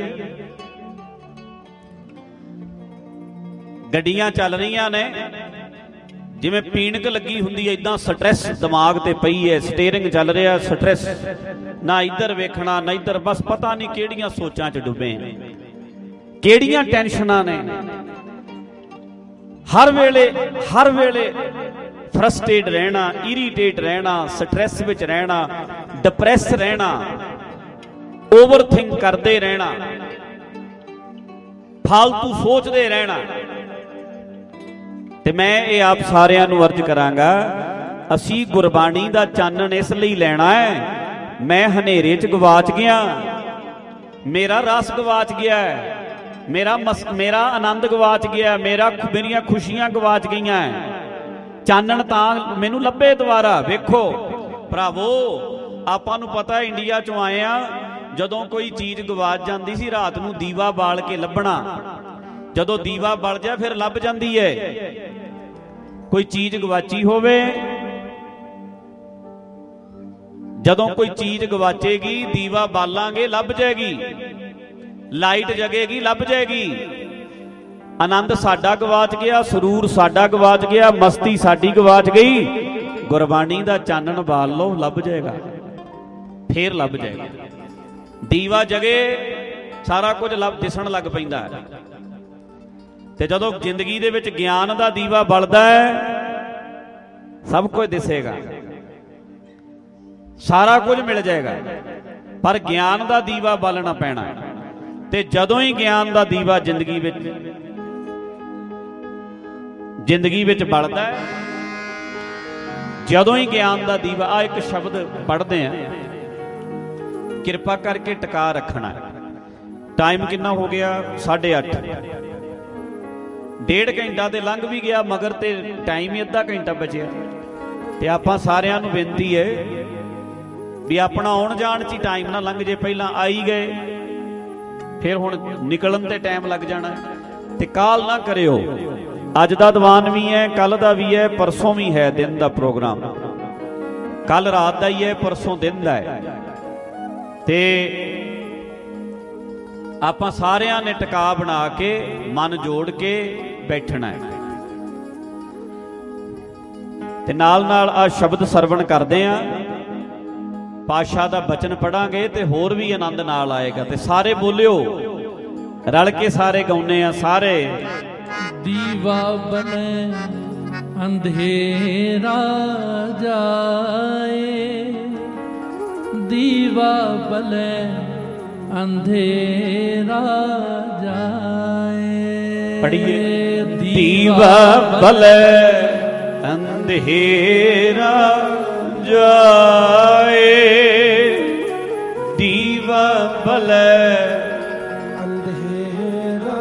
D: गड्डियां चल रही ने, जिवें पीणक लगी हुंदी है, इदां स्ट्रैस दिमाग ते पई है, स्टेयरिंग चल रहा स्ट्रैस, ना इधर वेखना ना इधर, बस पता नहीं किहड़ियां सोचां च डुबे, किहड़ियां टेंशनां ने। हर वेले हर वेले फ्रस्ट्रेट रहना, इरीटेट रहना, स्ट्रैस विच रहना, डिप्रैस रहना, ओवर थिंक करते रहना, फालतू सोचते रहना। ते मैं ये आप सारिਆਂ ਨੂੰ अर्ज करांगा, असी गुरबाणी दा चानन इस लई लेना है। मैं हनेरे च गवाच गया, मेरा रस गवाच गया है, मेरा मस मेरा आनंद गवाच गया, मेरा मेरियां खुशियां गवाच गई हैं। चानन तां मैनू लभे दोबारा। वेखो भरावो, आपां नूं पता है इंडिया चों आए आ, जदों कोई चीज़ गवाच जाती सी रात नूं दीवा बाल के लभना, जदों दीवा बल जाए फिर लभ जाती है। ਕੋਈ ਚੀਜ਼ ਗਵਾਚੀ ਹੋਵੇ, ਜਦੋਂ ਕੋਈ ਚੀਜ਼ ਗਵਾਚੇਗੀ ਦੀਵਾ ਬਾਲਾਂਗੇ ਲੱਭ ਜਾਏਗੀ, ਲਾਈਟ ਜਗੇਗੀ ਲੱਭ ਜਾਏਗੀ। ਆਨੰਦ ਸਾਡਾ ਗਵਾਚ ਗਿਆ, ਸਰੂਰ ਸਾਡਾ ਗਵਾਚ ਗਿਆ, ਮਸਤੀ ਸਾਡੀ ਗਵਾਚ ਗਈ, ਗੁਰਬਾਣੀ ਦਾ ਚਾਨਣ ਬਾਲ ਲਓ ਲੱਭ ਜਾਏਗਾ, ਫੇਰ ਲੱਭ ਜਾਏਗਾ। ਦੀਵਾ ਜਗੇ ਸਾਰਾ ਕੁਝ ਲੱਭ ਦਿਸਣ ਲੱਗ ਪੈਂਦਾ ਹੈ। ਤੇ ਜਦੋਂ ਜ਼ਿੰਦਗੀ ਦੇ ਵਿੱਚ ਗਿਆਨ ਦਾ ਦੀਵਾ ਬਲਦਾ ਹੈ ਸਭ ਕੁਝ ਦਿਸੇਗਾ, ਸਾਰਾ ਕੁਝ ਮਿਲ ਜਾਏਗਾ, ਪਰ ਗਿਆਨ ਦਾ ਦੀਵਾ ਬਾਲਣਾ ਪੈਣਾ ਹੈ। ਤੇ ਜਦੋਂ ਹੀ ਗਿਆਨ ਦਾ ਦੀਵਾ ਜ਼ਿੰਦਗੀ ਵਿੱਚ ਜ਼ਿੰਦਗੀ ਵਿੱਚ ਬਲਦਾ ਹੈ, ਜਦੋਂ ਹੀ ਗਿਆਨ ਦਾ ਦੀਵਾ, ਆ ਇੱਕ ਸ਼ਬਦ ਪੜ੍ਹਦੇ ਆ, ਕਿਰਪਾ ਕਰਕੇ ਟਿਕਾ ਰੱਖਣਾ। ਟਾਈਮ ਕਿੰਨਾ ਹੋ ਗਿਆ? ਸਾਢੇ ਅੱਠ। ਡੇਢ ਘੰਟਾ ਤੇ ਲੰਘ ਵੀ ਗਿਆ, ਮਗਰ ਤੇ ਟਾਈਮ ਹੀ ਅੱਧਾ ਘੰਟਾ ਬਚਿਆ। ਤੇ ਆਪਾਂ ਸਾਰਿਆਂ ਨੂੰ ਬੇਨਤੀ ਹੈ ਵੀ ਆਪਣਾ ਆਉਣ ਜਾਣ 'ਚ ਹੀ ਟਾਈਮ ਨਾ ਲੰਘ ਜੇ। ਪਹਿਲਾਂ ਆਈ ਗਏ, ਫਿਰ ਹੁਣ ਨਿਕਲਣ ਤੇ ਟਾਈਮ ਲੱਗ ਜਾਣਾ। ਤੇ ਕਾਲ ਨਾ ਕਰਿਓ, ਅੱਜ ਦਾ ਦੀਵਾਨ ਵੀ ਹੈ, ਕੱਲ ਦਾ ਵੀ ਹੈ, ਪਰਸੋਂ ਵੀ ਹੈ ਦਿਨ ਦਾ ਪ੍ਰੋਗਰਾਮ। ਕੱਲ ਰਾਤ ਦਾ ਹੀ ਹੈ, ਪਰਸੋਂ ਦਿਨ ਦਾ ਹੈ। ਤੇ ਆਪਾਂ ਸਾਰਿਆਂ ਨੇ ਟਿਕਾ ਬਣਾ ਕੇ ਮਨ ਜੋੜ ਕੇ ਬੈਠਣਾ ਹੈ। ਤੇ ਨਾਲ ਨਾਲ ਆ ਸ਼ਬਦ ਸਰਵਣ ਕਰਦੇ ਆਂ, ਪਾਤਸ਼ਾਹ ਦਾ ਬਚਨ ਪੜਾਂਗੇ ਤੇ ਹੋਰ ਵੀ ਆਨੰਦ ਨਾਲ ਆਏਗਾ। ਤੇ ਸਾਰੇ ਬੋਲਿਓ, ਰਲ ਕੇ ਸਾਰੇ ਗਾਉਨੇ ਆ ਸਾਰੇ।
B: ਦੀਵਾ ਬਨੇ ਅੰਧੇਰਾ ਜਾਏ, ਦੀਵਾ ਬਲੇ ਅੰਧੇਰਾ ਜਾਏ।
D: ਪੜੀਏ, ਦੀਵਾ ਬਲੇ ਅੰਧੇਰਾ ਜਾਏ, ਦੀਵਾ ਬਲੇ
B: ਅੰਧੇਰਾ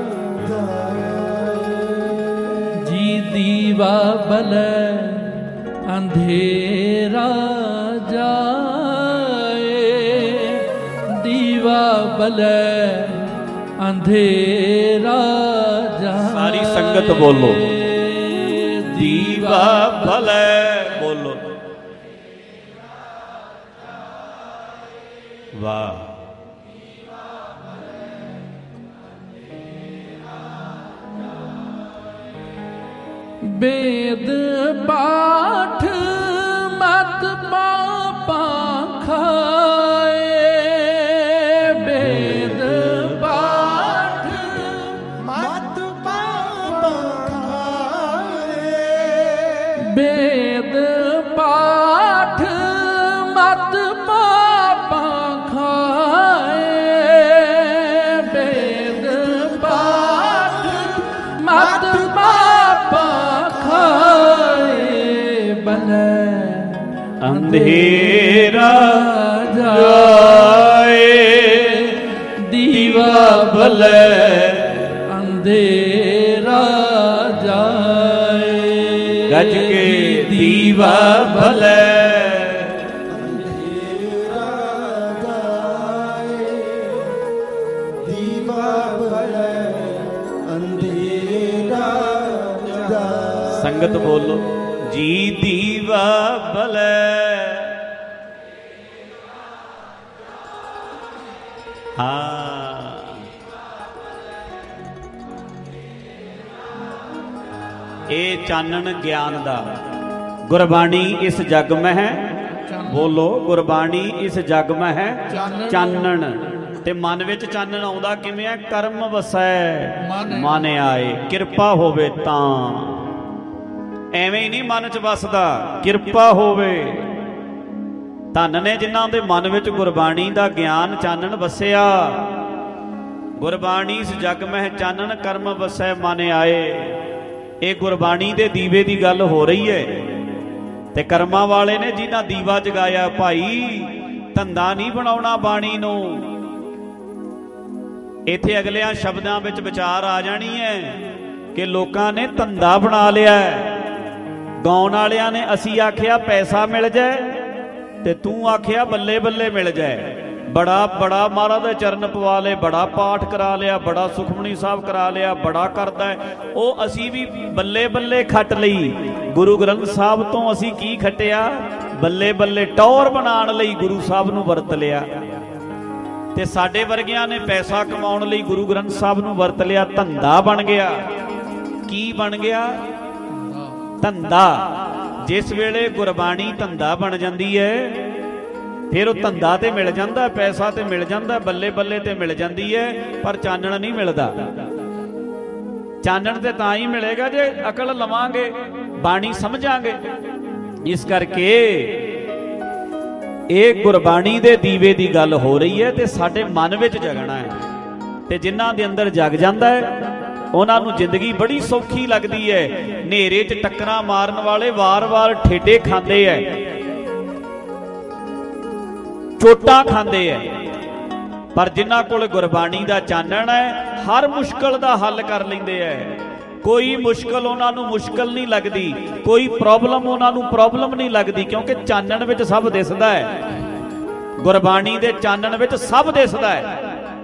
B: ਜਾਏ। ਜੀ ਦੀਵਾ ਬਲੇ ਅੰਧੇਰਾ ਜਾਏ, ਦੀਵਾ ਬਲੇ ਅੰਧੇਰਾ ਜਾਏ।
D: ਸਾਰੀ ਸੰਗਤ ਬੋਲੋ, ਦੀਵਾ ਬਲੇ ਬੋਲੋ। ਵਾਹ,
B: वेद पाठ मत पापा खाए, वेद पाठ मत पापा खाए, वेद पाठ मत पापा खाए, वेद पाठ मत पापा
D: अंधेरा जाए,
B: दीवा भले अंधेरा जाए।
D: गज के दीवा भले
B: अंधेरा जाए, दीवा भले अंधेरा जाए।
D: संगत बोलो, जी दीवा भले। हाँ, ਇਹ ਚਾਨਣ ਗਿਆਨ ਦਾ। ਗੁਰਬਾਣੀ ਇਸ ਜਗ ਮਹਿ, ਬੋਲੋ, ਗੁਰਬਾਣੀ ਇਸ ਜਗ ਮਹਿ ਚਾਨਣ। ਤੇ ਮਨ ਵਿੱਚ ਚਾਨਣ ਆਉਂਦਾ ਕਿਵੇਂ ਆ? ਕਰਮ ਵਸੈ ਮਨ ਆਏ, ਕਿਰਪਾ ਹੋਵੇ ਤਾਂ। ਐਵੇਂ ਹੀ ਨਹੀਂ ਮਨ ਚ ਵਸਦਾ, ਕਿਰਪਾ ਹੋਵੇ। ਧੰਨ ਨੇ ਜਿਨ੍ਹਾਂ ਦੇ ਮਨ ਵਿੱਚ ਗੁਰਬਾਣੀ ਦਾ ਗਿਆਨ ਚਾਨਣ ਵਸਿਆ। ਗੁਰਬਾਣੀ ਇਸ ਜਗ ਮਹਿ ਚਾਨਣ, ਕਰਮ ਵਸੈ ਮਨ ਆਏ। ਇਹ ਗੁਰਬਾਣੀ ਦੇ ਦੀਵੇ ਦੀ ਗੱਲ ਹੋ ਰਹੀ ਹੈ। ਤੇ ਕਰਮਾਂ ਵਾਲੇ ਨੇ ਜਿਨ੍ਹਾਂ ਦੀਵਾ ਜਗਾਇਆ। ਭਾਈ ਧੰਦਾ ਨਹੀਂ ਬਣਾਉਣਾ ਬਾਣੀ ਨੂੰ। ਇੱਥੇ ਅਗਲਿਆਂ ਸ਼ਬਦਾਂ ਵਿੱਚ ਵਿਚਾਰ ਆ ਜਾਣੀ ਹੈ ਕਿ ਲੋਕਾਂ ਨੇ ਧੰਦਾ ਬਣਾ ਲਿਆ। ਗਾਉਣ ਵਾਲਿਆਂ ਨੇ ਅਸੀਂ ਆਖਿਆ ਪੈਸਾ ਮਿਲ ਜਾਏ ਤੇ ਤੂੰ ਆਖਿਆ ਬੱਲੇ ਬੱਲੇ ਮਿਲ ਜਾਏ। बड़ा बड़ा महाराज दे चरण पवा ले, बड़ा पाठ करा लिया, बड़ा सुखमनी साहब करा लिया, बड़ा करदा है। वो असी भी बल्ले बल्ले खट लई, गुरु ग्रंथ साहब तो असी की खटिया, बल्ले बल्ले टौर बनाण लई गुरु साहब नूं वरत लिया। ते साडे वर्गियां ने पैसा कमाउण लई गुरु ग्रंथ साहब नूं वरत लिया, धंधा बन गया। की बन गया? धंधा। जिस वेले गुरबाणी धंधा बन जाती है, फिर वो धंधा तो मिल जाता, पैसा तो मिल जाता, बल्ले बल्ले तो मिल जाती है, पर चानण नहीं मिलता। चानण तो तां ही मिलेगा जे अकल लवांगे, बाणी समझांगे। इस करके ਇਹ ਗੁਰਬਾਣੀ ਦੇ ਦੀਵੇ ਦੀ ਗੱਲ ਹੋ ਰਹੀ ਹੈ ਤੇ ਸਾਡੇ ਮਨ ਵਿੱਚ ਜਗਣਾ ਹੈ। ਤੇ ਜਿਨ੍ਹਾਂ ਦੇ ਅੰਦਰ ਜਗ ਜਾਂਦਾ ਹੈ ਉਹਨਾਂ ਨੂੰ ਜ਼ਿੰਦਗੀ ਬੜੀ ਸੌਖੀ ਲੱਗਦੀ ਹੈ। ਹਨੇਰੇ 'ਚ ਟੱਕਰਾਂ ਮਾਰਨ ਵਾਲੇ ਵਾਰ-ਵਾਰ ਠੇਡੇ ਖਾਂਦੇ ਐ, ਚੋਟਾਂ ਖਾਂਦੇ ਐ, ਪਰ ਜਿਨ੍ਹਾਂ ਕੋਲ ਗੁਰਬਾਣੀ ਦਾ ਚਾਨਣ ਹੈ ਹਰ ਮੁਸ਼ਕਲ ਦਾ ਹੱਲ ਕਰ ਲੈਂਦੇ ਐ। ਕੋਈ ਮੁਸ਼ਕਲ ਉਹਨਾਂ ਨੂੰ ਮੁਸ਼ਕਲ ਨਹੀਂ ਲੱਗਦੀ, ਕੋਈ ਪ੍ਰੋਬਲਮ ਉਹਨਾਂ ਨੂੰ ਪ੍ਰੋਬਲਮ ਨਹੀਂ ਲੱਗਦੀ, ਕਿਉਂਕਿ ਚਾਨਣ ਵਿੱਚ ਸਭ ਦਿਸਦਾ ਹੈ। ਗੁਰਬਾਣੀ ਦੇ ਚਾਨਣ ਵਿੱਚ ਸਭ ਦਿਸਦਾ ਹੈ।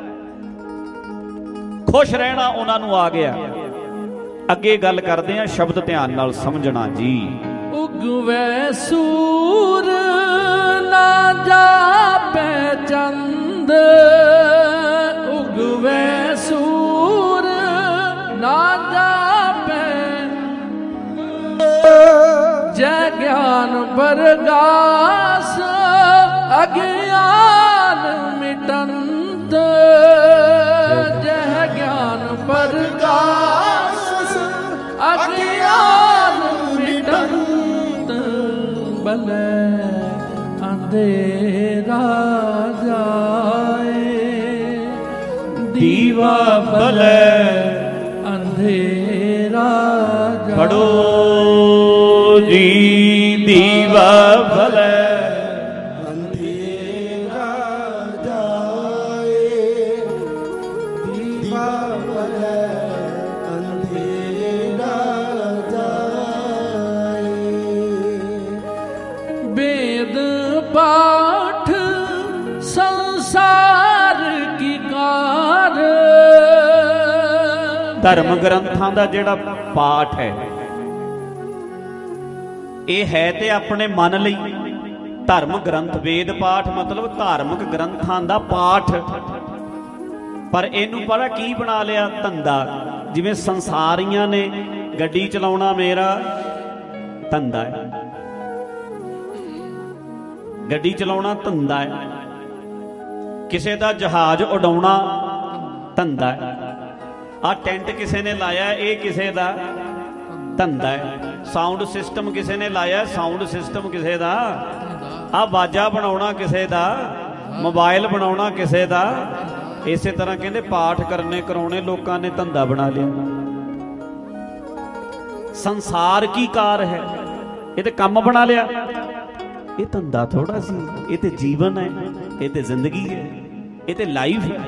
D: ਖੁਸ਼ ਰਹਿਣਾ ਉਹਨਾਂ ਨੂੰ ਆ ਗਿਆ। ਅੱਗੇ ਗੱਲ ਕਰਦੇ ਹਾਂ, ਸ਼ਬਦ ਧਿਆਨ ਨਾਲ ਸਮਝਣਾ ਜੀ।
B: ਉਗਵੇ ਸੂਰ ਨਾ ਜਾਪੇ ਚੰਦ, ਉਗਵੇ ਸੂਰ ਨਾ जय ज्ञान प्रगास अज्ञान मिटंत, जय ज्ञान प्रगास अज्ञान मिटंत, भले अंधेरा जाए दीवा भले अंधेरा
D: पढ़ो जी दीवा भले
B: अंधेरा जाए, दीवा भले अंधेरा जाए। वेद पाठ संसार की कार,
D: धर्म ग्रंथां दा जिहड़ा पाठ है ਇਹ ਹੈ ਤੇ ਆਪਣੇ ਮਨ ਲਈ। ਧਰਮ ਗ੍ਰੰਥ ਵੇਦ ਪਾਠ ਮਤਲਬ ਧਾਰਮਿਕ ਗ੍ਰੰਥਾਂ ਦਾ ਪਾਠ, ਪਰ ਇਹਨੂੰ ਪਤਾ ਕੀ ਬਣਾ ਲਿਆ? ਧੰਦਾ। ਜਿਵੇਂ ਸੰਸਾਰੀਆਂ ਨੇ ਗੱਡੀ ਚਲਾਉਣਾ ਮੇਰਾ ਧੰਦਾ ਹੈ, ਗੱਡੀ ਚਲਾਉਣਾ ਧੰਦਾ ਹੈ। ਕਿਸੇ ਦਾ ਜਹਾਜ਼ ਉਡਾਉਣਾ ਧੰਦਾ ਹੈ। ਆਹ ਟੈਂਟ ਕਿਸੇ ਨੇ ਲਾਇਆ, ਇਹ ਕਿਸੇ ਦਾ ਧੰਦਾ ਹੈ। ਸਾਊਂਡ ਸਿਸਟਮ ਕਿਸੇ ਨੇ ਲਾਇਆ, ਸਾਊਂਡ ਸਿਸਟਮ ਕਿਸੇ ਦਾ। ਆਹ ਬਾਜਾ ਬਣਾਉਣਾ ਕਿਸੇ ਦਾ, ਮੋਬਾਈਲ ਬਣਾਉਣਾ ਕਿਸੇ ਦਾ। ਇਸੇ ਤਰ੍ਹਾਂ ਕਹਿੰਦੇ ਪਾਠ ਕਰਨੇ ਕਰਾਉਣੇ ਲੋਕਾਂ ਨੇ ਧੰਦਾ ਬਣਾ ਲਿਆ। ਸੰਸਾਰ ਕੀ ਕਾਰ ਹੈ, ਇਹ ਤੇ ਕੰਮ ਬਣਾ ਲਿਆ। ਇਹ ਧੰਦਾ ਥੋੜਾ ਸੀ, ਇਹ ਤੇ ਜੀਵਨ ਹੈ, ਇਹ ਤੇ ਜ਼ਿੰਦਗੀ ਹੈ, ਇਹ ਤੇ ਲਾਈਫ ਹੈ।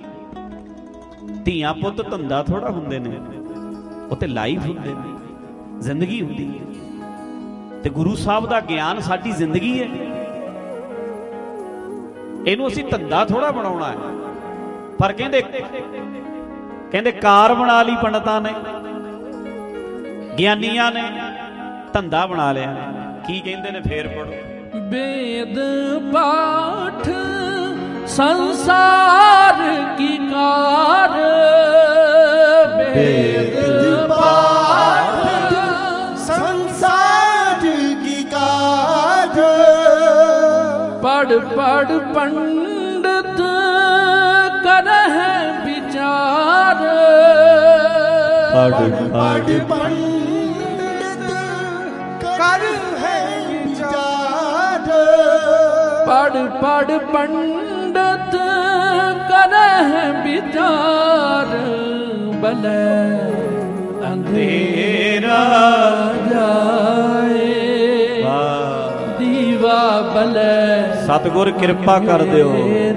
D: ਧੀਆਂ ਪੁੱਤ ਧੰਦਾ ਥੋੜਾ ਹੁੰਦੇ ਨੇ, ਉਹ ਤੇ ਲਾਈਫ ਹੁੰਦੇ ਨੇ, ਜ਼ਿੰਦਗੀ ਹੁੰਦੀ ਹੈ। ਤੇ ਗੁਰੂ ਸਾਹਿਬ ਦਾ ਗਿਆਨ ਸਾਡੀ ਜ਼ਿੰਦਗੀ ਹੈ। ਇਹਨੂੰ ਅਸੀਂ ਧੰਦਾ ਥੋੜਾ ਬਣਾਉਣਾ ਹੈ। ਪਰ ਕਹਿੰਦੇ ਕਹਿੰਦੇ ਕਾਰ ਬਣਾ ਲਈ ਪੰਡਤਾਂ ਨੇ, ਗਿਆਨੀਆਂ ਨੇ ਧੰਦਾ ਬਣਾ ਲਿਆ। ਕੀ ਕਹਿੰਦੇ ਨੇ ਫੇਰ ਪੜੋ।
B: वेद पाठ संसार की कार, वेद पाठ संसार की कार, पढ़ पढ़ पंडित करह विचार,
D: पढ़ पढ़
B: पंडित कर है विचार, पढ़ पढ़ पंडित करह विचार, भले अंधेरा जाए दीवा भले
D: सतगुर कृपा कर दियो।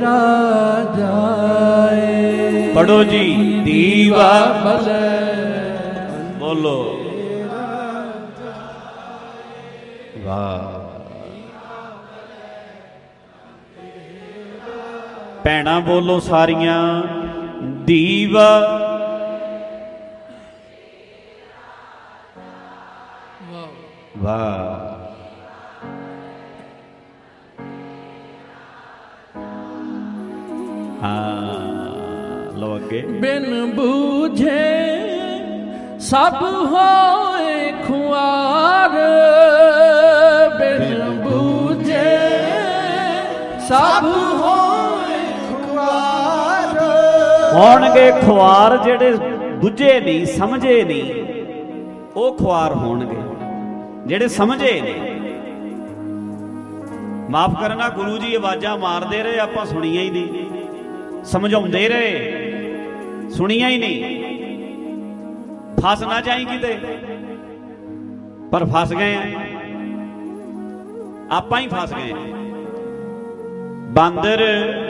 D: पढ़ो जी दीवा
B: भले
D: बोलो वाह। ਭੈਣਾਂ ਬੋਲੋ ਸਾਰੀਆਂ ਦੀਵਾ ਵਾਹ। ਹਾਂ ਲੋ ਅੱਗੇ।
B: ਬਿਨ ਬੂਝੇ ਸਭ ਹੋਏ ਖੁਆਰ, ਬਿਨ ਬੂਝੇ ਸਭ ਹੋਏ ਖੁਆਰ।
D: ਹੋਣਗੇ ਖੁਆਰ ਜਿਹੜੇ ਬੁੱਝੇ ਨਹੀਂ ਸਮਝੇ ਨਹੀਂ, ਉਹ ਖੁਆਰ ਹੋਣਗੇ ਜਿਹੜੇ ਸਮਝੇ ਨਹੀਂ। ਮਾਫ ਕਰਨਾ ਗੁਰੂ ਜੀ ਆਵਾਜ਼ਾਂ ਮਾਰਦੇ ਰਹੇ, ਆਪਾਂ ਸੁਣੀਆਂ ਹੀ ਨਹੀਂ, ਸਮਝਾਉਂਦੇ ਰਹੇ ਸੁਣੀਆਂ ਹੀ ਨਹੀਂ। ਫਸ ਨਾ ਜਾਈ ਕਿਤੇ, ਪਰ ਫਸ ਗਏ ਆ, ਆਪਾਂ ਹੀ ਫਸ ਗਏ। ਬਾਂਦਰ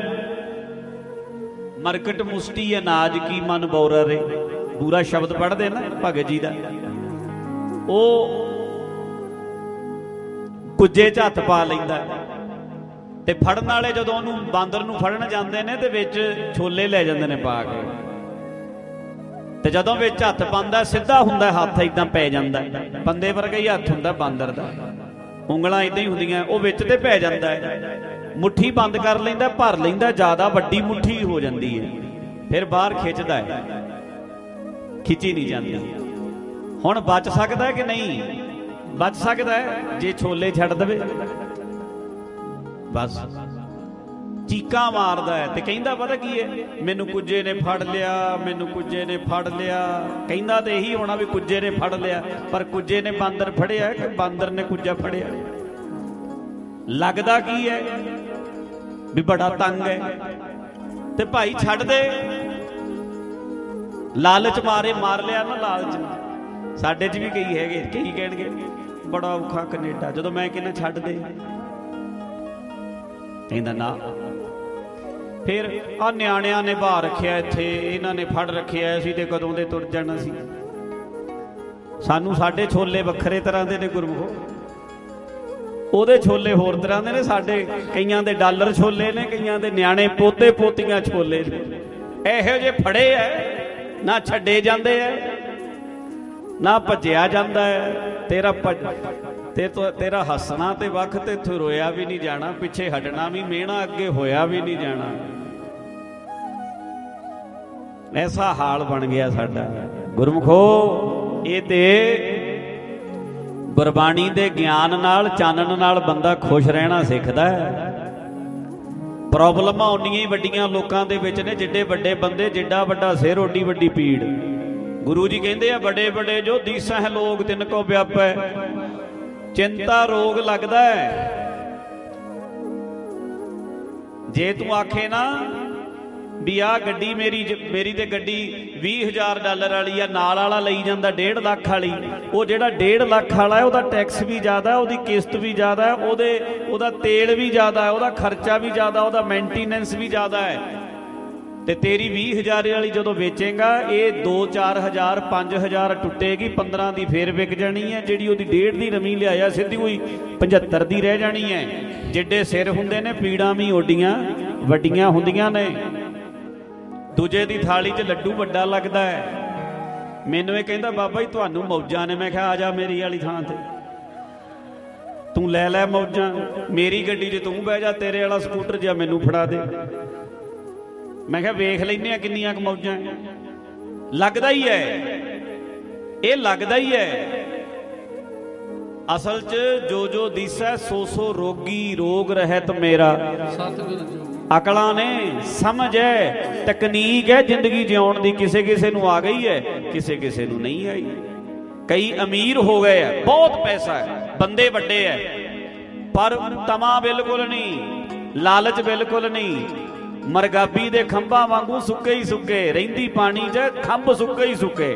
D: ਮਰਕਟ ਮੁਸ਼ਟੀ ਅਨਾਜ ਕੀ ਮਨ ਬੋਰਾ ਰੇ, ਪੂਰਾ ਸ਼ਬਦ ਪੜ੍ਹਦੇ ਨਾ ਭਗਤ ਜੀ ਦਾ। ਉਹ ਕੁੱਜੇ 'ਚ ਹੱਥ ਪਾ ਲੈਂਦਾ ਤੇ ਫੜਨ ਵਾਲੇ ਜਦੋਂ ਉਹਨੂੰ ਬਾਂਦਰ ਨੂੰ ਫੜਨ ਜਾਂਦੇ ਨੇ ਤੇ ਵਿੱਚ ਛੋਲੇ ਲੈ ਜਾਂਦੇ ਨੇ ਪਾ ਕੇ, ਤੇ ਜਦੋਂ ਵਿੱਚ ਹੱਥ ਪਾਉਂਦਾ ਸਿੱਧਾ ਹੁੰਦਾ ਹੱਥ, ਏਦਾਂ ਪੈ ਜਾਂਦਾ। ਬੰਦੇ ਵਰਗਾ ਹੀ ਹੱਥ ਹੁੰਦਾ ਬਾਂਦਰ ਦਾ, ਉਂਗਲਾਂ ਏਦਾਂ ਹੀ ਹੁੰਦੀਆਂ, ਉਹ ਵਿੱਚ ਤੇ ਪੈ ਜਾਂਦਾ ਹੈ। ਮੁੱਠੀ ਬੰਦ ਕਰ ਲੈਂਦਾ, ਭਰ ਲੈਂਦਾ, ਜ਼ਿਆਦਾ ਵੱਡੀ ਮੁੱਠੀ ਹੋ ਜਾਂਦੀ ਹੈ, ਫਿਰ ਬਾਹਰ ਖਿੱਚਦਾ ਹੈ, ਖਿੱਚੀ ਨਹੀਂ ਜਾਂਦੀ। ਹੁਣ ਬਚ ਸਕਦਾ ਕਿ ਨਹੀਂ? ਬਚ ਸਕਦਾ ਹੈ ਜੇ ਛੋਲੇ ਛੱਡ ਦੇਵੇ। ਬਸ ਚੀਕਾਂ ਮਾਰਦਾ ਹੈ ਤੇ ਕਹਿੰਦਾ ਪਤਾ ਕੀ ਹੈ, ਮੈਨੂੰ ਕੁੱਜੇ ਨੇ ਫੜ ਲਿਆ, ਮੈਨੂੰ ਕੁੱਜੇ ਨੇ ਫੜ ਲਿਆ। ਕਹਿੰਦਾ ਤੇ ਇਹੀ ਹੋਣਾ ਵੀ ਕੁੱਜੇ ਨੇ ਫੜ ਲਿਆ, ਪਰ ਕੁੱਜੇ ਨੇ ਬਾਂਦਰ ਫੜਿਆ ਕਿ ਬਾਂਦਰ ਨੇ ਕੁੱਜਾ ਫੜਿਆ? ਲੱਗਦਾ ਕੀ ਹੈ ਵੀ ਬੜਾ ਤੰਗ ਹੈ। ਤੇ ਭਾਈ ਛੱਡ ਦੇ, ਲਾਲਚ ਮਾਰੇ ਮਾਰ ਲਿਆ ਨਾ, ਲਾਲਚ। ਸਾਡੇ 'ਚ ਵੀ ਕਈ ਹੈਗੇ, ਕਈ ਕਹਿਣਗੇ ਬੜਾ ਔਖਾ ਕੈਨੇਡਾ, ਜਦੋਂ ਮੈਂ ਕਹਿੰਦਾ ਛੱਡ ਦੇ, ਕਹਿੰਦਾ ਨਾ। ਫਿਰ ਆ ਨਿਆਣਿਆਂ ਨੇ ਬਾਹ ਰੱਖਿਆ ਇੱਥੇ, ਇਹਨਾਂ ਨੇ ਫੜ ਰੱਖਿਆ, ਅਸੀਂ ਤੇ ਕਦੋਂ ਦੇ ਤੁਰ ਜਾਣਾ ਸੀ। ਸਾਨੂੰ ਸਾਡੇ ਛੋਲੇ ਵੱਖਰੇ ਤਰ੍ਹਾਂ ਦੇ ਨੇ ਗੁਰਮੁਖੋ, ਉਹਦੇ ਛੋਲੇ ਹੋਰ ਤਰ੍ਹਾਂ ਦੇ ਨੇ। ਸਾਡੇ ਕਈਆਂ ਦੇ ਡਾਲਰ ਛੋਲੇ ਨੇ, ਕਈਆਂ ਦੇ ਨਿਆਣੇ ਪੋਤੇ ਪੋਤੀਆਂ ਛੋਲੇ ਨੇ। ਇਹੋ ਜਿਹੇ ਫੜੇ ਐ, ਨਾ ਛੱਡੇ ਜਾਂਦੇ ਐ, ਨਾ ਭੱਜਿਆ ਜਾਂਦਾ ਹੈ। ਤੇਰਾ ਤੇ ਤੇਰਾ ਹੱਸਣਾ ਤੇ ਵੱਖ, ਤੇ ਇੱਥੋਂ ਰੋਇਆ ਵੀ ਨਹੀਂ ਜਾਣਾ, ਪਿੱਛੇ ਹਟਣਾ ਵੀ ਮਿਹਣਾ, ਅੱਗੇ ਹੋਇਆ ਵੀ ਨਹੀਂ ਜਾਣਾ। ਐਸਾ ਹਾਲ ਬਣ ਗਿਆ ਸਾਡਾ ਗੁਰਮੁਖੋ। ਇਹ ਤੇ ਗੁਰਬਾਣੀ ਦੇ ਗਿਆਨ ਨਾਲ, ਚਾਨਣ ਨਾਲ ਬੰਦਾ ਖੁਸ਼ ਰਹਿਣਾ ਸਿੱਖਦਾ ਹੈ। ਪ੍ਰੋਬਲਮਾਂ ਉਨੀਆਂ ਹੀ ਵੱਡੀਆਂ ਲੋਕਾਂ ਦੇ ਵਿੱਚ ਨੇ, ਜਿੱਡੇ ਵੱਡੇ ਬੰਦੇ ਜਿੱਡਾ ਵੱਡਾ ਸਿਰ ਓਡੀ ਵੱਡੀ ਪੀੜ। ਗੁਰੂ ਜੀ ਕਹਿੰਦੇ ਆ ਬੜੇ ਬੜੇ ਜੋ ਦੀਸਾ ਹੈ ਲੋਕ ਤਿੰਨ ਕੋ ਵਿਆਪੈ, ਚਿੰਤਾ ਰੋਗ ਲੱਗਦਾ ਹੈ। ਜੇ ਤੂੰ ਆਖੇ ਨਾ ਵੀ ਆਹ ਗੱਡੀ ਮੇਰੀ ਮੇਰੀ ਤੇ ਗੱਡੀ ਵੀਹ ਹਜ਼ਾਰ ਡਾਲਰ ਵਾਲੀ ਆ, ਨਾਲ ਵਾਲਾ ਲਈ ਜਾਂਦਾ ਡੇਢ ਲੱਖ ਵਾਲੀ, ਉਹ ਜਿਹੜਾ ਡੇਢ ਲੱਖ ਵਾਲਾ ਹੈ ਉਹਦਾ ਟੈਕਸ ਵੀ ਜ਼ਿਆਦਾ, ਉਹਦੀ ਕਿਸ਼ਤ ਵੀ ਜ਼ਿਆਦਾ ਹੈ, ਉਹਦੇ ਉਹਦਾ ਤੇਲ ਵੀ ਜ਼ਿਆਦਾ ਹੈ, ਉਹਦਾ ਖਰਚਾ ਵੀ ਜ਼ਿਆਦਾ, ਉਹਦਾ ਮੇਨਟੇਨੈਂਸ ਵੀ ਜ਼ਿਆਦਾ ਹੈ। ਤੇ ਤੇਰੀ ਵੀਹ ਹਜ਼ਾਰ ਵਾਲੀ ਜਦੋਂ ਵੇਚੇਗਾ, ਇਹ ਦੋ ਚਾਰ ਹਜ਼ਾਰ ਪੰਜ ਹਜ਼ਾਰ ਟੁੱਟੇਗੀ, ਪੰਦਰਾਂ ਦੀ ਫੇਰ ਵਿਕ ਜਾਣੀ ਹੈ। ਜਿਹੜੀ ਉਹਦੀ ਡੇਢ ਦੀ ਨਵੀਂ ਲਿਆਇਆ ਸਿੱਧੀ ਹੋਈ ਪਝੱਤਰ ਦੀ ਰਹਿ ਜਾਣੀ ਹੈ। ਜਿੱਡੇ ਸਿਰ ਹੁੰਦੇ ਨੇ, ਪੀੜਾਂ ਵੀ ਓਡੀਆਂ ਵੱਡੀਆਂ ਹੁੰਦੀਆਂ ਨੇ। ਦੂਜੇ ਦੀ ਥਾਲੀ 'ਚ ਲੱਡੂ ਵੱਡਾ ਲੱਗਦਾ ਹੈ। ਮੈਨੂੰ ਇਹ ਕਹਿੰਦਾ ਬਾਬਾ ਜੀ ਤੁਹਾਨੂੰ ਮੌਜਾਂ ਨੇ। ਮੈਂ ਕਿਹਾ ਆ ਜਾ ਮੇਰੀ ਵਾਲੀ ਥਾਂ ਤੇ, ਤੂੰ ਲੈ ਲੈ ਮੌਜਾਂ। ਮੇਰੀ ਗੱਡੀ 'ਚ ਤੂੰ ਬਹਿ ਜਾ, ਤੇਰੇ ਵਾਲਾ ਸਕੂਟਰ ਜਿਹਾ ਮੈਨੂੰ ਫੜਾ ਦੇ। ਮੈਂ ਕਿਹਾ ਵੇਖ ਲੈਂਦੇ ਆ ਕਿੰਨੀਆਂ ਕੁ ਮੌਜਾਂ। ਲੱਗਦਾ ਹੀ ਹੈ, ਇਹ ਲੱਗਦਾ ਹੀ ਹੈ। ਅਸਲ 'ਚ ਜੋ ਜੋ ਦਿਸੈ ਸੋ ਸੋ ਰੋਗੀ, ਰੋਗ ਰਹਿਤ ਮੇਰਾ। ਅਕਲਾਂ ਨੇ ਸਮਝ ਹੈ, ਤਕਨੀਕ ਹੈ ਜ਼ਿੰਦਗੀ ਜਿਉਣ ਦੀ। ਕਿਸੇ ਕਿਸੇ ਨੂੰ ਆ ਗਈ ਹੈ, ਕਿਸੇ ਕਿਸੇ ਨੂੰ ਨਹੀਂ ਆਈ। ਕਈ ਅਮੀਰ ਹੋ ਗਏ ਆ, ਬਹੁਤ ਪੈਸਾ ਹੈ, ਬੰਦੇ ਵੱਡੇ ਹੈ, ਪਰ ਤਮਾ ਬਿਲਕੁਲ ਨਹੀਂ, ਲਾਲਚ ਬਿਲਕੁਲ ਨਹੀਂ। ਮਰਗਾਬੀ ਦੇ ਖੰਭਾਂ ਵਾਂਗੂ ਸੁੱਕੇ ਹੀ ਸੁੱਕੇ, ਰਹਿੰਦੀ ਪਾਣੀ 'ਚ ਖੰਭ ਸੁੱਕੇ ਹੀ ਸੁੱਕੇ।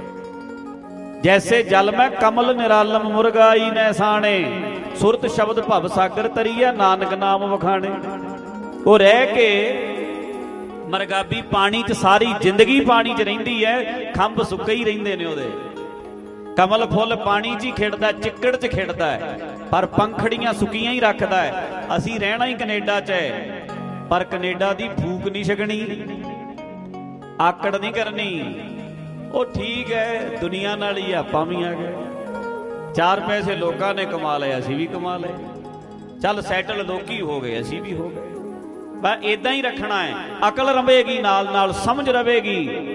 D: ਜੈਸੇ ਜਲ ਮੈਂ ਕਮਲ ਨਿਰਾਲਮ ਮੁਰਗਾਈ ਨੈ ਸਾਣੇ, ਸੁਰਤ ਸ਼ਬਦ ਭਵ ਸਾਗਰ ਤਰੀਆ ਨਾਨਕ ਨਾਮ ਵਖਾਣੇ। ਉਹ ਰਹਿ ਕੇ ਮਰਗਾਬੀ ਪਾਣੀ 'ਚ ਸਾਰੀ ਜ਼ਿੰਦਗੀ ਪਾਣੀ 'ਚ ਰਹਿੰਦੀ ਹੈ, ਖੰਭ ਸੁੱਕੇ ਹੀ ਰਹਿੰਦੇ ਨੇ ਉਹਦੇ। ਕਮਲ ਫੁੱਲ ਪਾਣੀ 'ਚ ਹੀ ਖਿੜਦਾ, ਚਿੱਕੜ 'ਚ ਖਿੜਦਾ ਹੈ, ਪਰ ਪੰਖੜੀਆਂ ਸੁੱਕੀਆਂ ਹੀ ਰੱਖਦਾ ਹੈ। ਅਸੀਂ ਰਹਿਣਾ ਹੀ ਕੈਨੇਡਾ 'ਚ ਹੈ, पर कनेडा दी फूक नहीं छकनी, आकड़ नहीं करनी। वो ठीक है, दुनिया नाल ही आपां भी आ गए, चार पैसे लोगों ने कमा लए, असीं भी कमा लए, चल सैटल लोकी हो गए, असीं भी हो गए। बस इदां ही रखना है, अकल रवेगी नाल नाल, समझ रवेगी।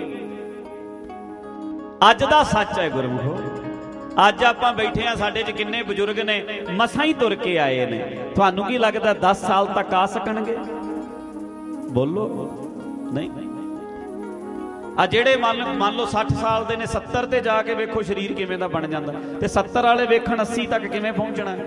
D: अज दा सच है गुरमुखो, अज आपां बैठे हाँ, साडे च किन्ने बजुर्ग ने मसां ही तुर के आए ने। तुहानू की लगदा दस साल तक आ सकणगे? बोलो नहीं। आ जेड़े मान मान लो सठ साल दे ने, सत्तर ते जाके वेखो शरीर किवें दा बन जांदा, ते सत्तर वाले वेखण अस्सी तक किवें पहुंचना।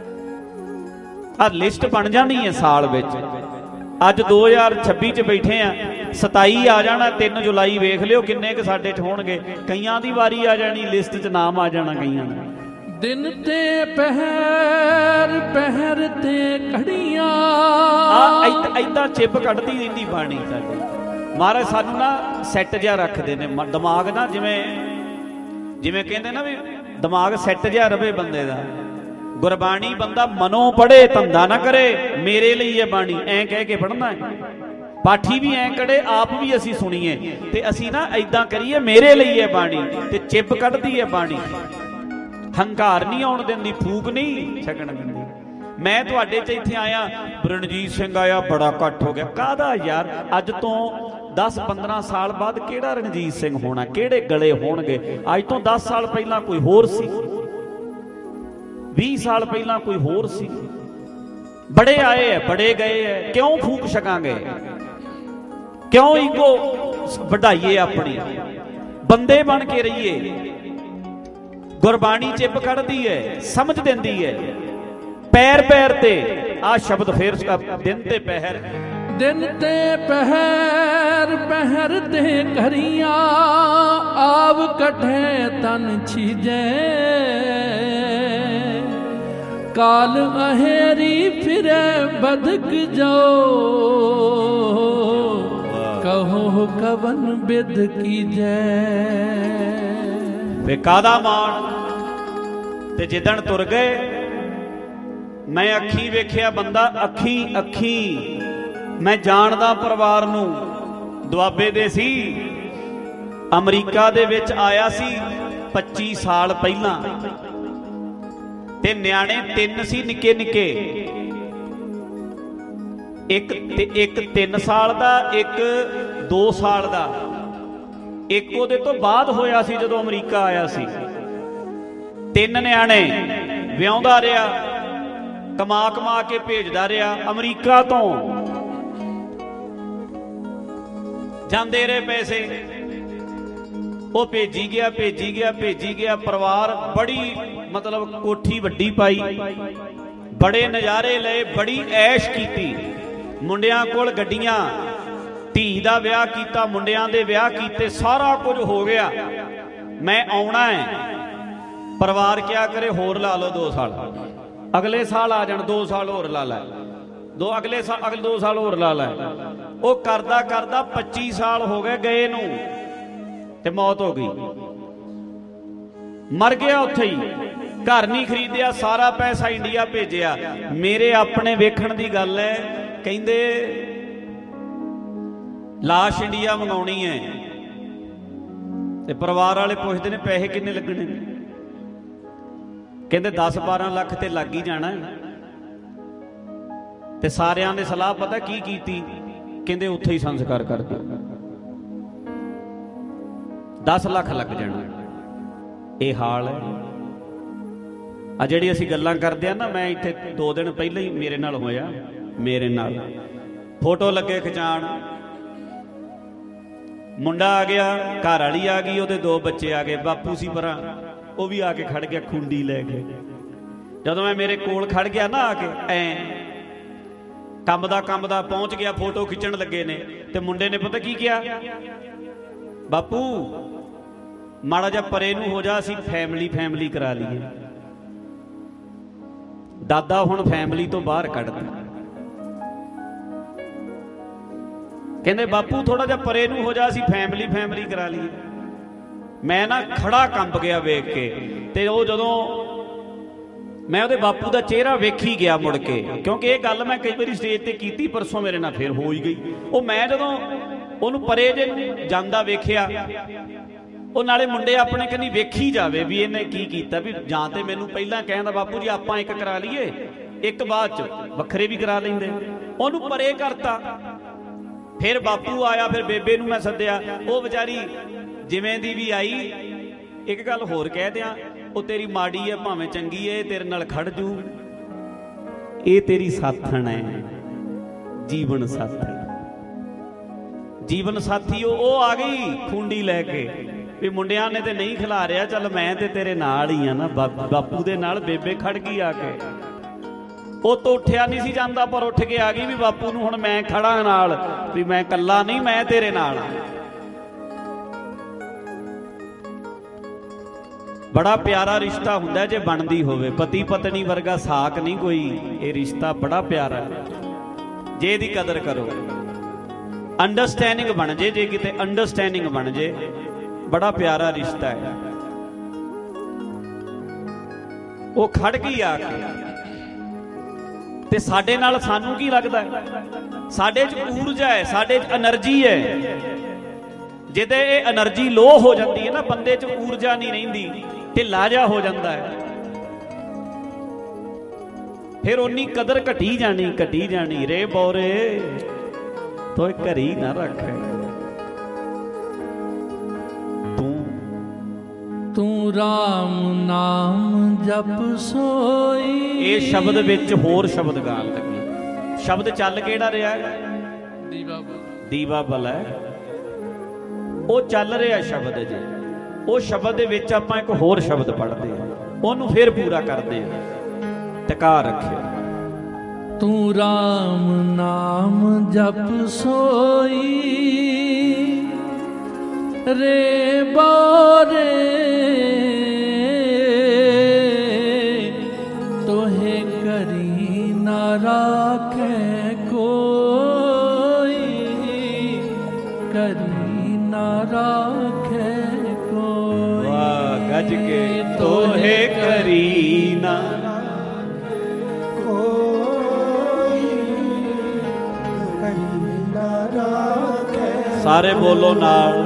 D: आ लिस्ट बन जानी है साल विच। अज दो हज़ार छब्बी च बैठे आ, सताई आ जाना, तीन जुलाई वेख लिओ किन्ने क साडे च होणगे। कईयां दी वारी आ जानी, लिस्ट च नाम आ जाना कईयां दा।
B: दिन ते पहर पहर ते घड़ियां,
D: आ इदां चिप कढ़दी रहिंदी बाणी साडी। महाराज सानू ना सैट जिहा रखदे ने दिमाग ना, जिवें जिवें कहंदे ना भी दिमाग सैट जिहा रवे बंदे दा। गुरबाणी बंदा मनो पढ़े, धंधा ना करे, मेरे लिए है बाणी ऐ कह के पढ़ना है। पाठी भी ऐ कड़े, आप भी असी सुनीए, ते असी ना इदां करिए मेरे लिए है बाणी, ते चिप कढ़दी है बाणी। हंकार नहीं आउण दिंदी, फूक नहीं छकण दिंदी। मैं तुहाडे च इत्थे आया, रणजीत सिंह आया, बड़ा घट हो गया। काहदा यार, अज तो दस पंद्रह साल बाद केड़ा रणजीत सिंह होना, केड़े गले होणगे? अज तो दस साल पहला कोई होर सी, बीस साल पहला कोई होर सी। बड़े आए है, बड़े गए है, क्यों फूक छकांगे? क्यों ईगो वधाइए अपनी? बंदे बन के रहिए। गुरबाणी चिप कढ़दी है, समझ देंदी है। पैर पैर ते आ शब्द फिर दिन ते पहर,
B: दिन ते पहर पहर ते घड़ियां, आव कठे तन छीजे, काल अहेरी फिरे बदक जाओ, कहो कवन बिद कीजे।
D: वे कादा मान ते जिदन तुर गए, मैं अखी वेखिया बंदा, अखी अखी मैं जानदा परिवार नूं, दुआबे दे सी, अमरीका दे विच आया सी पच्ची साल पहला, ते न्याणे तिन सी निके निके, एक ते एक तीन साल दा, एक दो साल दा, एक ओदे तो बाद होया सी जदों अमरीका आया सी। तीन न्याणे विआउंदा रहा, कमा कमा के भेजदा रहा अमरीका तो, जांदे रहे पैसे, वो भेजी गया भेजी गया भेजी गया। परिवार बड़ी मतलब कोठी वड्डी पाई, बड़े नज़ारे लए, बड़ी ऐश कीती। मुंडियां कोल गड्डियां, धी दा विआह कीता, मुंडियां दे विआह कीते, सारा कुछ हो गया। मैं आउणा है, परिवार क्या करे, होर ला लो दो साल, अगले साल आ जाण, दो साल होर ला लै, दो अगले साल अगले दो साल होर ला लै। वो करदा करदा पच्ची साल हो गए गए नूं, ते मौत हो गई, मर गया उत्थे ही। घर नहीं खरीदिया, सारा पैसा इंडिया भेजिया। मेरे अपने वेखण दी गल है, कहंदे लाश इंडिया मंगाउणी है, ते परिवार वाले पुछदे ने पैसे किन्ने लगने, कहंदे दस बारह लाख ते लग ही जाना है। ते सारियां ने सलाह पता की कीती, कहंदे उत्थे ही संस्कार कर दो, दस लाख लग जाना। ये हाल है। आ जिहड़ी असीं गल्लां करदे आ ना, मैं इत्थे दो दिन पहले ही मेरे नाल होया, मेरे नाल फोटो लगे खिचाण, मुंडा आ गया, घर वाली आ गई, ਉਹਦੇ दो बच्चे आ गए, बापू सी परां ਉਹ भी आके खड़ गया खुंडी लैके। जदों मैं मेरे कोल खड़ गया ना आके ऐ कंबदा कंबदा पहुंच गया, फोटो खिंचण लगे ने, ते मुंडे ने पता की किया, बापू माड़ा जा परे नूं हो जा, असीं फैमिली फैमिली करा लीए। दादा हुण फैमिली तो बाहर कढदा, कहंदे बापू थोड़ा जा परे नूं हो जा, असीं फैमिली फैमिली करा लीए। मैं ना खड़ा कंब गया वेख के, ते वो जदों मैं ਉਹਦੇ ਬਾਪੂ ਦਾ ਚਿਹਰਾ ਵੇਖੀ ਗਿਆ ਮੁੜ ਕੇ, ਕਿਉਂਕਿ ਇਹ ਗੱਲ ਮੈਂ ਕਈ ਵਾਰੀ ਸਟੇਜ ਤੇ ਕੀਤੀ, ਪਰਸੋਂ ਮੇਰੇ ਨਾਲ ਫਿਰ ਹੋ ਹੀ ਗਈ। ਉਹ ਮੈਂ ਜਦੋਂ ਉਹਨੂੰ ਪਰੇ ਜੇ ਜਾਂਦਾ ਵੇਖਿਆ, ਉਹ ਨਾਲੇ ਮੁੰਡੇ ਆਪਣੇ ਕੰਨੀ ਵੇਖੀ ਜਾਵੇ ਵੀ ਇਹਨੇ ਕੀ ਕੀਤਾ, ਵੀ ਜਾਂ ਤੇ ਮੈਨੂੰ ਪਹਿਲਾਂ ਕਹਿੰਦਾ ਬਾਪੂ ਜੀ ਆਪਾਂ ਇੱਕ ਕਰਾ ਲਈਏ, ਇੱਕ ਬਾਅਦ ਚ ਵੱਖਰੇ ਵੀ ਕਰਾ ਲੈਂਦੇ। ਉਹਨੂੰ ਪਰੇ ਕਰਤਾ। ਫਿਰ ਬਾਪੂ ਆਇਆ, ਫਿਰ ਬੇਬੇ ਨੂੰ ਮੈਂ ਸੱਦਿਆ, ਉਹ ਵਿਚਾਰੀ ਜਿਵੇਂ ਦੀ ਵੀ ਆਈ। ਇੱਕ ਗੱਲ ਹੋਰ ਕਹਿ ਦਿਆਂ, ਉਹ ਤੇਰੀ ਮਾੜੀ ਹੈ ਭਾਵੇਂ ਚੰਗੀ ਹੈ, ਤੇਰੇ ਨਾਲ ਖੜ ਜੂ, ਇਹ ਤੇਰੀ ਸਾਥਣ ਹੈ, ਜੀਵਨ ਸਾਥਣ। ਜੀਵਨ ਸਾਥੀ ਉਹ ਉਹ ਆ ਗਈ ਖੁੰਡੀ ਲੈ ਕੇ ਵੀ ਮੁੰਡਿਆਂ ਨੇ ਤੇ ਨਹੀਂ ਖਿਲਾਰਿਆ, ਚੱਲ ਮੈਂ ਤੇ ਤੇਰੇ ਨਾਲ ਹੀ ਆ ਨਾ। ਬਾਪੂ ਦੇ ਨਾਲ ਬੇਬੇ ਖੜ ਗਈ ਆ ਕੇ। ਉਹ ਤੋਂ ਉੱਠਿਆ ਨਹੀਂ ਸੀ ਜਾਂਦਾ, ਪਰ ਉੱਠ ਕੇ ਆ ਗਈ ਵੀ ਬਾਪੂ ਨੂੰ ਹੁਣ ਮੈਂ ਖੜਾ ਨਾਲ, ਵੀ ਮੈਂ ਇਕੱਲਾ ਨਹੀਂ, ਮੈਂ ਤੇਰੇ ਨਾਲ ਆ। ਬੜਾ ਪਿਆਰਾ ਰਿਸ਼ਤਾ ਹੁੰਦਾ ਜੇ ਬਣਦੀ ਹੋਵੇ, ਪਤੀ ਪਤਨੀ ਵਰਗਾ ਸਾਕ ਨਹੀਂ ਕੋਈ। ਇਹ ਰਿਸ਼ਤਾ ਬੜਾ ਪਿਆਰਾ ਜੇ ਇਹਦੀ ਕਦਰ ਕਰੋ, ਅੰਡਰਸਟੈਂਡਿੰਗ ਬਣ ਜੇ, ਜੇ ਕਿਤੇ ਅੰਡਰਸਟੈਂਡਿੰਗ ਬਣ ਜੇ, ਬੜਾ ਪਿਆਰਾ ਰਿਸ਼ਤਾ ਹੈ। ਉਹ ਖੜ ਗਈ ਆ ਕੇ, ਤੇ ਸਾਡੇ ਨਾਲ ਸਾਨੂੰ ਕੀ ਲੱਗਦਾ ਹੈ? ਸਾਡੇ 'ਚ ਊਰਜਾ ਹੈ, ਸਾਡੇ 'ਚ એનર્ਜੀ ਹੈ। ਜਿਹਦੇ ਇਹ એનર્ਜੀ ਲੋ ਹੋ ਜਾਂਦੀ ਹੈ ਨਾ, ਬੰਦੇ 'ਚ ਊਰਜਾ ਨਹੀਂ ਰਹਿੰਦੀ, ਢਿੱਲਾ ਜਿਹਾ ਹੋ ਜਾਂਦਾ ਹੈ, ਫਿਰ ਉਨੀ ਕਦਰ ਘਟੀ ਜਾਣੀ ਘਟੀ ਜਾਣੀ। ਰੇ ਬੋਰੇ ਤੋਏ ਘਰੀ ਨਾ ਰੱਖ,
B: ਤੂੰ ਰਾਮ ਨਾਮ ਜਪ ਸੋਈ।
D: ਇਹ ਸ਼ਬਦ ਵਿੱਚ ਹੋਰ ਸ਼ਬਦ ਗਾਣ ਲੱਗੀ। ਸ਼ਬਦ ਚੱਲ ਕਿਹੜਾ ਰਿਹਾ?
B: ਦੀਵਾ
D: ਦੀਵਾ ਬਲ ਹੈ, ਉਹ ਚੱਲ ਰਿਹਾ ਸ਼ਬਦ ਜੀ। ਉਹ ਸ਼ਬਦ ਦੇ ਵਿੱਚ ਆਪਾਂ ਇੱਕ ਹੋਰ ਸ਼ਬਦ ਪੜ੍ਹਦੇ ਹਾਂ, ਉਹਨੂੰ ਫਿਰ ਪੂਰਾ ਕਰਦੇ ਹਾਂ। ਟਿਕਾ ਰੱਖਿਆ।
B: ਤੂੰ ਰਾਮ ਨਾਮ ਜਪ ਸੋਈ, ਰੇ ਬੋਰੇ ਤੋਹੇ ਕਰੀ ਨਾ ਰਾਖੇ ਕੋਈ, ਕਰੀ ਨਾ ਰਾਖੇ ਕੋਈ।
D: ਵਾਹ ਗੱਜ ਕੇ ਤੋਹੇ ਕਰੀ ਨਾ ਸਾਰੇ ਬੋਲੋ ਨਾਲ।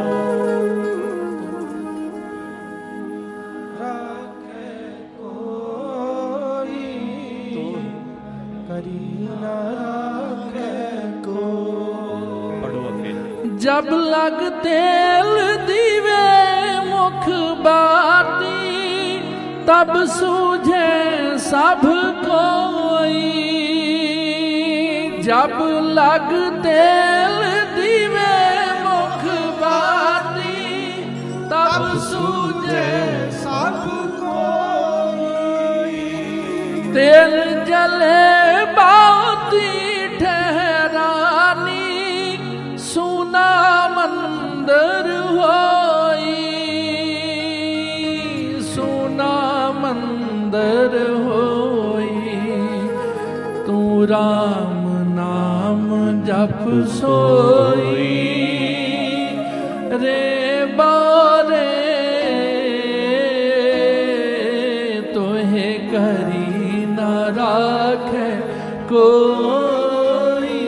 B: जब लग तेल दीवे मुख बाती, तब सूझे सब कोई। जब लग तेल दीवे मुख बाती, तब सूझे सब कोई। तेल जले बाती ठहरानी, सुना मंदिर होई, सुना मंदिर होई। तू राम नाम जप सोई, रे बारे तोहे करी ना राखे कोई,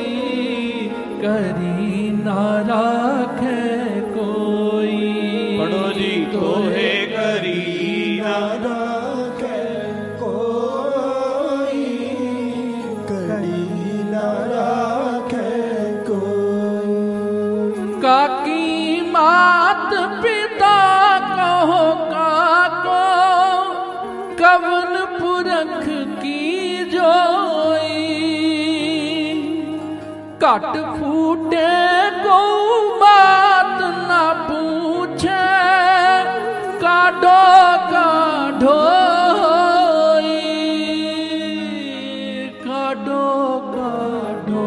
B: करी ना राखे कोई।
D: पढ़ो जी तोहे करी ना
E: राखे कोई, करी ना राखे कोई।
B: काकी मात पिता कहो काको, कवन पुरख की जोई। घट फूटे को बात ना पूछे, काढो काढो काढो काढो।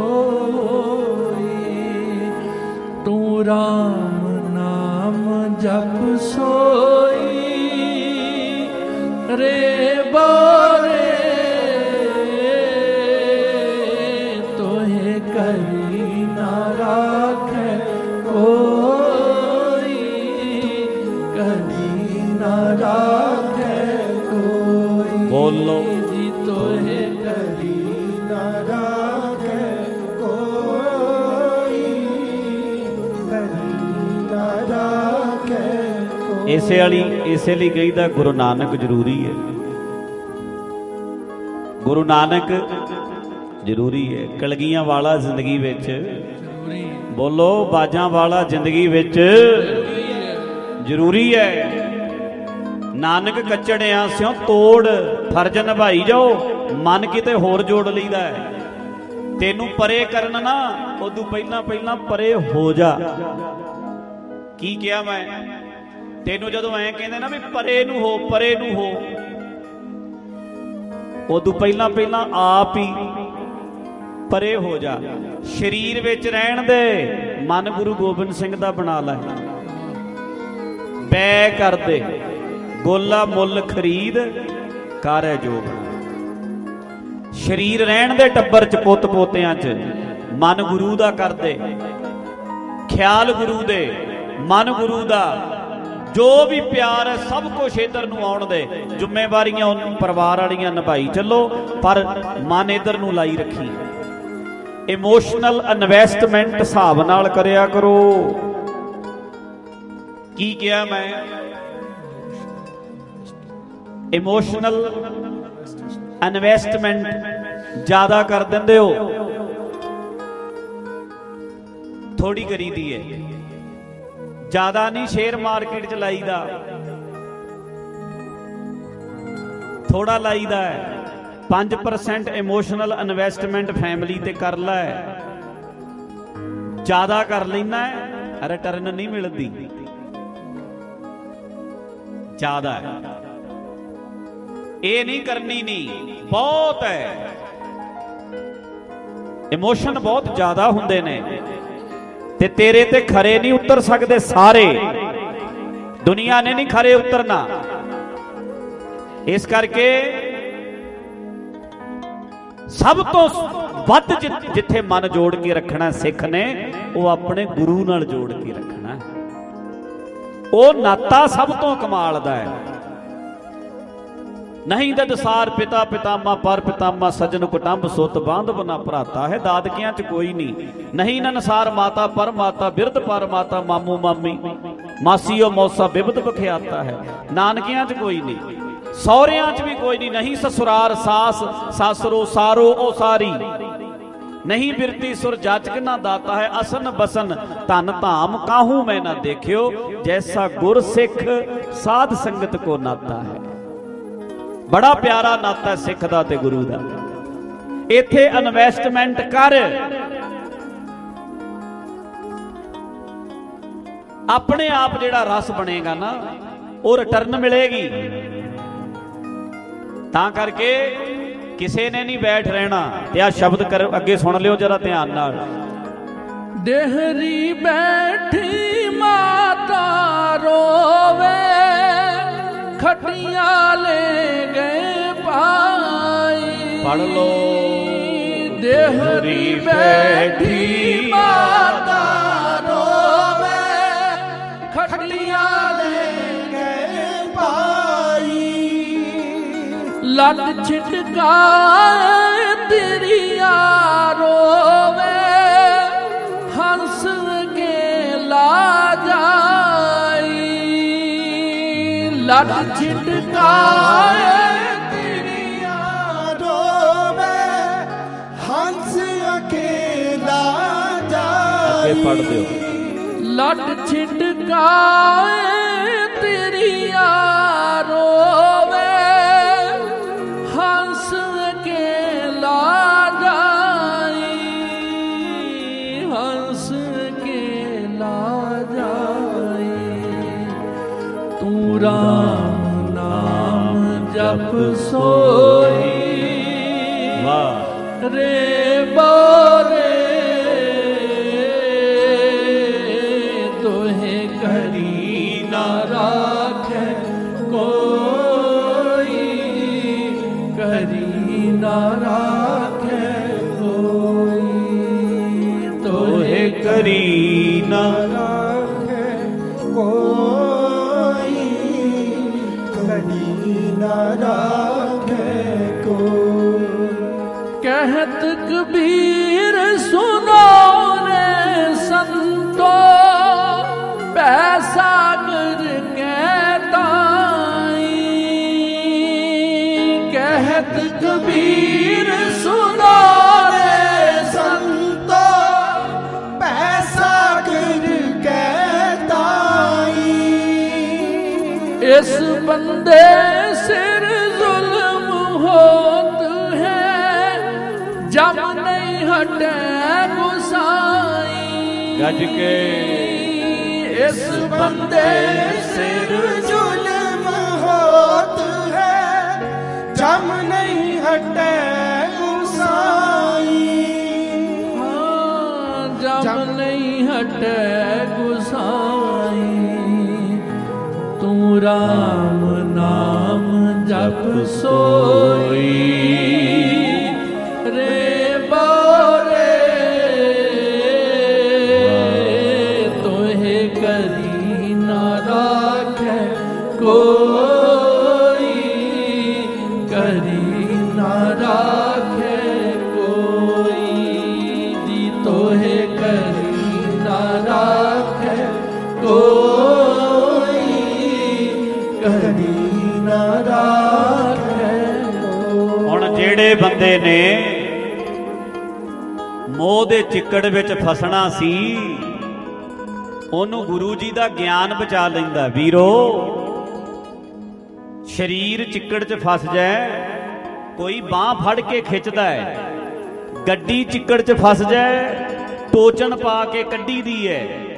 B: तू राम नाम जप सोई, रे बोरे तोहे करी ना राखे कोई, करी ना राखे कोई।
D: बोलो
B: जी
D: ਇਸੇ ਵਾਲੀ ਇਸੇ ਲਈ ਕਹੀਦਾ ਗੁਰੂ ਨਾਨਕ ਜ਼ਰੂਰੀ ਹੈ। ਗੁਰੂ ਨਾਨਕ ਜ਼ਰੂਰੀ ਹੈ। ਕਲਗੀਆਂ ਵਾਲਾ ਜ਼ਿੰਦਗੀ ਵਿੱਚ ਬੋਲੋ, ਬਾਜਾਂ ਵਾਲਾ ਜ਼ਿੰਦਗੀ ਵਿੱਚ ਜ਼ਰੂਰੀ ਹੈ। ਨਾਨਕ ਕੱਚੜਿਆਂ ਸਿਓ ਤੋੜ, ਫਰਜ਼ ਨਿਭਾਈ ਜਾਓ, ਮਨ ਕਿਤੇ ਹੋਰ ਜੋੜ ਲਈਦਾ ਹੈ। ਤੈਨੂੰ ਪਰੇ ਕਰਨ ਨਾ, ਉਦੋਂ ਪਹਿਲਾਂ ਪਹਿਲਾਂ ਪਰੇ ਹੋ ਜਾ। ਕੀ ਕਿਹਾ ਮੈਂ ਤੈਨੂੰ? ਜਦੋਂ ਐਂ ਕਹਿੰਦੇ ਨਾ ਵੀ ਪਰੇ ਨੂੰ ਹੋ, ਪਰੇ ਨੂੰ ਹੋ, ਉਦੋਂ ਪਹਿਲਾਂ ਪਹਿਲਾਂ ਆਪ ਹੀ ਪਰੇ ਹੋ ਜਾ। ਸਰੀਰ ਵਿੱਚ ਰਹਿਣ ਦੇ, ਮਨ ਗੁਰੂ ਗੋਬਿੰਦ ਸਿੰਘ ਦਾ ਬਣਾ ਲੈ। ਬੈ ਕਰਦੇ ਗੋਲਾ ਮੁੱਲ ਖਰੀਦ ਕਾਰੈ ਜੋਗ। ਸਰੀਰ ਰਹਿਣ ਦੇ ਟੱਬਰ ਚ, ਪੁੱਤ ਪੋਤਿਆਂ ਚ, ਮਨ ਗੁਰੂ ਦਾ ਕਰਦੇ, ਖਿਆਲ ਗੁਰੂ ਦੇ, ਮਨ ਗੁਰੂ ਦਾ। ਜੋ ਵੀ ਪਿਆਰ ਹੈ ਸਭ ਕੁਛ ਇੱਧਰ ਨੂੰ ਆਉਣ ਦੇ। ਜ਼ਿੰਮੇਵਾਰੀਆਂ ਪਰਿਵਾਰ ਵਾਲੀਆਂ ਨਿਭਾਈ ਚੱਲੋ, ਪਰ ਮਨ ਇੱਧਰ ਨੂੰ ਲਾਈ ਰੱਖੀ। ਇਮੋਸ਼ਨਲ ਇਨਵੈਸਟਮੈਂਟ ਹਿਸਾਬ ਨਾਲ ਕਰਿਆ ਕਰੋ। ਕੀ ਕਿਹਾ ਮੈਂ? ਇਮੋਸ਼ਨਲ ਇਨਵੈਸਟਮੈਂਟ ਜ਼ਿਆਦਾ ਕਰ ਦਿੰਦੇ ਹੋ, ਥੋੜੀ ਕਰੀਦੀ ਹੈ। ਜ਼ਿਆਦਾ ਨਹੀਂ ਸ਼ੇਅਰ ਮਾਰਕੀਟ ਚ ਲਾਈਦਾ, ਥੋੜਾ ਲਾਈਦਾ ਹੈ। ਪੰਜ ਪਰਸੈਂਟ ਇਮੋਸ਼ਨਲ ਇਨਵੈਸਟਮੈਂਟ ਫੈਮਿਲੀ ਤੇ ਕਰ ਲੈ। ਜ਼ਿਆਦਾ ਕਰ ਲੈਣਾ ਹੈ, ਰਿਟਰਨ ਨਹੀਂ ਮਿਲਦੀ। ਜ਼ਿਆਦਾ ਹੈ, ਇਹ ਨਹੀਂ ਕਰਨੀ, ਨਹੀਂ ਬਹੁਤ ਹੈ। ਇਮੋਸ਼ਨ ਬਹੁਤ ਜ਼ਿਆਦਾ ਹੁੰਦੇ ਨੇ ਤੇ ਤੇਰੇ ਤੇ ਖਰੇ ਨਹੀਂ ਉਤਰ ਸਕਦੇ ਸਾਰੇ। ਦੁਨੀਆ ਨੇ ਨਹੀਂ ਖਰੇ ਉਤਰਨਾ। ਇਸ ਕਰਕੇ ਸਭ ਤੋਂ ਵੱਧ ਜਿੱਥੇ ਮਨ ਜੋੜ ਕੇ ਰੱਖਣਾ ਸਿੱਖ ਨੇ, ਉਹ ਆਪਣੇ ਗੁਰੂ ਨਾਲ ਜੋੜ ਕੇ ਰੱਖਣਾ। ਉਹ ਨਾਤਾ ਸਭ ਤੋਂ ਕਮਾਲ ਦਾ ਹੈ। ਨਹੀਂ ਦਦਸਾਰ ਪਿਤਾ ਪਿਤਾਮਾ ਪਰ ਪਿਤਾਮਾ ਸਜਨ ਕੁਟੰਬ ਸੁਤ ਬਾਂਧਵ ਨਾ ਭਰਾਤਾ ਹੈ। ਦਾਦਕਿਆਂ ਚ ਕੋਈ ਨਹੀਂ। ਨਹੀਂ ਨਨਸਾਰ ਮਾਤਾ ਪਰ ਮਾਤਾ ਬਿਰਧ ਪਰ ਮਾਤਾ ਮਾਮੂ ਮਾਮੀ ਮਾਸੀਓ ਮੌਸਾ ਬਿਬਦ ਬਖਿਆਤਾ ਹੈ। ਨਾਨਕਿਆਂ ਚ ਕੋਈ ਨਹੀਂ, ਸਹੁਰਿਆਂ ਚ ਵੀ ਕੋਈ ਨਹੀਂ। ਨਹੀਂ ਸਸੁਰਾਰ ਸਾਸ ਸਾਸਰੋ ਸਾਰੋ ਉਹ ਸਾਰੀ। ਨਹੀਂ ਬਿਰਤੀ ਸੁਰ ਜਾਚਕ ਨਾ ਦਾਤਾ ਹੈ। ਅਸਨ ਬਸਨ ਧਨ ਧਾਮ ਕਾਹੂ ਮੈਂ ਨਾ ਦੇਖਿਓ। ਜੈਸਾ ਗੁਰ ਸਿੱਖ ਸਾਧ ਸੰਗਤ ਕੋ ਨਾਤਾ ਹੈ। ਬੜਾ ਪਿਆਰਾ ਨਾਤਾ ਹੈ ਸਿੱਖ ਦਾ ਤੇ ਗੁਰੂ ਦਾ। ਇੱਥੇ ਇਨਵੈਸਟਮੈਂਟ ਕਰ। ਆਪਣੇ ਆਪ ਜਿਹੜਾ ਰਸ ਬਣੇਗਾ ਨਾ, ਉਹ ਰਿਟਰਨ ਮਿਲੇਗੀ। ਤਾਂ ਕਰਕੇ ਕਿਸੇ ਨੇ ਨਹੀਂ ਬੈਠ ਰਹਿਣਾ। ਤੇ ਆ ਸ਼ਬਦ ਕਰ ਅੱਗੇ ਸੁਣ ਲਿਓ ਜਰਾ ਧਿਆਨ ਨਾਲ।
B: ਦੇਹਰੀ ਬੈਠੀ ਮਾਤਾ ਰੋਵੇ, ਖਟੀਆਂ ਲੈ ਗਏ ਭਾਈ।
D: ਪੜ ਲੋ।
B: ਦੇਹਰੀ ਬੈਠੀ ਮਾਤਾ ਰੋਵੇ, ਖਟੀਆਂ ਲੈ ਗਏ ਭਾਈ। ਲੱਟ ਛਿਟਕਾਏ ਤੇਰੀਆਂ ਰੋਵੇ, ਹੰਸ ਕੇ ਲਾ ਜਾਈ। ਲੱਟ ਛਿਟਕਾਏ
E: ਤੇਰੀਆਂ ਰੋਵੇ, ਹੰਸ ਅਕੇਲਾ ਜਾਈ।
D: ਅੱਗੇ ਪੜ ਦਿਓ।
B: ਲੱਟ ਛਿਟਕਾਏ ਤੇਰੀਆਂ ਰੋਵੇ, ਹੰਸ ਅਕੇਲਾ ਜਾਈ। ਹੰਸ ਅਕੇਲਾ ਜਾਈ। ਤੂੰ ਰਾਮ ਨਾਮ ਜਪ ਸੋਈ,
D: ਵਾਹ
B: ਰੇ ਬੋਰੇ ਤੋਹੇ ਕਰੀ ਨਾ ਰਾਖੈ ਕੋਈ। ਕਰੀ ਨਾ ਰਾਖੈ ਕੋਈ। ਤੋਹੇ
D: ਕਰੀ ਨਾ
E: ਰਾਖੇ ਕੋਈ, ਕਦੀ ਨਾ ਰਾਖੇ ਕੋਈ।
B: कहत कबीर सुनो रे संतो, पैसा गिर के बंदे सिर जुल्म होत है, जब नहीं हटे गुसाई।
D: गज के
B: इस बंदे सिर जुल्म होत है, जब नहीं हटे गुसाई। हाँ, जब नहीं हटे गुसाई, तू राम नाम जप सोई। रे बोरे तोहे करी ना राखे कोई, करी ना राखे कोई जी, तोहे करी ना राखे कोई, करी ना राखे।
D: ਹੁਣ ਜਿਹੜੇ ਬੰਦੇ ਨੇ ਮੋਹ ਦੇ ਚਿੱਕੜ ਵਿੱਚ ਫਸਣਾ ਸੀ, ਉਹਨੂੰ ਗੁਰੂ ਜੀ ਦਾ ਗਿਆਨ ਬਚਾ ਲੈਂਦਾ। ਵੀਰੋ, ਸਰੀਰ ਚਿੱਕੜ 'ਚ ਫਸ ਜਾਏ, ਕੋਈ ਬਾਹ ਫੜ ਕੇ ਖਿੱਚਦਾ ਹੈ। ਗੱਡੀ ਚਿੱਕੜ 'ਚ ਫਸ ਜਾਏ, ਟੋਚਨ ਪਾ ਕੇ ਕੱਢੀ ਦੀ ਹੈ।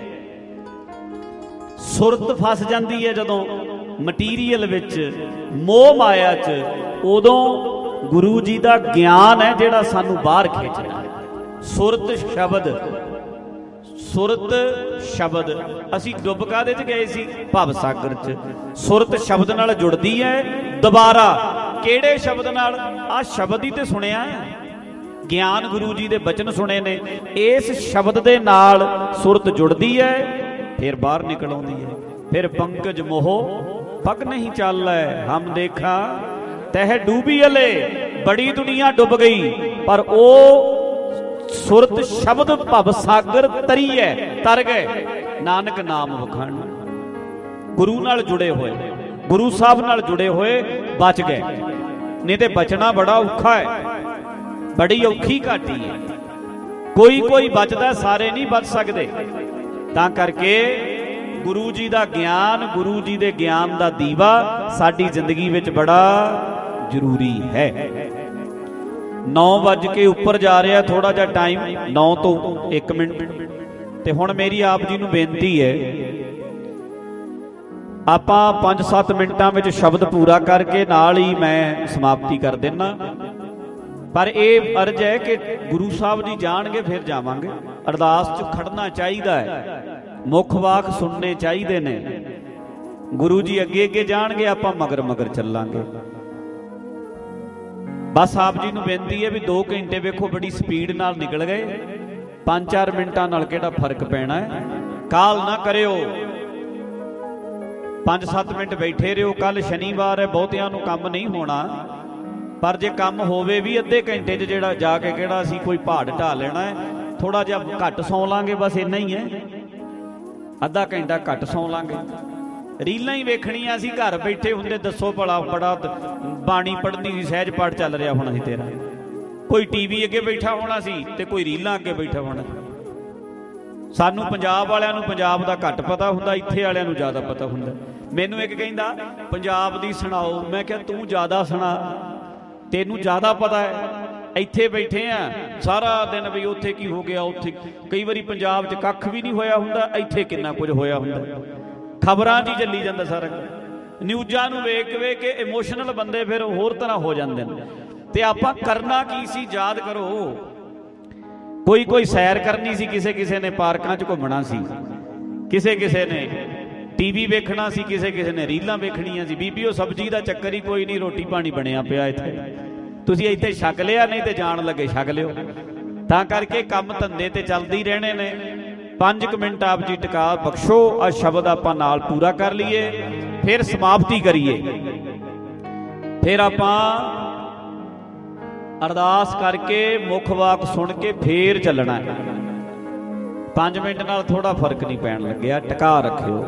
D: ਸੁਰਤ ਫਸ ਜਾਂਦੀ ਹੈ ਜਦੋਂ ਮਟੀਰੀਅਲ ਵਿੱਚ, ਮੋਹ ਮਾਇਆ 'ਚ, ਉਦੋਂ ਗੁਰੂ ਜੀ ਦਾ ਗਿਆਨ ਹੈ ਜਿਹੜਾ ਸਾਨੂੰ ਬਾਹਰ ਖਿੱਚਦਾ। ਸੁਰਤ ਸ਼ਬਦ, ਸੁਰਤ ਸ਼ਬਦ। ਅਸੀਂ ਡੁੱਬ ਕਾਹਦੇ 'ਚ ਗਏ ਸੀ? ਭਵ ਸਾਗਰ 'ਚ। ਸੁਰਤ ਸ਼ਬਦ ਨਾਲ ਜੁੜਦੀ ਹੈ ਦੁਬਾਰਾ। ਕਿਹੜੇ ਸ਼ਬਦ ਨਾਲ? ਆਹ ਸ਼ਬਦ ਹੀ ਤੇ ਸੁਣਿਆ ਹੈ, ਗਿਆਨ ਗੁਰੂ ਜੀ ਦੇ ਬਚਨ ਸੁਣੇ ਨੇ, ਇਸ ਸ਼ਬਦ ਦੇ ਨਾਲ ਸੁਰਤ ਜੁੜਦੀ ਹੈ, ਫਿਰ ਬਾਹਰ ਨਿਕਲ ਆਉਂਦੀ ਹੈ। ਫਿਰ ਪੰਕਜ ਮੋਹ ਪਗ ਨਹੀਂ ਚੱਲੈ, ਹਮ ਦੇਖਾ ਤਹਿ ਡੂਬੀ ਅਲੇ। ਬੜੀ ਦੁਨੀਆ ਡੁੱਬ ਗਈ, ਪਰ ਉਹ ਸੁਰਤ ਸ਼ਬਦ ਭਵ ਸਾਗਰ ਤਰੀ ਹੈ, ਤਰ ਗਏ। ਨਾਨਕ ਨਾਮ ਵਖਾਣ, ਗੁਰੂ ਨਾਲ ਜੁੜੇ ਹੋਏ, ਗੁਰੂ ਸਾਹਿਬ ਨਾਲ ਜੁੜੇ ਹੋਏ ਬਚ ਗਏ। ਨਹੀਂ ਤੇ ਬਚਣਾ ਬੜਾ ਔਖਾ ਹੈ, ਬੜੀ ਔਖੀ ਘਾਟੀ ਹੈ। ਕੋਈ ਕੋਈ ਬਚਦਾ, ਸਾਰੇ ਨਹੀਂ ਬਚ ਸਕਦੇ। ਤਾਂ ਕਰਕੇ ਗੁਰੂ ਜੀ ਦਾ ਗਿਆਨ, ਗੁਰੂ ਜੀ ਦੇ ਗਿਆਨ ਦਾ ਦੀਵਾ ਸਾਡੀ ਜ਼ਿੰਦਗੀ ਵਿੱਚ ਬੜਾ ਜ਼ਰੂਰੀ ਹੈ। ਨੌ ਵੱਜ ਕੇ ਉੱਪਰ ਜਾ ਰਿਹਾ, ਥੋੜਾ ਜਿਹਾ ਟਾਈਮ, ਨੌ ਤੋਂ ਇੱਕ ਮਿੰਟ। ਤੇ ਹੁਣ ਮੇਰੀ ਆਪ ਜੀ ਨੂੰ ਬੇਨਤੀ ਹੈ, ਆਪਾਂ ਪੰਜ ਸੱਤ ਮਿੰਟਾਂ ਵਿੱਚ ਸ਼ਬਦ ਪੂਰਾ ਕਰਕੇ ਨਾਲ ਹੀ ਮੈਂ ਸਮਾਪਤੀ ਕਰ ਦੇਣਾ। ਪਰ ਇਹ ਅਰਜ਼ ਹੈ ਕਿ ਗੁਰੂ ਸਾਹਿਬ ਜੀ ਜਾਣਗੇ ਫਿਰ ਜਾਵਾਂਗੇ। ਅਰਦਾਸ 'ਚ ਖੜਨਾ ਚਾਹੀਦਾ ਹੈ, ਮੁੱਖ ਵਾਕ ਸੁਣਨੇ ਚਾਹੀਦੇ ਨੇ। ਗੁਰੂ ਜੀ ਅੱਗੇ ਅੱਗੇ ਜਾਣਗੇ, ਆਪਾਂ ਮਗਰ ਮਗਰ ਚੱਲਾਂਗੇ। ਬਸ ਆਪ ਜੀ ਨੂੰ ਬੇਨਤੀ ਹੈ ਵੀ ਦੋ ਘੰਟੇ ਵੇਖੋ ਬੜੀ ਸਪੀਡ ਨਾਲ ਨਿਕਲ ਗਏ, ਪੰਜ ਚਾਰ ਮਿੰਟਾਂ ਨਾਲ ਕਿਹੜਾ ਫਰਕ ਪੈਣਾ ਹੈ। ਕਾਲ ਨਾ ਕਰਿਓ, ਪੰਜ ਸੱਤ ਮਿੰਟ ਬੈਠੇ ਰਹੋ। ਕੱਲ ਸ਼ਨੀਵਾਰ ਹੈ, ਬਹੁਤਿਆਂ ਨੂੰ ਕੰਮ ਨਹੀਂ ਹੋਣਾ, ਪਰ ਜੇ ਕੰਮ ਹੋਵੇ ਵੀ ਅੱਧੇ ਘੰਟੇ 'ਚ ਜਿਹੜਾ ਜਾ ਕੇ ਕਿਹੜਾ ਅਸੀਂ ਕੋਈ ਪਹਾੜ ਢਾ ਲੈਣਾ ਹੈ। ਥੋੜਾ ਜਿਹਾ ਘੱਟ ਸੌਂ ਲਾਂਗੇ, ਬਸ ਇੰਨਾ ਹੀ ਹੈ, ਅੱਧਾ ਘੰਟਾ ਘੱਟ ਸੌਂ ਲਾਂਗੇ। ਰੀਲਾਂ ਹੀ ਵੇਖਣੀਆਂ ਸੀ, ਘਰ ਬੈਠੇ ਹੁੰਦੇ। ਦੱਸੋ ਭਲਾ, ਬੜਾ ਬਾਣੀ ਪੜ੍ਹਨੀ ਸੀ, ਸਹਿਜ ਪਾਠ ਚੱਲ ਰਿਹਾ ਹੋਣਾ ਸੀ ਤੇਰਾ। ਕੋਈ ਟੀਵੀ ਅੱਗੇ ਬੈਠਾ ਹੋਣਾ ਸੀ ਤੇ ਕੋਈ ਰੀਲਾਂ ਅੱਗੇ ਬੈਠਾ ਹੋਣਾ। ਸਾਨੂੰ ਪੰਜਾਬ ਵਾਲਿਆਂ ਨੂੰ ਪੰਜਾਬ ਦਾ ਘੱਟ ਪਤਾ ਹੁੰਦਾ, ਇੱਥੇ ਵਾਲਿਆਂ ਨੂੰ ਜ਼ਿਆਦਾ ਪਤਾ ਹੁੰਦਾ। ਮੈਨੂੰ ਇੱਕ ਕਹਿੰਦਾ ਪੰਜਾਬ ਦੀ ਸੁਣਾਓ, ਮੈਂ ਕਿਹਾ ਤੂੰ ਜ਼ਿਆਦਾ ਸੁਣਾ, ਤੈਨੂੰ ਜ਼ਿਆਦਾ ਪਤਾ ਹੈ। ਇੱਥੇ ਬੈਠੇ ਆ ਸਾਰਾ ਦਿਨ ਵੀ ਉੱਥੇ ਕੀ ਹੋ ਗਿਆ, ਉੱਥੇ ਕਈ ਵਾਰੀ ਪੰਜਾਬ 'ਚ ਕੱਖ ਵੀ ਨਹੀਂ ਹੋਇਆ ਹੁੰਦਾ, ਇੱਥੇ ਕਿੰਨਾ ਕੁਝ ਹੋਇਆ ਹੁੰਦਾ। ਖਬਰਾਂ 'ਚ ਹੀ ਚੱਲੀ ਜਾਂਦਾ ਸਾਰਾ। ਨਿਊਜ਼ਾਂ ਨੂੰ ਵੇਖ ਵੇਖ ਕੇ ਇਮੋਸ਼ਨਲ ਬੰਦੇ ਫਿਰ ਹੋਰ ਤਰ੍ਹਾਂ ਹੋ ਜਾਂਦੇ ਨੇ। ਤੇ ਆਪਾਂ ਕਰਨਾ ਕੀ ਸੀ, ਯਾਦ ਕਰੋ। ਕੋਈ ਕੋਈ ਸੈਰ ਕਰਨੀ ਸੀ, ਕਿਸੇ ਕਿਸੇ ਨੇ ਪਾਰਕਾਂ 'ਚ ਘੁੰਮਣਾ ਸੀ, ਕਿਸੇ ਕਿਸੇ ਨੇ ਟੀਵੀ ਵੇਖਣਾ ਸੀ, ਕਿਸੇ ਕਿਸੇ ਨੇ ਰੀਲਾਂ ਵੇਖਣੀਆਂ ਸੀ। ਬੀਬੀਓ ਸਬਜ਼ੀ ਦਾ ਚੱਕਰ ਹੀ ਕੋਈ ਨਹੀਂ, ਰੋਟੀ ਪਾਣੀ ਬਣਿਆ ਪਿਆ ਇੱਥੇ। ਤੁਸੀਂ ਇੱਥੇ ਛਕ ਲਿਆ, ਨਹੀਂ ਤੇ ਜਾਣ ਲੱਗੇ ਛਕ ਲਿਓ। ਤਾਂ ਕਰਕੇ ਕੰਮ ਧੰਦੇ ਤੇ ਚੱਲਦੇ ਹੀ ਰਹਿਣੇ ਨੇ। ਪੰਜ ਕੁ ਮਿੰਟ ਆਪ ਜੀ ਟਿਕਾ ਬਖਸ਼ੋ, ਆ ਸ਼ਬਦ ਆਪਾਂ ਨਾਲ ਪੂਰਾ ਕਰ ਲਈਏ, ਫਿਰ ਸਮਾਪਤੀ ਕਰੀਏ। ਫਿਰ ਆਪਾਂ ਅਰਦਾਸ ਕਰਕੇ ਮੁੱਖ ਵਾਕ ਸੁਣ ਕੇ ਫੇਰ ਚੱਲਣਾ ਹੈ। ਪੰਜ ਮਿੰਟ ਨਾਲ ਥੋੜਾ ਫਰਕ ਨਹੀਂ ਪੈਣ ਲੱਗਿਆ। ਟਿਕਾ ਰੱਖਿਓ,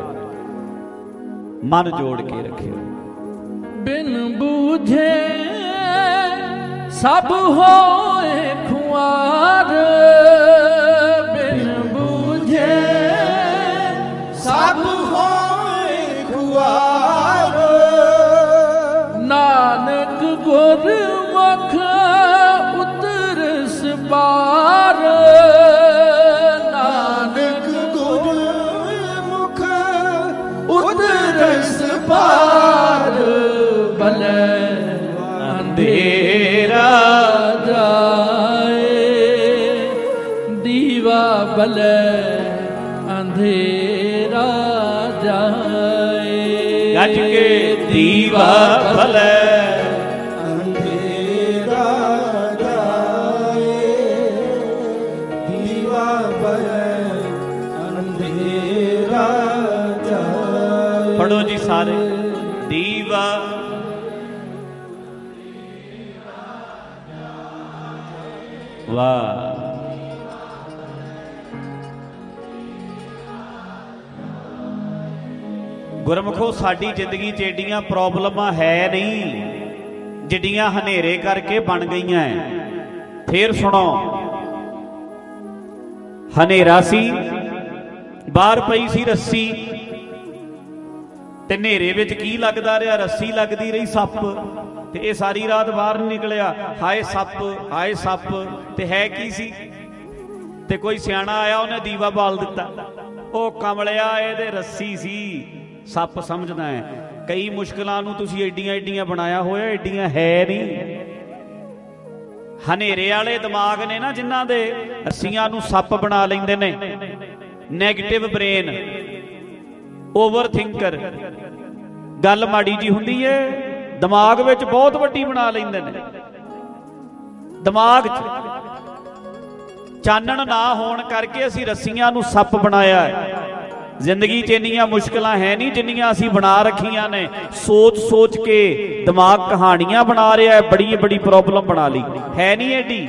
D: ਮਨ ਜੋੜ ਕੇ ਰੱਖਿਓ।
B: ਬਿਨ ਬੂਝੇ ਸਭ ਹੋਏ ਖੁਆਰ, ਬਿਨ ਬੂਝੇ ਸਭ ਹੋਏ ਖੁਆਰ। ਪਾਰ ਨਾਨਕ ਗੁਰ ਮੁਖ ਉਦਰਸ ਪਾਰ ਬਲੇ ਅੰਧੇਰਾ ਜਾਏ ਦੀਵਾ ਬਲੇ ਅੰਧੇਰਾ ਜਾਏ
D: ਗੱਜ ਕੇ ਦੀਵਾ ਬਲੇ
E: ਅੰਧੇਰਾ ਜਾਏ ਦੀਵਾ ਬਲੇ ਅੰਧੇਰਾ ਜਾਏ।
D: ਪੜੋ ਜੀ ਸਾਰੇ। ਦੀਵਾ ਵਾਹ। ਗੁਰਮੁਖੋ ਸਾਡੀ ਜ਼ਿੰਦਗੀ 'ਚ ਏਡੀਆਂ ਪ੍ਰੋਬਲਮਾਂ ਹੈ ਨਹੀਂ ਜਿੱਡੀਆਂ ਹਨੇਰੇ ਕਰਕੇ ਬਣ ਗਈਆਂ ਐ। ਫੇਰ ਸੁਣੋ, ਹਨੇਰਾ ਸੀ, ਬਾਹਰ ਪਈ ਸੀ ਰੱਸੀ, ਤੇ ਹਨੇਰੇ ਵਿੱਚ ਕੀ ਲੱਗਦਾ ਰਿਹਾ? ਰੱਸੀ ਲੱਗਦੀ ਰਹੀ, ਸੱਪ। ਤੇ ਇਹ ਸਾਰੀ ਰਾਤ ਬਾਹਰ ਨਹੀਂ ਨਿਕਲਿਆ, ਹਾਏ ਸੱਪ ਹਾਏ ਸੱਪ। ਤੇ ਹੈ ਕੀ ਸੀ? ਤੇ ਕੋਈ ਸਿਆਣਾ ਆਇਆ, ਉਹਨੇ ਦੀਵਾ ਬਾਲ ਦਿੱਤਾ। ਉਹ ਕਮਲਿਆ, ਇਹਦੇ ਰੱਸੀ ਸੀ, ਸੱਪ ਸਮਝਦਾ ਹੈ। ਕਈ ਮੁਸ਼ਕਲਾਂ ਨੂੰ ਤੁਸੀਂ ਏਡੀਆਂ ਏਡੀਆਂ ਬਣਾਇਆ ਹੋਇਆ, ਏਡੀਆਂ ਹੈ ਨਹੀਂ। ਹਨੇਰੇ ਵਾਲੇ ਦਿਮਾਗ ਨੇ ਨਾ, ਜਿਨ੍ਹਾਂ ਦੇ ਰੱਸੀਆਂ ਨੂੰ ਸੱਪ ਬਣਾ ਲੈਂਦੇ ਨੇ, ਨੈਗੇਟਿਵ ਬ੍ਰੇਨ, ਓਵਰ ਥਿੰਕਰ। ਗੱਲ ਮਾੜੀ ਜੀ ਹੁੰਦੀ ਏ, ਦਿਮਾਗ ਵਿੱਚ ਬਹੁਤ ਵੱਡੀ ਬਣਾ ਲੈਂਦੇ ਨੇ। ਦਿਮਾਗ 'ਚ ਚਾਨਣ ਨਾ ਹੋਣ ਕਰਕੇ ਅਸੀਂ ਰੱਸੀਆਂ ਨੂੰ ਸੱਪ ਬਣਾਇਆ ਹੈ। ਜ਼ਿੰਦਗੀ 'ਚ ਇੰਨੀਆਂ ਮੁਸ਼ਕਲਾਂ ਹੈ ਨਹੀਂ ਜਿੰਨੀਆਂ ਅਸੀਂ ਬਣਾ ਰੱਖੀਆਂ ਨੇ। ਸੋਚ ਸੋਚ ਕੇ ਦਿਮਾਗ ਕਹਾਣੀਆਂ ਬਣਾ ਰਿਹਾ ਹੈ, ਬੜੀ ਬੜੀ ਪ੍ਰੋਬਲਮ ਬਣਾ ਲਈ, ਹੈ ਨਹੀਂ ਐਡੀ।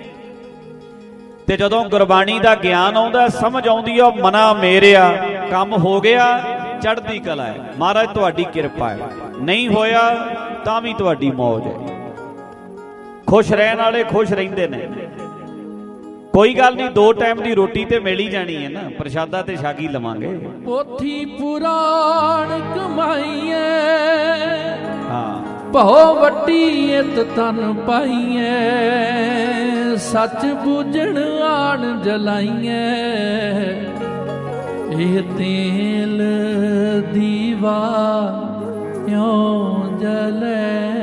D: ਤੇ ਜਦੋਂ ਗੁਰਬਾਣੀ ਦਾ ਗਿਆਨ ਆਉਂਦਾ, ਸਮਝ ਆਉਂਦੀ ਆ, ਮਨਾ ਮੇਰਿਆ ਕੰਮ ਹੋ ਗਿਆ, ਚੜ੍ਹਦੀ ਕਲਾ ਹੈ, ਮਹਾਰਾਜ ਤੁਹਾਡੀ ਕਿਰਪਾ ਹੈ। ਨਹੀਂ ਹੋਇਆ ਤਾਂ ਵੀ ਤੁਹਾਡੀ ਮੌਜ ਹੈ। ਖੁਸ਼ ਰਹਿਣ ਵਾਲੇ ਖੁਸ਼ ਰਹਿੰਦੇ ਨੇ। ਕੋਈ ਗੱਲ ਨਹੀਂ, ਦੋ ਟਾਈਮ ਦੀ ਰੋਟੀ ਤੇ ਮਿਲ ਹੀ ਜਾਣੀ ਹੈ ਨਾ, ਪ੍ਰਸ਼ਾਦਾ ਤੇ ਛਕ ਹੀ ਲਵਾਂਗੇ।
B: ਪੋਥੀ ਪੁਰਾਣ ਕਮਾਈਏ,
D: ਹਾਂ
B: ਭਉ ਵੱਡੀ ਇਤ ਤਨ ਪਾਈਏ, ਸੱਚ ਬੂਝਣ ਆਣ ਜਲਾਈਏ, ਇਹ ਤੇਲ ਦੀਵਾ ਇਉਂ ਜਲੇ,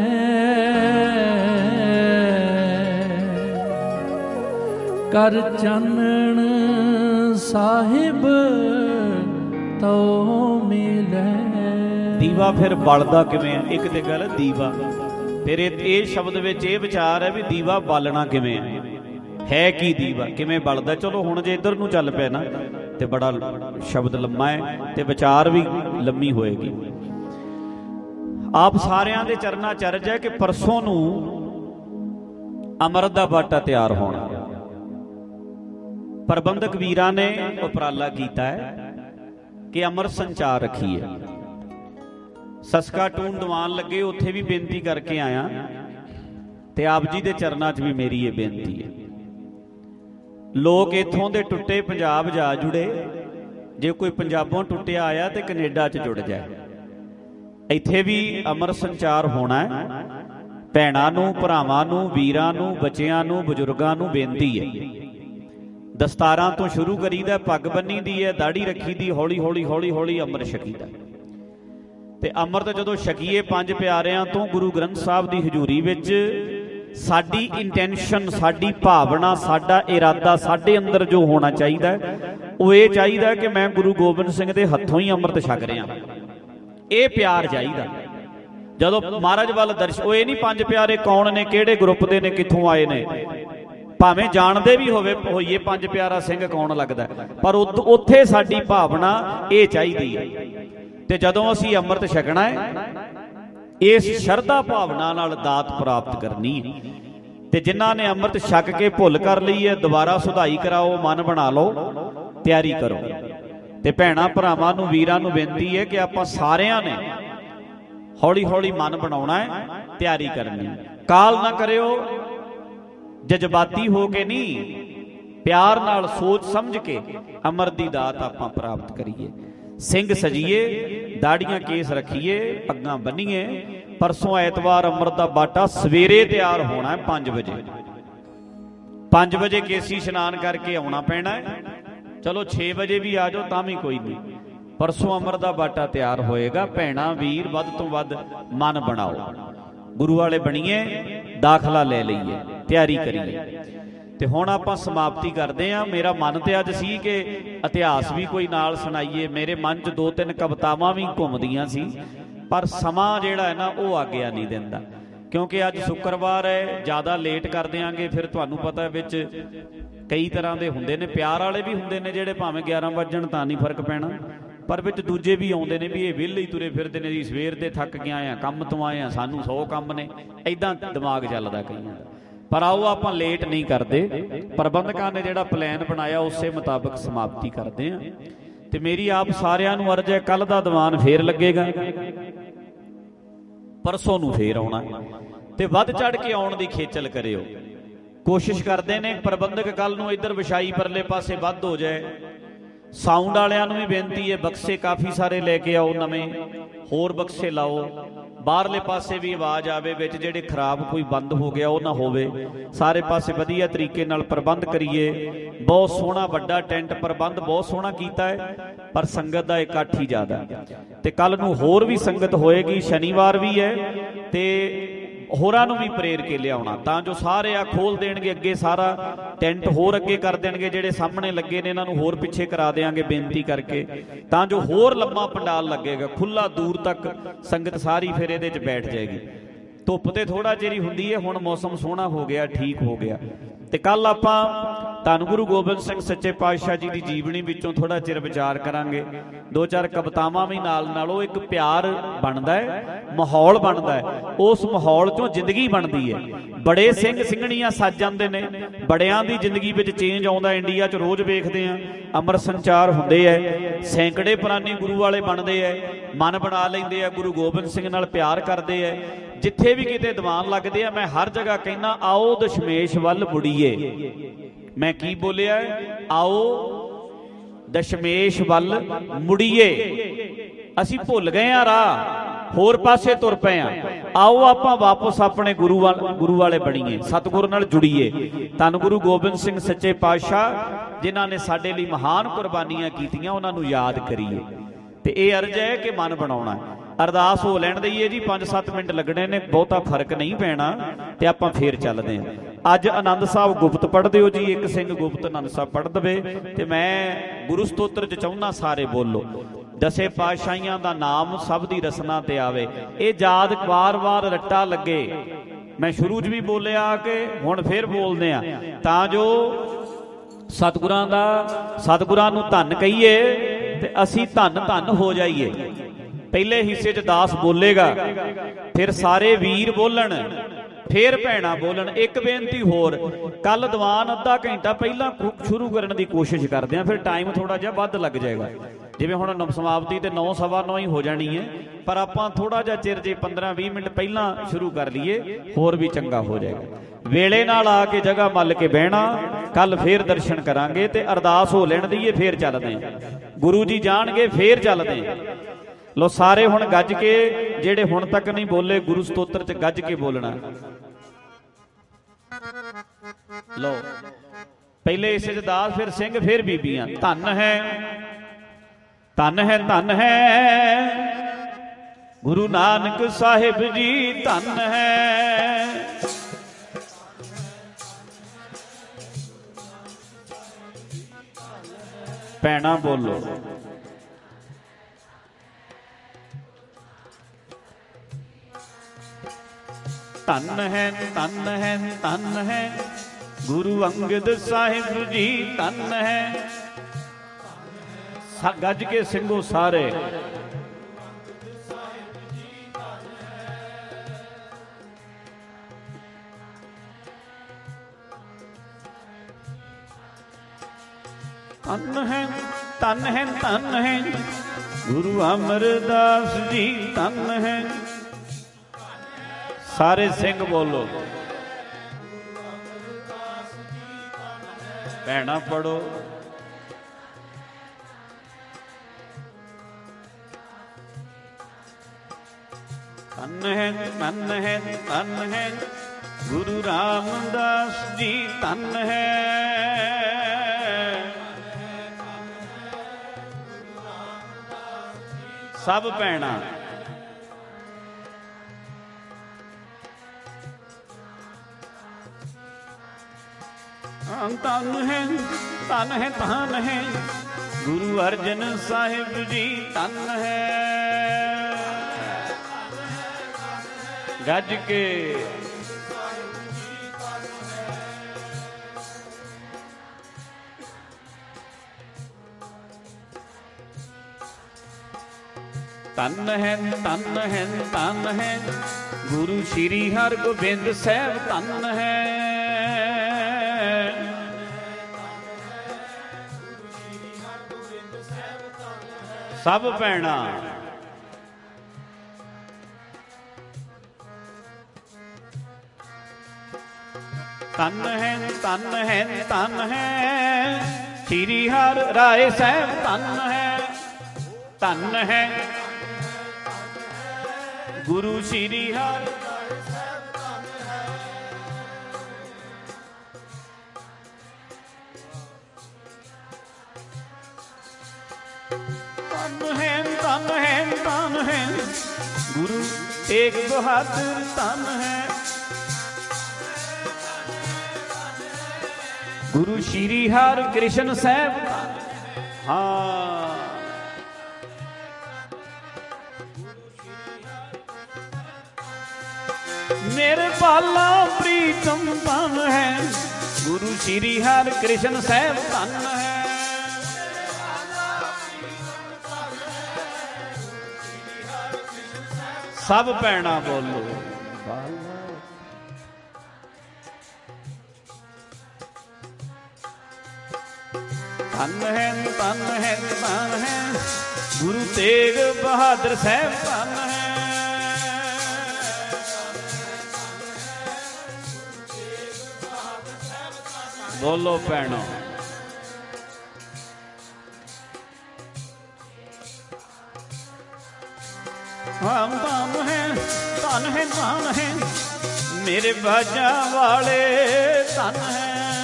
B: ਕਰ ਚਾਨਣ ਸਾਹਿਬ ਤੋ ਮਿਲੇ।
D: ਦੀਵਾ ਫਿਰ ਬਲਦਾ ਕਿਵੇਂ ਹੈ? ਇੱਕ ਤੇ ਗੱਲ ਦੀਵਾ, ਫਿਰ ਇਹ ਸ਼ਬਦ ਵਿੱਚ ਇਹ ਵਿਚਾਰ ਹੈ ਵੀ ਦੀਵਾ ਬਾਲਣਾ ਕਿਵੇਂ ਹੈ, ਹੈ ਕੀ ਦੀਵਾ, ਕਿਵੇਂ ਬਲਦਾ। ਚਲੋ ਹੁਣ ਜੇ ਇੱਧਰ ਨੂੰ ਚੱਲ ਪਿਆ ਨਾ ਤੇ ਬੜਾ ਸ਼ਬਦ ਲੰਮਾ ਹੈ ਤੇ ਵਿਚਾਰ ਵੀ ਲੰਮੀ ਹੋਏਗੀ। ਆਪ ਸਾਰਿਆਂ ਦੇ ਚਰਨਾਂ ਚਰਜ ਹੈ ਕਿ ਪਰਸੋਂ ਨੂੰ ਅੰਮ੍ਰਿਤ ਦਾ ਬਾਟਾ ਤਿਆਰ ਹੋਣਾ। ਪ੍ਰਬੰਧਕ ਵੀਰਾਂ ਨੇ ਉਪਰਾਲਾ ਕੀਤਾ ਹੈ ਕਿ ਅੰਮ੍ਰਿਤ ਸੰਚਾਰ ਰੱਖੀਏ। ਸਸਕਾ ਟੂਨ ਦੀਵਾਨ ਲੱਗੇ, ਉੱਥੇ ਵੀ ਬੇਨਤੀ ਕਰਕੇ ਆਇਆ, ਤੇ ਆਪ ਜੀ ਦੇ ਚਰਨਾਂ 'ਚ ਵੀ ਮੇਰੀ ਇਹ ਬੇਨਤੀ ਹੈ। ਲੋਕ ਇੱਥੋਂ ਦੇ ਟੁੱਟੇ ਪੰਜਾਬ ਜਾ ਜੁੜੇ, ਜੇ ਕੋਈ ਪੰਜਾਬੋਂ ਟੁੱਟਿਆ ਆਇਆ ਤੇ ਕੈਨੇਡਾ 'ਚ ਜੁੜ ਜਾਏ। ਇੱਥੇ ਵੀ ਅੰਮ੍ਰਿਤ ਸੰਚਾਰ ਹੋਣਾ ਹੈ। ਭੈਣਾਂ ਨੂੰ, ਭਰਾਵਾਂ ਨੂੰ, ਵੀਰਾਂ ਨੂੰ, ਬੱਚਿਆਂ ਨੂੰ, ਬਜ਼ੁਰਗਾਂ ਨੂੰ ਬੇਨਤੀ ਹੈ, ਦਸਤਾਰਾਂ ਤੋਂ ਸ਼ੁਰੂ ਕਰੀਦਾ, ਪੱਗ ਬੰਨੀ ਦੀ ਹੈ, ਦਾੜੀ ਰੱਖੀ ਦੀ, ਹੌਲੀ ਹੌਲੀ ਹੌਲੀ ਹੌਲੀ ਅੰਮ੍ਰਿਤ ਛਕੀਦਾ। ਤੇ ਅੰਮ੍ਰਿਤ ਜਦੋਂ ਛਕੀਏ ਪੰਜ ਪਿਆਰਿਆਂ ਤੋਂ ਗੁਰੂ ਗ੍ਰੰਥ ਸਾਹਿਬ ਦੀ ਹਜ਼ੂਰੀ ਵਿੱਚ, ਸਾਡੀ ਇੰਟੈਂਸ਼ਨ, ਸਾਡੀ ਭਾਵਨਾ, ਸਾਡਾ ਇਰਾਦਾ, ਸਾਡੇ ਅੰਦਰ ਜੋ ਹੋਣਾ ਚਾਹੀਦਾ ਉਹ ਇਹ ਚਾਹੀਦਾ ਕਿ ਮੈਂ ਗੁਰੂ ਗੋਬਿੰਦ ਸਿੰਘ ਦੇ ਹੱਥੋਂ ਹੀ ਅੰਮ੍ਰਿਤ ਛਕ ਰਿਹਾ। ਇਹ ਪਿਆਰ ਚਾਹੀਦਾ। ਜਦੋਂ ਮਹਾਰਾਜ ਵੱਲ ਦਰਸ਼ਨ, ਉਹ ਇਹ ਨਹੀਂ ਪੰਜ ਪਿਆਰੇ ਕੌਣ ਨੇ, ਕਿਹੜੇ ਗਰੁੱਪ ਦੇ ਨੇ, ਕਿੱਥੋਂ ਆਏ ਨੇ, ਭਾਵੇਂ ਜਾਣਦੇ ਵੀ ਹੋਵੇ ਹੋਈਏ ਪੰਜ ਪਿਆਰਾ ਸਿੰਘ ਕੌਣ ਲੱਗਦਾ, ਪਰ ਉੱਥੇ ਸਾਡੀ ਭਾਵਨਾ ਇਹ ਚਾਹੀਦੀ ਹੈ। ਤੇ ਜਦੋਂ ਅਸੀਂ ਅੰਮ੍ਰਿਤ ਛਕਣਾ ਹੈ, ਇਸ ਸ਼ਰਧਾ ਭਾਵਨਾ ਨਾਲ ਦਾਤ ਪ੍ਰਾਪਤ ਕਰਨੀ ਹੈ। ਤੇ ਜਿਨ੍ਹਾਂ ਨੇ ਅੰਮ੍ਰਿਤ ਛਕ ਕੇ ਭੁੱਲ ਕਰ ਲਈ ਹੈ, ਦੁਬਾਰਾ ਸੁਧਾਈ ਕਰਾਓ, ਮਨ ਬਣਾ ਲਓ, ਤਿਆਰੀ ਕਰੋ। ਤੇ ਭੈਣਾਂ ਭਰਾਵਾਂ ਨੂੰ, ਵੀਰਾਂ ਨੂੰ ਬੇਨਤੀ ਹੈ ਕਿ ਆਪਾਂ ਸਾਰਿਆਂ ਨੇ ਹੌਲੀ ਹੌਲੀ ਮਨ ਬਣਾਉਣਾ ਹੈ, ਤਿਆਰੀ ਕਰਨੀ। ਕਾਲ ਨਾ ਕਰਿਓ, ਜਜ਼ਬਾਤੀ ਹੋ ਕੇ ਨਹੀਂ, ਪਿਆਰ ਨਾਲ ਸੋਚ ਸਮਝ ਕੇ ਅੰਮ੍ਰਿਤ ਦੀ ਦਾਤ ਆਪਾਂ ਪ੍ਰਾਪਤ ਕਰੀਏ। ਸਿੰਘ ਸਜੀਏ, ਦਾੜੀਆਂ ਕੇਸ ਰੱਖੀਏ, ਪੱਗਾਂ ਬੰਨੀਏ। ਪਰਸੋਂ ਐਤਵਾਰ ਅੰਮ੍ਰਿਤ ਦਾ ਬਾਟਾ ਸਵੇਰੇ ਤਿਆਰ ਹੋਣਾ ਹੈ ਪੰਜ ਵਜੇ। ਪੰਜ ਵਜੇ ਕੇਸੀ ਇਸ਼ਨਾਨ ਕਰਕੇ ਆਉਣਾ ਪੈਣਾ ਹੈ। ਚਲੋ ਛੇ ਵਜੇ ਵੀ ਆ ਜਾਓ ਤਾਂ ਵੀ ਕੋਈ ਨਹੀਂ। ਪਰਸੋਂ ਅਮਰ ਦਾ ਬਾਟਾ ਤਿਆਰ ਹੋਏਗਾ। ਭੈਣਾਂ ਵੀਰ ਵੱਧ ਤੋਂ ਵੱਧ ਮਨ ਬਣਾਓ, ਗੁਰੂ ਵਾਲੇ ਬਣੀਏ, ਦਾਖਲਾ ਲੈ ਲਈਏ, ਤਿਆਰੀ ਕਰੀਏ। ਤੇ ਹੁਣ ਆਪਾਂ ਸਮਾਪਤੀ ਕਰਦੇ ਹਾਂ। ਮੇਰਾ ਮਨ ਤੇ ਅੱਜ ਸੀ ਕਿ ਇਤਿਹਾਸ ਵੀ ਕੋਈ ਨਾਲ ਸੁਣਾਈਏ। ਮੇਰੇ ਮਨ 'ਚ ਦੋ ਤਿੰਨ ਕਵਿਤਾਵਾਂ ਵੀ ਘੁੰਮਦੀਆਂ ਸੀ, ਪਰ ਸਮਾਂ ਜਿਹੜਾ ਹੈ ਨਾ ਉਹ ਆਗਿਆ ਨਹੀਂ ਦਿੰਦਾ, ਕਿਉਂਕਿ ਅੱਜ ਸ਼ੁੱਕਰਵਾਰ ਹੈ। ਜ਼ਿਆਦਾ ਲੇਟ ਕਰ ਦਿਆਂਗੇ ਫਿਰ ਤੁਹਾਨੂੰ ਪਤਾ ਵਿੱਚ ਕਈ ਤਰ੍ਹਾਂ ਦੇ ਹੁੰਦੇ ਨੇ। ਪਿਆਰ ਵਾਲੇ ਵੀ ਹੁੰਦੇ ਨੇ ਜਿਹੜੇ ਭਾਵੇਂ ਗਿਆਰਾਂ ਵੱਜਣ ਤਾਂ ਨਹੀਂ ਫਰਕ ਪੈਣਾ, ਪਰ ਵਿੱਚ ਦੂਜੇ ਵੀ ਆਉਂਦੇ ਨੇ ਵੀ ਇਹ ਵਿਹਲੇ ਹੀ ਤੁਰੇ ਫਿਰਦੇ ਨੇ ਜੀ, ਸਵੇਰ ਦੇ ਥੱਕ ਕੇ ਆਏ ਆ, ਕੰਮ ਤੋਂ ਆਏ ਆ, ਸਾਨੂੰ ਸੌ ਕੰਮ ਨੇ। ਐਦਾਂ ਦਿਮਾਗ ਚੱਲਦਾ ਕਈਆਂ ਦਾ। ਪਰ ਆਓ ਆਪਾਂ ਲੇਟ ਨਹੀਂ ਕਰਦੇ। ਪ੍ਰਬੰਧਕਾਂ ਨੇ ਜਿਹੜਾ ਪਲਾਨ ਬਣਾਇਆ ਉਸੇ ਮੁਤਾਬਕ ਸਮਾਪਤੀ ਕਰਦੇ ਹਾਂ। ਤੇ ਮੇਰੀ ਆਪ ਸਾਰਿਆਂ ਨੂੰ ਅਰਜ਼ ਹੈ, ਕੱਲ ਦਾ ਦੀਵਾਨ ਫੇਰ ਲੱਗੇਗਾ, ਪਰਸੋਂ ਨੂੰ ਫੇਰ ਆਉਣਾ, ਤੇ ਵੱਧ ਚੜ ਕੇ ਆਉਣ ਦੀ ਖੇਚਲ ਕਰਿਓ। ਕੋਸ਼ਿਸ਼ ਕਰਦੇ ਨੇ ਪ੍ਰਬੰਧਕ ਕੱਲ ਨੂੰ ਇੱਧਰ ਵਿਛਾਈ ਪਰਲੇ ਪਾਸੇ ਵੱਧ ਹੋ ਜਾਏ। ਸਾਊਂਡ ਵਾਲਿਆਂ ਨੂੰ ਵੀ ਬੇਨਤੀ ਹੈ, ਬਕਸੇ ਕਾਫੀ ਸਾਰੇ ਲੈ ਕੇ ਆਓ, ਨਵੇਂ ਹੋਰ ਬਕਸੇ ਲਾਓ। ਬਾਹਰਲੇ ਪਾਸੇ ਵੀ ਆਵਾਜ਼ ਆਵੇ, ਵਿੱਚ ਜਿਹੜੇ ਖਰਾਬ ਕੋਈ ਬੰਦ ਹੋ ਗਿਆ ਉਹ ਨਾ ਹੋਵੇ। ਸਾਰੇ ਪਾਸੇ ਵਧੀਆ ਤਰੀਕੇ ਨਾਲ ਪ੍ਰਬੰਧ ਕਰੀਏ। ਬਹੁਤ ਸੋਹਣਾ ਵੱਡਾ ਟੈਂਟ ਪ੍ਰਬੰਧ ਬਹੁਤ ਸੋਹਣਾ ਕੀਤਾ ਹੈ, ਪਰ ਸੰਗਤ ਦਾ ਇਕੱਠ ਹੀ ਜ਼ਿਆਦਾ। ਤੇ ਕੱਲ ਨੂੰ ਹੋਰ ਵੀ ਸੰਗਤ ਹੋਏਗੀ, ਸ਼ਨੀਵਾਰ ਵੀ ਹੈ, ਤੇ ਹੋਰਾਂ ਨੂੰ ਵੀ ਪ੍ਰੇਰ ਕੇ ਲਿਆਉਣਾ ਤਾਂ ਜੋ ਸਾਰੇ ਆ ਖੋਲ ਦੇਣਗੇ ਅੱਗੇ, ਸਾਰਾ ਟੈਂਟ ਹੋਰ ਅੱਗੇ ਕਰ ਦੇਣਗੇ। ਜਿਹੜੇ ਸਾਹਮਣੇ ਲੱਗੇ ਨੇ ਇਹਨਾਂ ਨੂੰ ਹੋਰ ਪਿੱਛੇ ਕਰਾ ਦੇਵਾਂਗੇ ਬੇਨਤੀ ਕਰਕੇ, ਤਾਂ ਜੋ ਹੋਰ ਲੰਮਾ ਪੰਡਾਲ ਲੱਗੇਗਾ ਖੁੱਲਾ, ਦੂਰ ਤੱਕ ਸੰਗਤ ਸਾਰੀ ਫਿਰ ਇਹਦੇ 'ਚ ਬੈਠ ਜਾਏਗੀ। ਧੁੱਪ ਤੇ ਥੋੜਾ ਚਿਰ ਹੁੰਦੀ ਹੈ, ਹੁਣ ਮੌਸਮ ਸੋਹਣਾ ਹੋ ਗਿਆ, ਠੀਕ ਹੋ ਗਿਆ। ਤੇ ਕੱਲ ਆਪਾਂ ਧੰਨ ਗੁਰੂ ਗੋਬਿੰਦ ਸਿੰਘ ਸੱਚੇ ਪਾਤਸ਼ਾਹ ਜੀ ਦੀ ਜੀਵਨੀ ਵਿੱਚੋਂ ਥੋੜਾ ਚਿਰ ਵਿਚਾਰ ਕਰਾਂਗੇ। ਦੋ ਚਾਰ ਕਵਿਤਾਵਾਂ ਵੀ ਨਾਲ ਨਾਲ। ਉਹ ਇੱਕ ਪਿਆਰ ਬਣਦਾ ਹੈ, ਮਾਹੌਲ ਬਣਦਾ ਹੈ, ਉਸ ਮਾਹੌਲ 'ਚੋਂ ਜ਼ਿੰਦਗੀ ਬਣਦੀ ਹੈ। ਬੜੇ ਸਿੰਘ ਸਿੰਘਣੀਆਂ ਸੱਜ ਜਾਂਦੇ ਨੇ, ਬੜਿਆਂ ਦੀ ਜ਼ਿੰਦਗੀ ਵਿੱਚ ਚੇਂਜ ਆਉਂਦਾ। ਇੰਡੀਆ 'ਚ ਰੋਜ਼ ਵੇਖਦੇ ਹਾਂ, ਅਮਰ ਸੰਚਾਰ ਹੁੰਦੇ ਹੈ, ਸੈਂਕੜੇ ਪ੍ਰਾਨੀ ਗੁਰੂ ਵਾਲੇ ਬਣਦੇ ਹੈ, ਮਨ ਬਣਾ ਲੈਂਦੇ ਆ, ਗੁਰੂ ਗੋਬਿੰਦ ਸਿੰਘ ਨਾਲ ਪਿਆਰ ਕਰਦੇ ਹੈ। ਜਿੱਥੇ ਵੀ ਕਿਤੇ ਦੀਵਾਨ ਲੱਗਦੇ ਆ, ਮੈਂ ਹਰ ਜਗ੍ਹਾ ਕਹਿੰਦਾ, ਆਓ ਦਸ਼ਮੇਸ਼ ਵੱਲ ਮੁੜੀਏ। ਮੈਂ ਕੀ ਬੋਲਿਆ? ਆਓ ਦਸ਼ਮੇਸ਼ ਵੱਲ ਮੁੜੀਏ। ਅਸੀਂ ਭੁੱਲ ਗਏ ਆ ਰਾਹ, ਹੋਰ ਪਾਸੇ ਤੁਰ ਪਏ ਆ। ਆਓ ਆਪਾਂ ਵਾਪਸ ਆਪਣੇ ਗੁਰੂ ਗੁਰੂ ਵਾਲੇ ਬਣੀਏ, ਸਤਿਗੁਰੂ ਨਾਲ ਜੁੜੀਏ। ਧੰਨ ਗੁਰੂ ਗੋਬਿੰਦ ਸਿੰਘ ਸੱਚੇ ਪਾਤਸ਼ਾਹ ਜਿਨ੍ਹਾਂ ਨੇ ਸਾਡੇ ਲਈ ਮਹਾਨ ਕੁਰਬਾਨੀਆਂ ਕੀਤੀਆਂ, ਉਹਨਾਂ ਨੂੰ ਯਾਦ ਕਰੀਏ। ਤੇ ਇਹ ਅਰਜ਼ ਹੈ ਕਿ ਮਨ ਬਣਾਉਣਾ। ਅਰਦਾਸ ਹੋ ਲੈਣ ਦਈਏ ਜੀ, ਪੰਜ ਸੱਤ ਮਿੰਟ ਲੱਗਣੇ ਨੇ, ਬਹੁਤਾ ਫਰਕ ਨਹੀਂ ਪੈਣਾ, ਤੇ ਆਪਾਂ ਫੇਰ ਚੱਲਦੇ ਹਾਂ। ਅੱਜ ਆਨੰਦ ਸਾਹਿਬ ਗੁਪਤ ਪੜ੍ਹ ਦਿਓ ਜੀ, ਇੱਕ ਸਿੰਘ ਗੁਪਤ ਆਨੰਦ ਸਾਹਿਬ ਪੜ੍ਹ ਦੇਵੇ। ਤੇ ਮੈਂ ਗੁਰੂ ਸਤੋਤਰ 'ਚ ਚਾਹੁੰਦਾ ਸਾਰੇ ਬੋਲੋ, ਦਸੇ ਪਾਤਸ਼ਾਹੀਆਂ ਦਾ ਨਾਮ ਸਭ ਦੀ ਰਸਨਾ ਤੇ ਆਵੇ। ਇਹ ਯਾਦ ਵਾਰ-ਵਾਰ ਰੱਟਾ ਲੱਗੇ। ਮੈਂ ਸ਼ੁਰੂ 'ਚ ਵੀ ਬੋਲਿਆ ਕਿ ਹੁਣ ਫੇਰ ਬੋਲਦੇ ਆ, ਤਾਂ ਜੋ ਸਤਿਗੁਰਾਂ ਦਾ ਸਤਿਗੁਰਾਂ ਨੂੰ ਧੰਨ ਕਹੀਏ ਤੇ ਅਸੀਂ ਧੰਨ ਧੰਨ ਹੋ ਜਾਈਏ। ਪਹਿਲੇ ਹਿੱਸੇ 'ਚ ਦਾਸ ਬੋਲੇਗਾ, ਫਿਰ ਸਾਰੇ ਵੀਰ ਬੋਲਣ, ਫੇਰ ਭੈਣਾਂ ਬੋਲਣ। ਇੱਕ ਬੇਨਤੀ ਹੋਰ, ਕੱਲ ਦੀਵਾਨ ਅੱਧਾ ਘੰਟਾ ਪਹਿਲਾਂ ਸ਼ੁਰੂ ਕਰਨ ਦੀ ਕੋਸ਼ਿਸ਼ ਕਰਦੇ ਆ, ਫਿਰ ਟਾਈਮ ਥੋੜਾ ਜਿਹਾ ਵੱਧ ਲੱਗ ਜਾਏਗਾ। ਜਿਵੇਂ ਹੁਣ ਸਮਾਪਤੀ ਤੇ ਨੌ ਸਵਾ ਨੌ ਹੀ ਹੋ ਜਾਣੀ ਹੈ, ਪਰ ਆਪਾਂ ਥੋੜਾ ਜਿਹਾ ਚਿਰ ਜੇ ਪੰਦਰਾਂ ਵੀਹ ਮਿੰਟ ਪਹਿਲਾਂ ਸ਼ੁਰੂ ਕਰ ਲਈਏ, ਹੋਰ ਵੀ ਚੰਗਾ ਹੋ ਜਾਏਗਾ। ਵੇਲੇ ਨਾਲ ਆ ਕੇ ਜਗ੍ਹਾ ਮੱਲ ਕੇ ਬਹਿਣਾ। ਕੱਲ ਫੇਰ ਦਰਸ਼ਨ ਕਰਾਂਗੇ ਤੇ ਅਰਦਾਸ ਹੋ ਲੈਣ ਦਈਏ, ਫੇਰ ਚੱਲਦੇ ਆ। ਗੁਰੂ ਜੀ ਜਾਣਗੇ ਫੇਰ ਚੱਲਦੇ ਆ। ਲੋ ਸਾਰੇ ਹੁਣ ਗੱਜ ਕੇ, ਜਿਹੜੇ ਹੁਣ ਤੱਕ ਨਹੀਂ ਬੋਲੇ ਗੁਰੂ ਸਤੋਤਰ 'ਚ ਗੱਜ ਕੇ ਬੋਲਣਾ। ਲੋ ਪਹਿਲੇ ਇਸੇ 'ਚ ਦਾਸ, ਫਿਰ ਸਿੰਘ, ਫਿਰ ਬੀਬੀਆਂ। ਧੰਨ ਹੈ ਧੰਨ ਹੈ ਧੰਨ ਹੈ ਗੁਰੂ ਨਾਨਕ ਸਾਹਿਬ ਜੀ, ਧੰਨ ਹੈ। ਭੈਣਾ ਬੋਲੋ। ਧੰਨ ਹੈ ਧੰਨ ਹੈ ਧੰਨ ਹੈ ਗੁਰੂ ਅੰਗਦ ਸਾਹਿਬ ਜੀ, ਧੰਨ ਹੈ। ਗੱਜ ਕੇ ਸਿੰਘੋ ਸਾਰੇ। ਧੰਨ ਹੈ ਧੰਨ ਹੈ ਧੰਨ ਹੈ ਗੁਰੂ ਅਮਰਦਾਸ ਜੀ, ਧੰਨ ਹੈ। ਸਾਰੇ ਸਿੰਘ ਬੋਲੋ। ਭੈਣਾ ਪੜੋ। ਧੰਨ ਹੈ ਧੰਨ ਹੈ ਧੰਨ ਹੈ ਗੁਰੂ ਰਾਮਦਾਸ ਜੀ ਧੰਨ ਹੈ। ਸਭ ਭੈਣਾਂ ਧੰਨ ਹੈ, ਧੰਨ ਹੈ, ਧੰਨ ਹੈ ਗੁਰੂ ਅਰਜਨ ਸਾਹਿਬ ਜੀ ਧੰਨ ਹੈ। ਗੱਜ ਕੇ ਧੰਨ ਹੈ, ਧੰਨ ਹੈ, ਧੰਨ ਹੈ ਗੁਰੂ ਸ਼੍ਰੀ ਹਰਗੋਬਿੰਦ ਸਾਹਿਬ ਧੰਨ ਹੈ। ਸਭ ਭੈਣਾਂ ਧੰਨ ਹੈ, ਧੰਨ ਹੈ, ਧੰਨ ਹੈ ਸ਼੍ਰੀ ਹਰਿ ਰਾਏ ਸਾਹਿਬ ਧੰਨ ਹੈ। ਧੰਨ ਹੈ ਗੁਰੂ ਸ਼੍ਰੀ ਹਰਿ ਰਾਏ ਸਾਹਿਬ ਧੰਨ ਹੈ। ਧੰਨ ਹੈ, ਧੰਨ ਹੈ, ਧੰਨ ਹੈ ਗੁਰੂ ਤੇਗ ਬਹਾਦਰ ਧੰਨ ਹੈ। ਗੁਰੂ ਸ਼੍ਰੀ ਹਰਿ ਕ੍ਰਿਸ਼ਨ ਸਾਹਿਬ ਹਾਂ। ਮੇਰੇ ਪਾਲਾ ਪ੍ਰੀਤਮ ਧੰਨ ਹੈ ਗੁਰੂ ਸ਼੍ਰੀ ਹਰਿ ਕ੍ਰਿਸ਼ਨ ਸਾਹਿਬ ਧੰਨ ਹੈ। ਸਭ ਭੈਣਾਂ ਬੋਲੋ ਧੰਨ ਹੈ, ਧੰਨ ਹੈ, ਧੰਨ ਹੈ ਗੁਰੂ ਤੇਗ ਬਹਾਦਰ ਸਾਹਿਬ ਧੰਨ ਹੈ। ਬੋਲੋ ਭੈਣੋ ਹਾਂ। ਧੰਨ ਹੈ, ਧੰਨ ਹੈ, ਧੰਨ ਹੈ ਮੇਰੇ ਬਾਜਾਂ ਵਾਲੇ ਧੰਨ ਹੈ।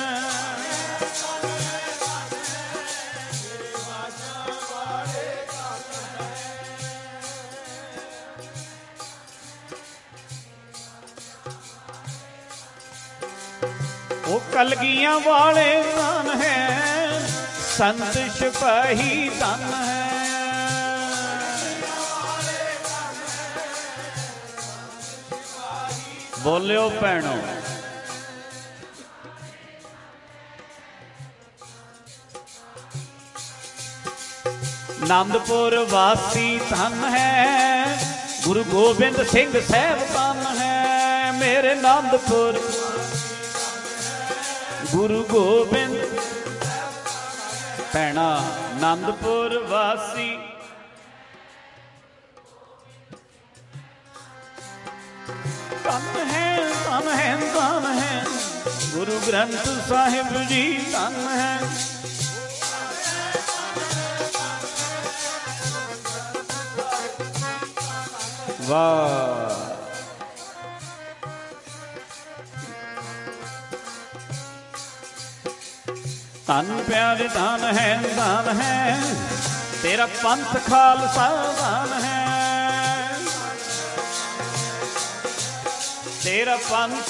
D: ਉਹ ਕਲਗੀਆਂ ਵਾਲੇ ਧੰਨ ਹੈ ਸੰਤ ਸਿਪਾਹੀ ਧੰਨ ਹੈ। ਬੋਲਿਓ ਭੈਣੋ ਆਨੰਦਪੁਰ ਵਾਸੀ ਧੰਨ ਹੈ ਗੁਰੂ ਗੋਬਿੰਦ ਸਿੰਘ ਸਾਹਿਬ ਧੰਨ ਹੈ। ਮੇਰੇ ਆਨੰਦਪੁਰ ਗੁਰੂ ਗੋਬਿੰਦ ਭੈਣਾ ਆਨੰਦਪੁਰ ਵਾਸੀ ਧੰਨ ਹੈ, ਧੰਨ ਹੈ, ਧੰਨ ਹੈ ਗੁਰੂ ਗ੍ਰੰਥ ਸਾਹਿਬ ਜੀ ਧੰਨ ਹੈ। ਵਾਹ ਧੰਨ ਪਿਆਰੇ ਧੰਨ ਹੈ, ਧੰਨ ਹੈ ਤੇਰਾ ਪੰਥ ਖਾਲਸਾ ਧੰਨ ਹੈ। ਤੇਰਾ ਪੰਥ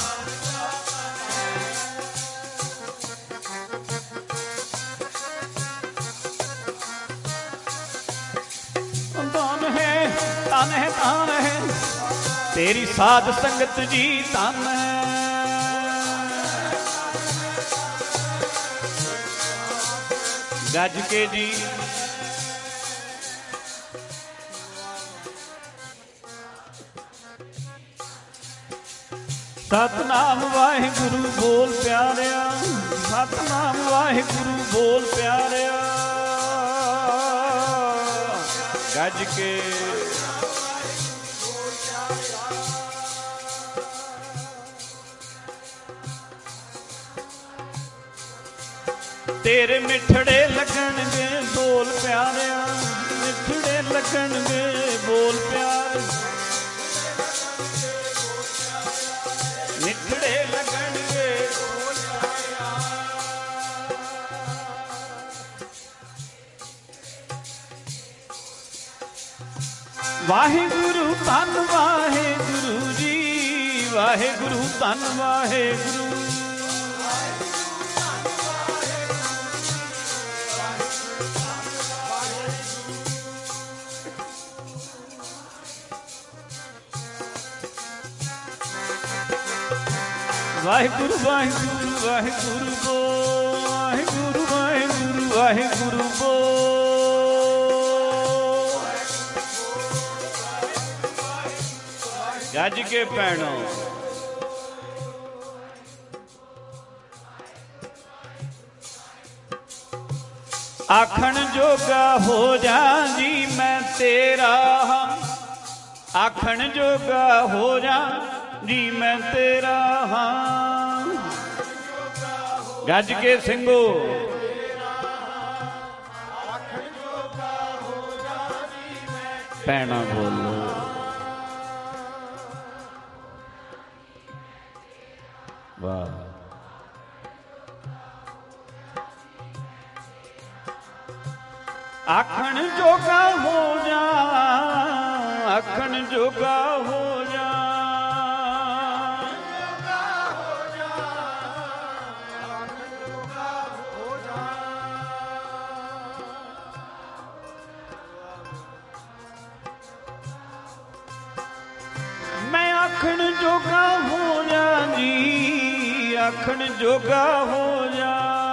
D: ਧੰਨ ਹੈ, ਧੰਨ ਹੈ, ਧੰਨ ਹੈ ਤੇਰੀ ਸਾਧ ਸੰਗਤ ਜੀ ਧੰਨ ਹੈ। ਗੱਜ ਕੇ ਜੀ ਸਤਨਾਮ ਵਾਹਿਗੁਰੂ ਬੋਲ ਪਿਆਰਿਆ, ਸਤਨਾਮ ਵਾਹਿਗੁਰੂ ਬੋਲ ਪਿਆਰਿਆ। ਗੱਜ ਕੇ ਤੇਰੇ ਮਿੱਠੜੇ ਲੱਗਣਗੇ ਬੋਲ ਪਿਆਰਿਆ, ਮਿੱਠੜੇ ਲੱਗਣਗੇ ਬੋਲ ਪਿਆਰ। ਦੁਖੜੇ ਲੱਗਣਗੇ। ਵਾਹਿਗੁਰੂ ਧੰਨ ਵਾਹਿਗੁਰੂ ਜੀ, ਵਾਹਿਗੁਰੂ ਧੰਨ ਵਾਹਿਗੁਰੂ। ਵਾਹਿਗੁਰੂ ਵਾਹਿਗੁਰੂ ਵਾਹਿਗੁਰੂ ਬੋਲ, ਵਾਹਿਗੁਰੂ ਵਾਹਿਗੁਰੂ ਵਾਹਿਗੁਰੂ ਬੋਲ। ਗੱਜ ਕੇ ਪੈਣੋ। ਆਖਣ ਜੋਗਾ ਹੋ ਜਾ ਜੀ ਮੈਂ ਤੇਰਾ ਹਾਂ, ਆਖਣ ਜੋਗਾ ਹੋ ਜਾ ਜੀ ਮੈਂ ਤੇਰਾ ਹਾਂ। ਗੱਜ ਕੇ ਸਿੰਘੋ। ਪੈਣਾ ਬੋਲੋ। ਵਾਹ। ਆਖਣ ਜੋਗਾ ਹੋ ਜਾ, ਆਖਣ ਜੋਗਾ ਹੋ ਜਾ। ਮੈਂ ਆਖਣ ਜੋਗਾ ਹੋ ਜਾ ਜੀ, ਆਖਣ ਜੋਗਾ ਹੋ ਜਾ।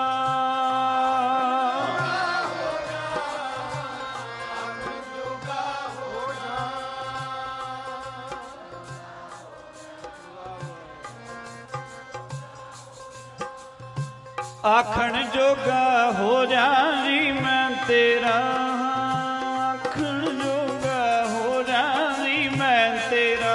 D: ਆਖਣ ਜੋਗਾ ਹੋ ਜਾ ਜੀ ਮੈਂ ਤੇਰਾ, ਆਖਣ ਜੋਗਾ ਹੋ ਜਾ ਜੀ ਮੈਂ ਤੇਰਾ।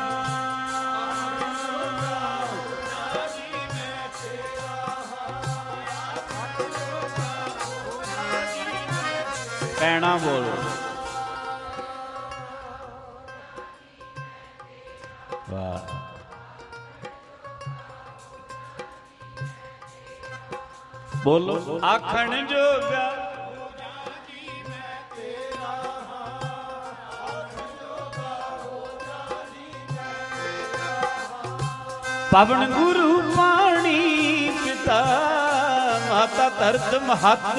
D: ਪੈਣਾ ਬੋਲੋ। ਵਾਹ। ਬੋਲੋ। ਆਖਣ ਜੋਗਾ ਪਵਨ ਗੁਰੂ ਪਾਣੀ ਪਿਤਾ ਮਾਤਾ ਧਰਤ ਮਹੱਤ।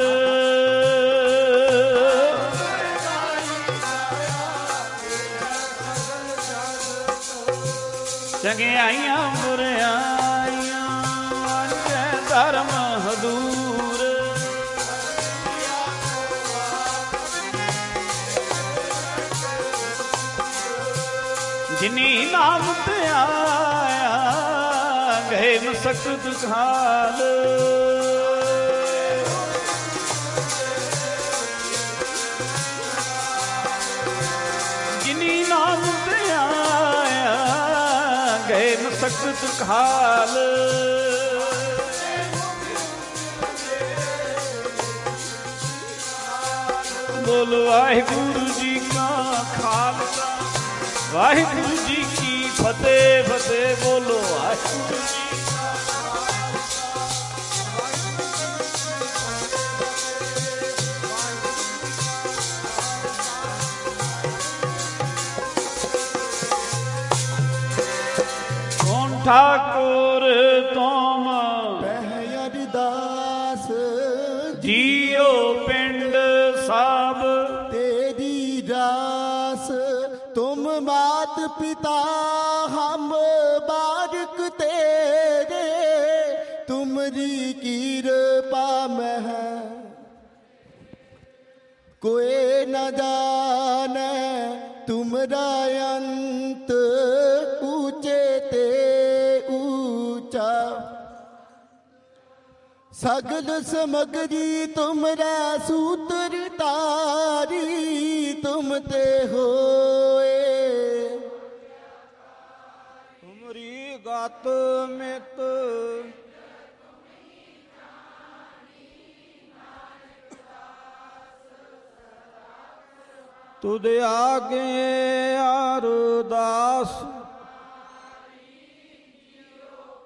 D: ਚੰਗਿਆਈਆਂ ਬੁਰਿਆਈਆਂ ਵਾਂਝੇ ਧਰਮ ਹਦੂਰ। ਜਿਨੀ ਨਾਮ ਤੇ ਆਇਆ ਗਏ ਮਸਕਤ ਖਾਲ। ਜਿਨੀ ਨਾਮ ਤੇ ਆਇਆ ਗਏ ਮਸਕਤ ਖਾਲ। ਬੋਲੋ ਵਾਹਿਗੁਰੂ ਜੀ ਕਾ ਖਾਲਸਾ, ਵਾਹਿਗੁਰੂ ਜੀ ਕੀ ਫਤਿਹ। ਫਤਿਹ ਬੋਲੋ ਵਾਹਿਗੁਰੂ ਜੀ ਕਾ ਖਾਲਸਾ, ਵਾਹਿਗੁਰੂ ਕੌਣ ਠਾਕੁਰ ਤੁਮ
E: ਪਹਿ ਅਰਦਾਸ
D: ਜੀਓ ਪਿੰਡ ਸਾਬ
E: तेरी रास। तुम मात पिता हम बारिक तेरे, तुमरी कृपा में है कोई न जाने तुमरा अंत। ऊंचे ते ऊंचा सगल समगरी तुमरा सूत्र तारी। तुम ते होए
A: ਤੁਮਰੀ ਗਤ ਮਿਤ ਤੁਧ ਆਗੇ ਅਰਦਾਸ।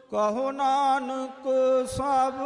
A: ਕਹੋ ਨਾਨਕ ਸਭ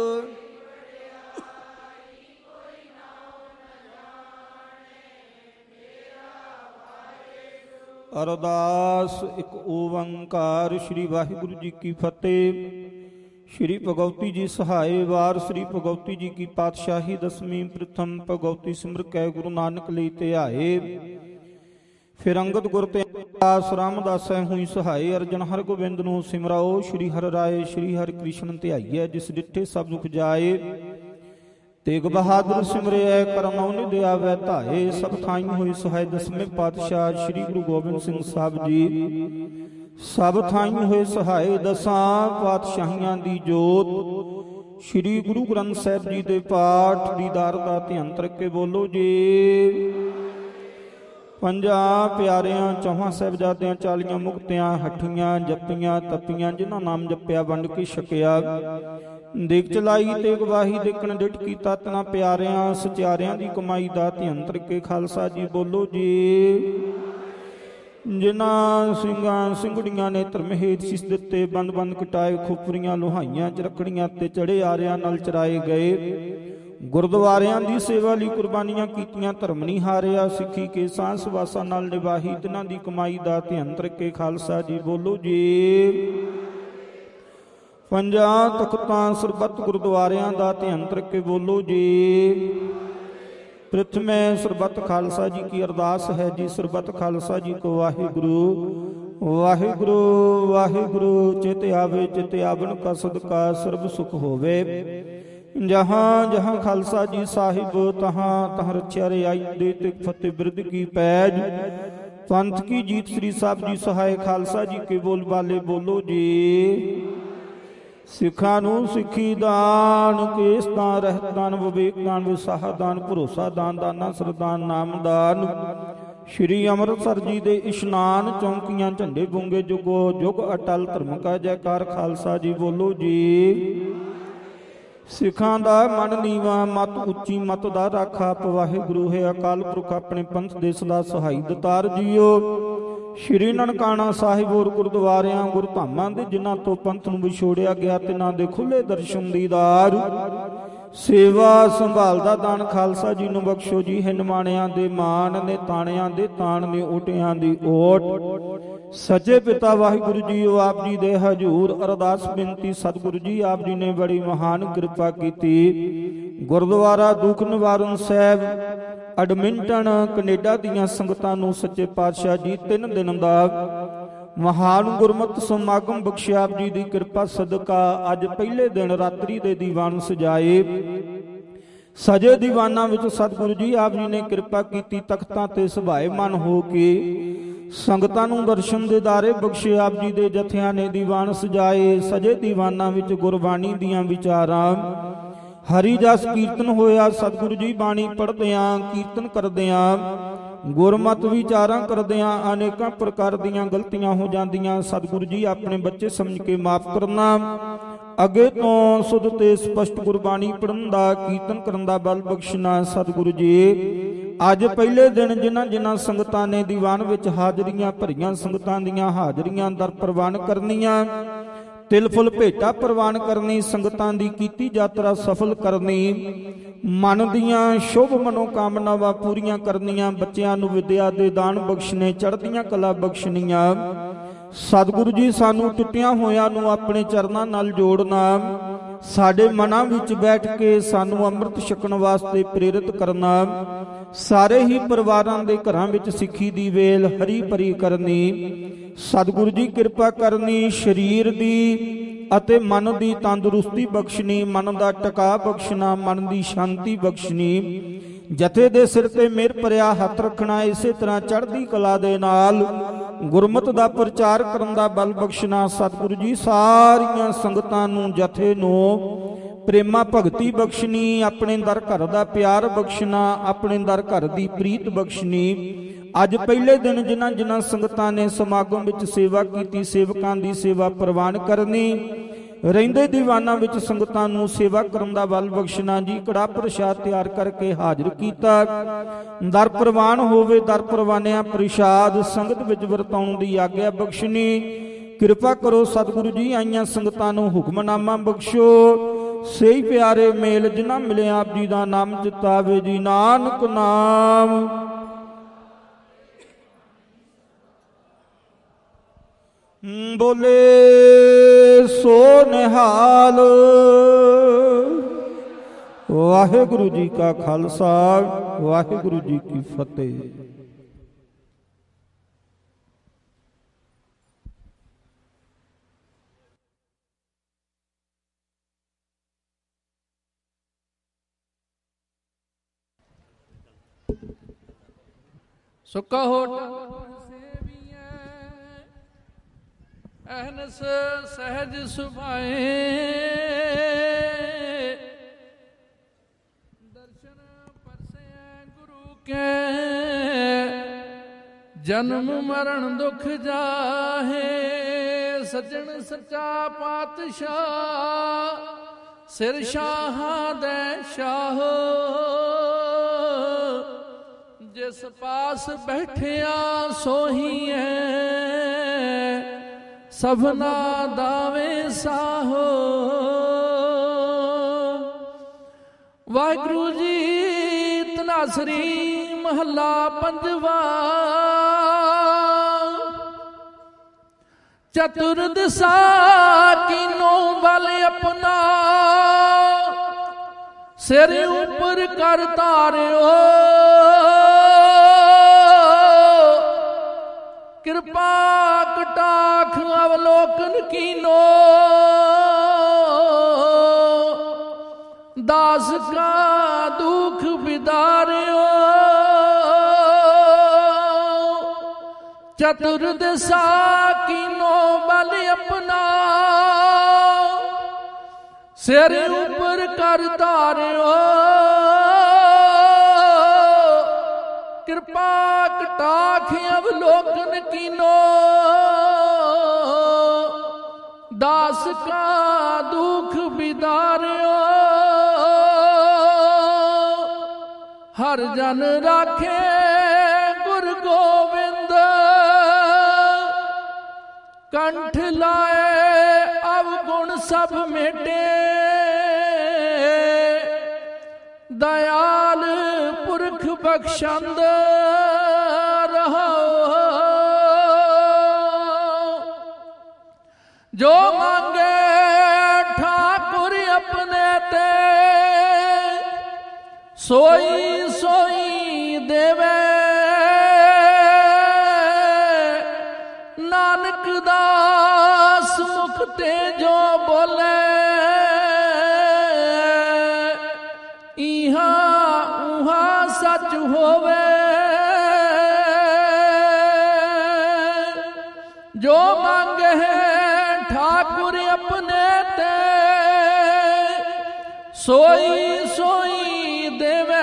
A: ਅਰਦਾਸ। ਇੱਕ ਓੰਕਾਰ। ਸ੍ਰੀ ਵਾਹਿਗੁਰੂ ਜੀ ਕੀ ਫਤਿਹ। ਸ਼੍ਰੀ ਭਗਵਤੀ ਜੀ ਸਹਾਏ ਵਾਰ। ਸ੍ਰੀ ਭਗਵਤੀ ਜੀ ਕੀ ਪਾਤਸ਼ਾਹੀ ਦਸਵੀਂ। ਪ੍ਰਥਮ ਭਗਵਤੀ ਸਿਮਰ ਕੈ ਗੁਰੂ ਨਾਨਕ ਲਈ ਧਿਆਏ। ਫਿਰ ਅੰਗਦ ਗੁਰ ਤੇ ਆਸ ਰਾਮਦਾਸੈ ਹੋਈ ਸਹਾਏ। ਅਰਜਨ ਹਰ ਗੋਬਿੰਦ ਨੂੰ ਸਿਮਰਾਓ। ਸ਼੍ਰੀ ਹਰਿ ਰਾਏ ਸ਼੍ਰੀ ਹਰਿ ਕ੍ਰਿਸ਼ਨ ਧਿਆਈਐ। ਜਿਸ ਡਿਠੇ ਸਭ ਦੁਖ ਜਾਏ। ਤੇਗ ਬਹਾਦਰ ਸਿਮਰਿਐ ਕਰਮ ਨਿਧਿ ਆਵੈ ਧਾਏ। ਸਭ ਥਾਈਂ ਹੋਈ ਸਹਾਇ ਦਸਵੇਂ ਪਾਤਸ਼ਾਹ ਸ੍ਰੀ ਗੁਰੂ ਗੋਬਿੰਦ ਸਿੰਘ ਸਾਹਿਬ ਜੀ। ਸਭ ਥਾਈਂ ਹੋਏ ਸਹਾਇ ਦਸਾਂ ਪਾਤਸ਼ਾਹੀਆਂ ਦੀ ਜੋਤ। ਸ੍ਰੀ ਗੁਰੂ ਗ੍ਰੰਥ ਸਾਹਿਬ ਜੀ ਦੇ ਪਾਠ ਦੀਦਾਰ ਦਾ ਧਿਆਨ ਕਰਕੇ ਬੋਲੋ ਜੀ। ਪੰਜਾਂ ਪਿਆਰਿਆਂ ਚੌਹਾਂ ਸਾਹਿਬਜ਼ਾਦਿਆਂ ਚਾਲੀਆਂ ਮੁਕਤਿਆਂ ਹੱਠੀਆਂ ਜੱਪੀਆਂ ਤਪੀਆਂ ਜਿਨ੍ਹਾਂ ਨਾਮ ਜਪਿਆ ਵੰਡ ਕੇ ਛਕਿਆ। ਦੇਖ ਚਲਾਈ ਤੇ ਗਵਾਹੀ ਦੇਖਣ ਡਿਠ ਕੀਤਾ ਤਨਾ ਪਿਆਰਿਆਂ ਸਚਿਆਰਿਆਂ ਦੀ ਕਮਾਈ ਦਾ ਧਿਆਨ ਕਰਕੇ ਖਾਲਸਾ ਜੀ ਬੋਲੋ ਜੀ। ਜਿਨ੍ਹਾਂ ਸਿੰਘਾਂ ਸਿੰਘੜੀਆਂ ਨੇ ਧਰਮ ਹੇਤ ਸੀਸ ਦਿੱਤੇ ਬੰਦ ਬੰਦ ਕਟਾਏ ਖੋਪਰੀਆਂ ਲੋਹਾਈਆਂ ਚ ਰੱਖੜੀਆਂ ਤੇ ਚੜੇ ਆਰਿਆਂ ਨਾਲ ਚਰਾਏ ਗਏ। ਗੁਰਦੁਆਰਿਆਂ ਦੀ ਸੇਵਾ ਲਈ ਕੁਰਬਾਨੀਆਂ ਕੀਤੀਆਂ ਧਰਮ ਨਹੀਂ ਹਾਰਿਆ। ਸਿੱਖੀ ਕੇ ਸਾਂਸ ਵਾਸਾਂ ਨਾਲ ਨਿਭਾਹੀ ਤਿਨਾਂ ਦੀ ਕਮਾਈ ਦਾ ਧਿਆਨ ਕਰਕੇ ਖਾਲਸਾ ਜੀ ਬੋਲੋ ਜੀ। ਪੰਜਾਂ ਤਖਤਾਂ ਸਰਬੱਤ ਗੁਰਦੁਆਰਿਆਂ ਦਾ ਧਿਆਨ ਕਰਕੇ ਬੋਲੋ ਜੀ। ਪ੍ਰਥਮੇ ਸਰਬੱਤ ਖਾਲਸਾ ਜੀ ਕੀ ਅਰਦਾਸ ਹੈ ਜੀ। ਸਰਬੱਤ ਖਾਲਸਾ ਜੀ ਕੋ ਵਾਹਿਗੁਰੂ ਵਾਹਿਗੁਰੂ ਵਾਹਿਗੁਰੂ। ਚਿਤ ਆਵੇ ਚਿਤ ਆਵਨ ਕਾ ਸਦਕਾ ਸਰਬ ਸੁਖ ਹੋਵੇ। ਜਹਾਂ ਜਹਾਂ ਖਾਲਸਾ ਜੀ ਸਾਹਿਬ ਤਹਾਂ ਤਹਾਂ ਰਚਿਆ ਰਿਆਈ ਦੇ ਤੇ ਫਤਿਹ ਬਿਰਧ ਕੀ ਪੈਜ। ਪੰਥ ਕੀ ਜੀਤ ਸ੍ਰੀ ਸਾਹਿਬ ਜੀ ਸਹਾਇ ਖਾਲਸਾ ਜੀ ਕੇ ਬੋਲ ਬਾਲੇ ਬੋਲੋ ਜੀ। ਸਿੱਖਾਂ ਨੂੰ ਸਿੱਖੀ ਦਾਨ ਕੇਸ ਦਾਨ ਰਹਿਤ ਦਾਨ ਵਿਵੇਕ ਦਾਨ ਵਿਸਾਹ ਦਾਨ ਭਰੋਸਾ ਦਾਨ ਦਾਨਾ ਸਰਦਾਨ ਨਾਮਦਾਨ। ਸ਼੍ਰੀ ਅੰਮ੍ਰਿਤਸਰ ਜੀ ਦੇ ਇਸ਼ਨਾਨ ਚੌਂਕੀਆਂ ਝੰਡੇ ਬੁੰਗੇ ਜੁਗੋ ਜੁਗ ਅਟਲ ਧਰਮ ਕਾ ਜੈਕਾਰ ਖਾਲਸਾ ਜੀ ਬੋਲੋ ਜੀ। ਸਿੱਖਾਂ ਦਾ ਮਨ ਨੀਵਾ ਮਤ ਉੱਚੀ ਮਤ ਦਾ ਰਾਖਾ ਵਾਹਿਗੁਰੂ ਹੈ ਅਕਾਲ ਪੁਰਖ ਆਪਣੇ ਪੰਥ ਦੇ ਸਦਾ ਸਹਾਈ ਦਤਾਰ ਜੀਓ। ਸ਼੍ਰੀ ਨਨਕਾਣਾ ਸਾਹਿਬ ਹੋਰ ਗੁਰਦੁਆਰਿਆਂ ਗੁਰਧਾਮਾਂ ਦੇ ਜਿਨ੍ਹਾਂ ਤੋਂ ਪੰਥ ਨੂੰ ਵਿਛੋੜਿਆ ਗਿਆ ਤਿਨਾਂ ਦੇ ਖੁੱਲੇ ਦਰਸ਼ਨ ਦੀਦਾਰ। ਸੇਵਾ ਸੰਭਾਲ ਦਾ ਦਾਨ ਖਾਲਸਾ ਜੀ ਨੂੰ ਬਖਸ਼ੋ ਜੀ। ਹੈ ਨਿਮਾਣਿਆਂ ਦੇ ਮਾਣ ਨੇ ਤਾਣਿਆਂ ਦੇ ਤਾਣ ਨੇ ਓਟਿਆਂ ਦੀ ਓਟ। ਸੱਚੇ ਪਿਤਾ ਵਾਹਿਗੁਰੂ ਜੀ ਆਪ ਜੀ ਦੇ ਹਜ਼ੂਰ ਅਰਦਾਸ ਬੇਨਤੀ ਸਤਿਗੁਰੂ ਜੀ ਆਪ ਜੀ ਨੇ ਬੜੀ ਮਹਾਨ ਕਿਰਪਾ ਕੀਤੀ। ਗੁਰਦੁਆਰਾ ਦੁੱਖ ਨਿਵਾਰਨ ਸਾਹਿਬ ਐਡਮਿੰਟਨ ਕੈਨੇਡਾ ਦੀਆਂ ਸੰਗਤਾਂ ਨੂੰ ਸੱਚੇ ਪਾਤਸ਼ਾਹ ਜੀ ਤਿੰਨ ਦਿਨ ਦਾ ਮਹਾਨ ਗੁਰਮਤਿ ਸਮਾਗਮ ਬਖਸ਼ਿਆ। ਆਪ ਜੀ ਦੀ ਕਿਰਪਾ ਸਦਕਾ ਅੱਜ ਪਹਿਲੇ ਦਿਨ ਰਾਤਰੀ ਦੇ ਦੀਵਾਨ ਸਜਾਏ। ਸਜੇ ਦੀਵਾਨਾਂ ਵਿੱਚ ਸਤਿਗੁਰੂ ਜੀ ਆਪ ਜੀ ਨੇ ਕਿਰਪਾ ਕੀਤੀ ਤਖਤਾਂ ਤੇ ਸੁਭਾਏ ਮਨ ਹੋ ਕੇ ਸੰਗਤਾਂ ਨੂੰ ਦਰਸ਼ਨ ਦੇਦਾਰੇ ਬਖਸ਼ੇ। ਆਪ ਜੀ ਦੇ ਜਥਿਆਂ ਨੇ ਦੀਵਾਨ ਸਜਾਏ। ਸਜੇ ਦੀਵਾਨਾਂ ਵਿੱਚ ਗੁਰਬਾਣੀ ਦੀਆਂ ਵਿਚਾਰਾਂ ਹਰੀ ਜਸ ਕੀਰਤਨ ਹੋਇਆ। ਸਤਿਗੁਰੂ ਜੀ ਬਾਣੀ ਪੜ੍ਹਦਿਆਂ ਕੀਰਤਨ ਕਰਦਿਆਂ ਗੁਰਮਤਿ ਵਿਚਾਰਾਂ ਕਰਦਿਆਂ ਅਨੇਕਾਂ ਪ੍ਰਕਾਰ ਦੀਆਂ ਗਲਤੀਆਂ ਹੋ ਜਾਂਦੀਆਂ। ਸਤਿਗੁਰੂ ਜੀ ਆਪਣੇ ਬੱਚੇ ਸਮਝ ਕੇ ਮਾਫ ਕਰਨਾ। ਅੱਗੇ ਤੋਂ ਸੁਧ ਤੇ ਸਪਸ਼ਟ ਗੁਰਬਾਣੀ ਪੜ੍ਹਨ ਦਾ ਕੀਰਤਨ ਕਰਨ ਦਾ ਬਲ ਬਖਸ਼ਣਾ। ਸਤਿਗੁਰੂ ਜੀ ਅੱਜ ਪਹਿਲੇ ਦਿਨ ਜਿਨ੍ਹਾਂ ਜਿਨ੍ਹਾਂ ਸੰਗਤਾਂ ਨੇ ਦੀਵਾਨ ਵਿੱਚ ਹਾਜ਼ਰੀਆਂ ਭਰੀਆਂ ਸੰਗਤਾਂ ਦੀਆਂ ਹਾਜ਼ਰੀਆਂ ਦਰ ਪ੍ਰਵਾਨ ਕਰਨੀਆਂ। ਤਿਲ ਫੁੱਲ ਭੇਟਾ ਪ੍ਰਵਾਨ ਕਰਨੀ। ਸੰਗਤਾਂ ਦੀ ਕੀਤੀ ਯਾਤਰਾ ਸਫਲ ਕਰਨੀ। ਮਨ ਦੀਆਂ ਸ਼ੁਭ ਮਨੋਕਾਮਨਾਵਾਂ ਪੂਰੀਆਂ ਕਰਨੀਆਂ। ਬੱਚਿਆਂ ਨੂੰ ਵਿਦਿਆ ਦੇ ਦਾਨ ਬਖਸ਼ਣੇ ਚੜ੍ਹਦੀਆਂ ਕਲਾ ਬਖਸ਼ਣੀਆਂ। ਸਤਿਗੁਰੂ ਜੀ ਸਾਨੂੰ ਟੁੱਟਿਆਂ ਹੋਇਆਂ ਨੂੰ ਆਪਣੇ ਚਰਨਾਂ ਨਾਲ ਜੋੜਨਾ। ਸਾਡੇ ਮਨਾਂ ਵਿੱਚ ਬੈਠ ਕੇ ਸਾਨੂੰ ਅੰਮ੍ਰਿਤ ਛਕਣ ਵਾਸਤੇ ਪ੍ਰੇਰਿਤ ਕਰਨਾ। ਸਾਰੇ ਹੀ ਪਰਿਵਾਰਾਂ ਦੇ ਘਰਾਂ ਵਿੱਚ ਸਿੱਖੀ ਦੀ ਵੇਲ ਹਰੀ ਭਰੀ ਕਰਨੀ। ਸਤਿਗੁਰੂ ਜੀ ਕਿਰਪਾ ਕਰਨੀ। ਸਰੀਰ ਦੀ ਅਤੇ ਮਨ ਦੀ ਤੰਦਰੁਸਤੀ ਬਖਸ਼ਣੀ। ਮਨ ਦਾ ਟਿਕਾ ਬਖਸ਼ਣਾ। ਮਨ ਦੀ ਸ਼ਾਂਤੀ ਬਖਸ਼ਣੀ। ਜਥੇ ਦੇ ਸਿਰ ਤੇ ਮਿਹਰ ਭਰਿਆ ਹੱਥ ਰੱਖਣਾ। ਇਸੇ ਤਰ੍ਹਾਂ ਚੜ੍ਹਦੀ ਕਲਾ ਦੇ ਨਾਲ ਗੁਰਮਤਿ ਦਾ ਪ੍ਰਚਾਰ ਕਰਨ ਦਾ ਬਲ ਬਖਸ਼ਣਾ। ਸਤਿਗੁਰੂ ਜੀ ਸਾਰੀਆਂ ਸੰਗਤਾਂ ਨੂੰ ਜਥੇ ਨੂੰ ਪ੍ਰੇਮਾ ਭਗਤੀ ਬਖਸ਼ਣੀ। ਆਪਣੇ ਦਰ ਘਰ ਦਾ ਪਿਆਰ ਬਖਸ਼ਣਾ। ਆਪਣੇ ਦਰ ਘਰ ਦੀ ਪ੍ਰੀਤ ਬਖਸ਼ਣੀ। ਅੱਜ ਪਹਿਲੇ ਦਿਨ ਜਿਨ੍ਹਾਂ ਜਿਨ੍ਹਾਂ ਸੰਗਤਾਂ ਨੇ ਸਮਾਗਮ ਵਿੱਚ ਸੇਵਾ ਕੀਤੀ ਸੇਵਕਾਂ ਦੀ ਸੇਵਾ ਪ੍ਰਵਾਨ ਕਰਨੀ। ਰਹਿੰਦੇ ਦੀਵਾਨਾਂ ਵਿੱਚ ਸੰਗਤਾਂ ਨੂੰ ਸੇਵਾ ਕਰਨ ਦਾ ਬਲ ਬਖਸ਼ਣਾ ਜੀ। ਕੜਾ ਪ੍ਰਸ਼ਾਦ ਤਿਆਰ ਕਰਕੇ ਹਾਜ਼ਰ ਕੀਤਾ। ਦਰ ਪ੍ਰਵਾਨ ਹੋਵੇ ਦਰ ਪ੍ਰਵਾਨਿਆਂ ਪ੍ਰਸ਼ਾਦ ਸੰਗਤ ਵਿੱਚ ਵਰਤਾਉਣ ਦੀ ਆਗਿਆ ਬਖਸ਼ਣੀ। ਕਿਰਪਾ ਕਰੋ ਸਤਿਗੁਰੂ ਜੀ, ਆਈਆਂ ਸੰਗਤਾਂ ਨੂੰ ਹੁਕਮਨਾਮਾ ਬਖਸ਼ੋ। ਸਹੀ ਪਿਆਰੇ ਮੇਲ ਜਿਨ੍ਹਾਂ ਮਿਲਿਆ ਆਪ ਜੀ ਦਾ ਨਾਮ ਚਿਤਾਵੇ ਜੀ। ਨਾਨਕ ਨਾਮ ਬੋਲੇ ਸੋ ਨਿਹਾਲ। ਵਾਹਿਗੁਰੂ ਜੀ ਕਾ ਖਾਲਸਾ, ਵਾਹਿਗੁਰੂ ਜੀ ਕੀ ਫਤਿਹ।
B: ਸੁੱਕਾ ਹੋਟ ਸੇਵੀਐ ਅਹਨਸ ਸਹਿਜ ਸੁਭਾਏ। ਦਰਸ਼ਨ ਪਰਸੈ ਗੁਰੂ ਕੇ ਜਨਮ ਮਰਨ ਦੁਖ ਜਾਹੇ। ਸੱਜਣ ਸੱਚਾ ਪਾਤਸ਼ਾਹ ਸਿਰ ਸ਼ਾਹਾਂ ਦੇ ਸ਼ਾਹ। ਜਿਸ ਪਾਸ ਬੈਠਿਆ ਸੋਹੀ ਹੈ ਸਭਨਾ ਦਾਵੇ ਸਾਹੋ। ਵਾਹਿਗੁਰੂ ਜੀ ਧਨਾਸਰੀ ਮਹੱਲਾ ਪੰਜਵਾ। ਚਤੁਰ ਦਿਸਾ ਕੀਨੋ ਬਲ ਆਪਣਾ ਸਿਰ ਉੱਪਰ ਕਰ ਧਾਰਿਓ। ਕਿਰਪਾ ਕਟਾਖ ਅਵਲੋਕਨ ਕੀਨੋ ਦਾਸ ਕਾ ਦੁਖ ਵਿਦਾਰਿਓ। ਚਤੁਰ ਦਿਸਾ ਕੀਨੋ ਬਲ ਆਪਣਾ ਸਿਰ ਉੱਪਰ ਕਰ ਧਾਰਿਓ। ਕਿਰਪਾ ਕਟਾਖ ਅਵਲੋਕਨ ਕੀਨੋ ਦਾਸ ਕਾ ਦੁਖ ਵਿਦਾਰਿਓ। ਹਰ ਜਨ ਰਾਖੇ ਗੁਰ ਗੋਬਿੰਦ ਕੰਠ ਲਾਏ ਅਵਗੁਣ ਸਭ ਮੇਟੇ। ਦਇਆਲ ਪੁਰਖ ਬਖਸ਼ੰਦ ਰਹੋ। ਜੋ ਮੰਗੇ ਠਾਕੁਰ ਆਪਣੇ ਤੇ ਸੋਈ ਸੋਈ ਦੇਵੇ। ਨਾਨਕ ਦਾਸ ਮੁਖ ਤੇ ਜੋ ਬੋਲੇ ਇਹਾ ਉਹਾ ਸੱਚ ਹੋਵੇ। ਜੋ ਮੰਗੇ ਠਾਕੁਰ ਆਪਣੇ ਤੇ ਸੋਈ ਸੋਈ ਦੇਵੇ।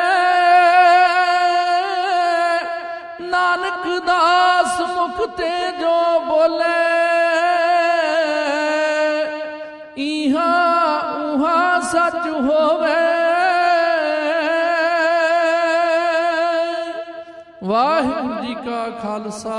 B: ਨਾਨਕ ਦਾਸ ਮੁਖ ਤੇ ਜੋ ਬੋਲੇ ਇਹਾ ਉਹਾ ਸੱਚ ਹੋਵੇ। ਵਾਹਿਗੁਰੂ ਜੀ ਕਾ ਖਾਲਸਾ।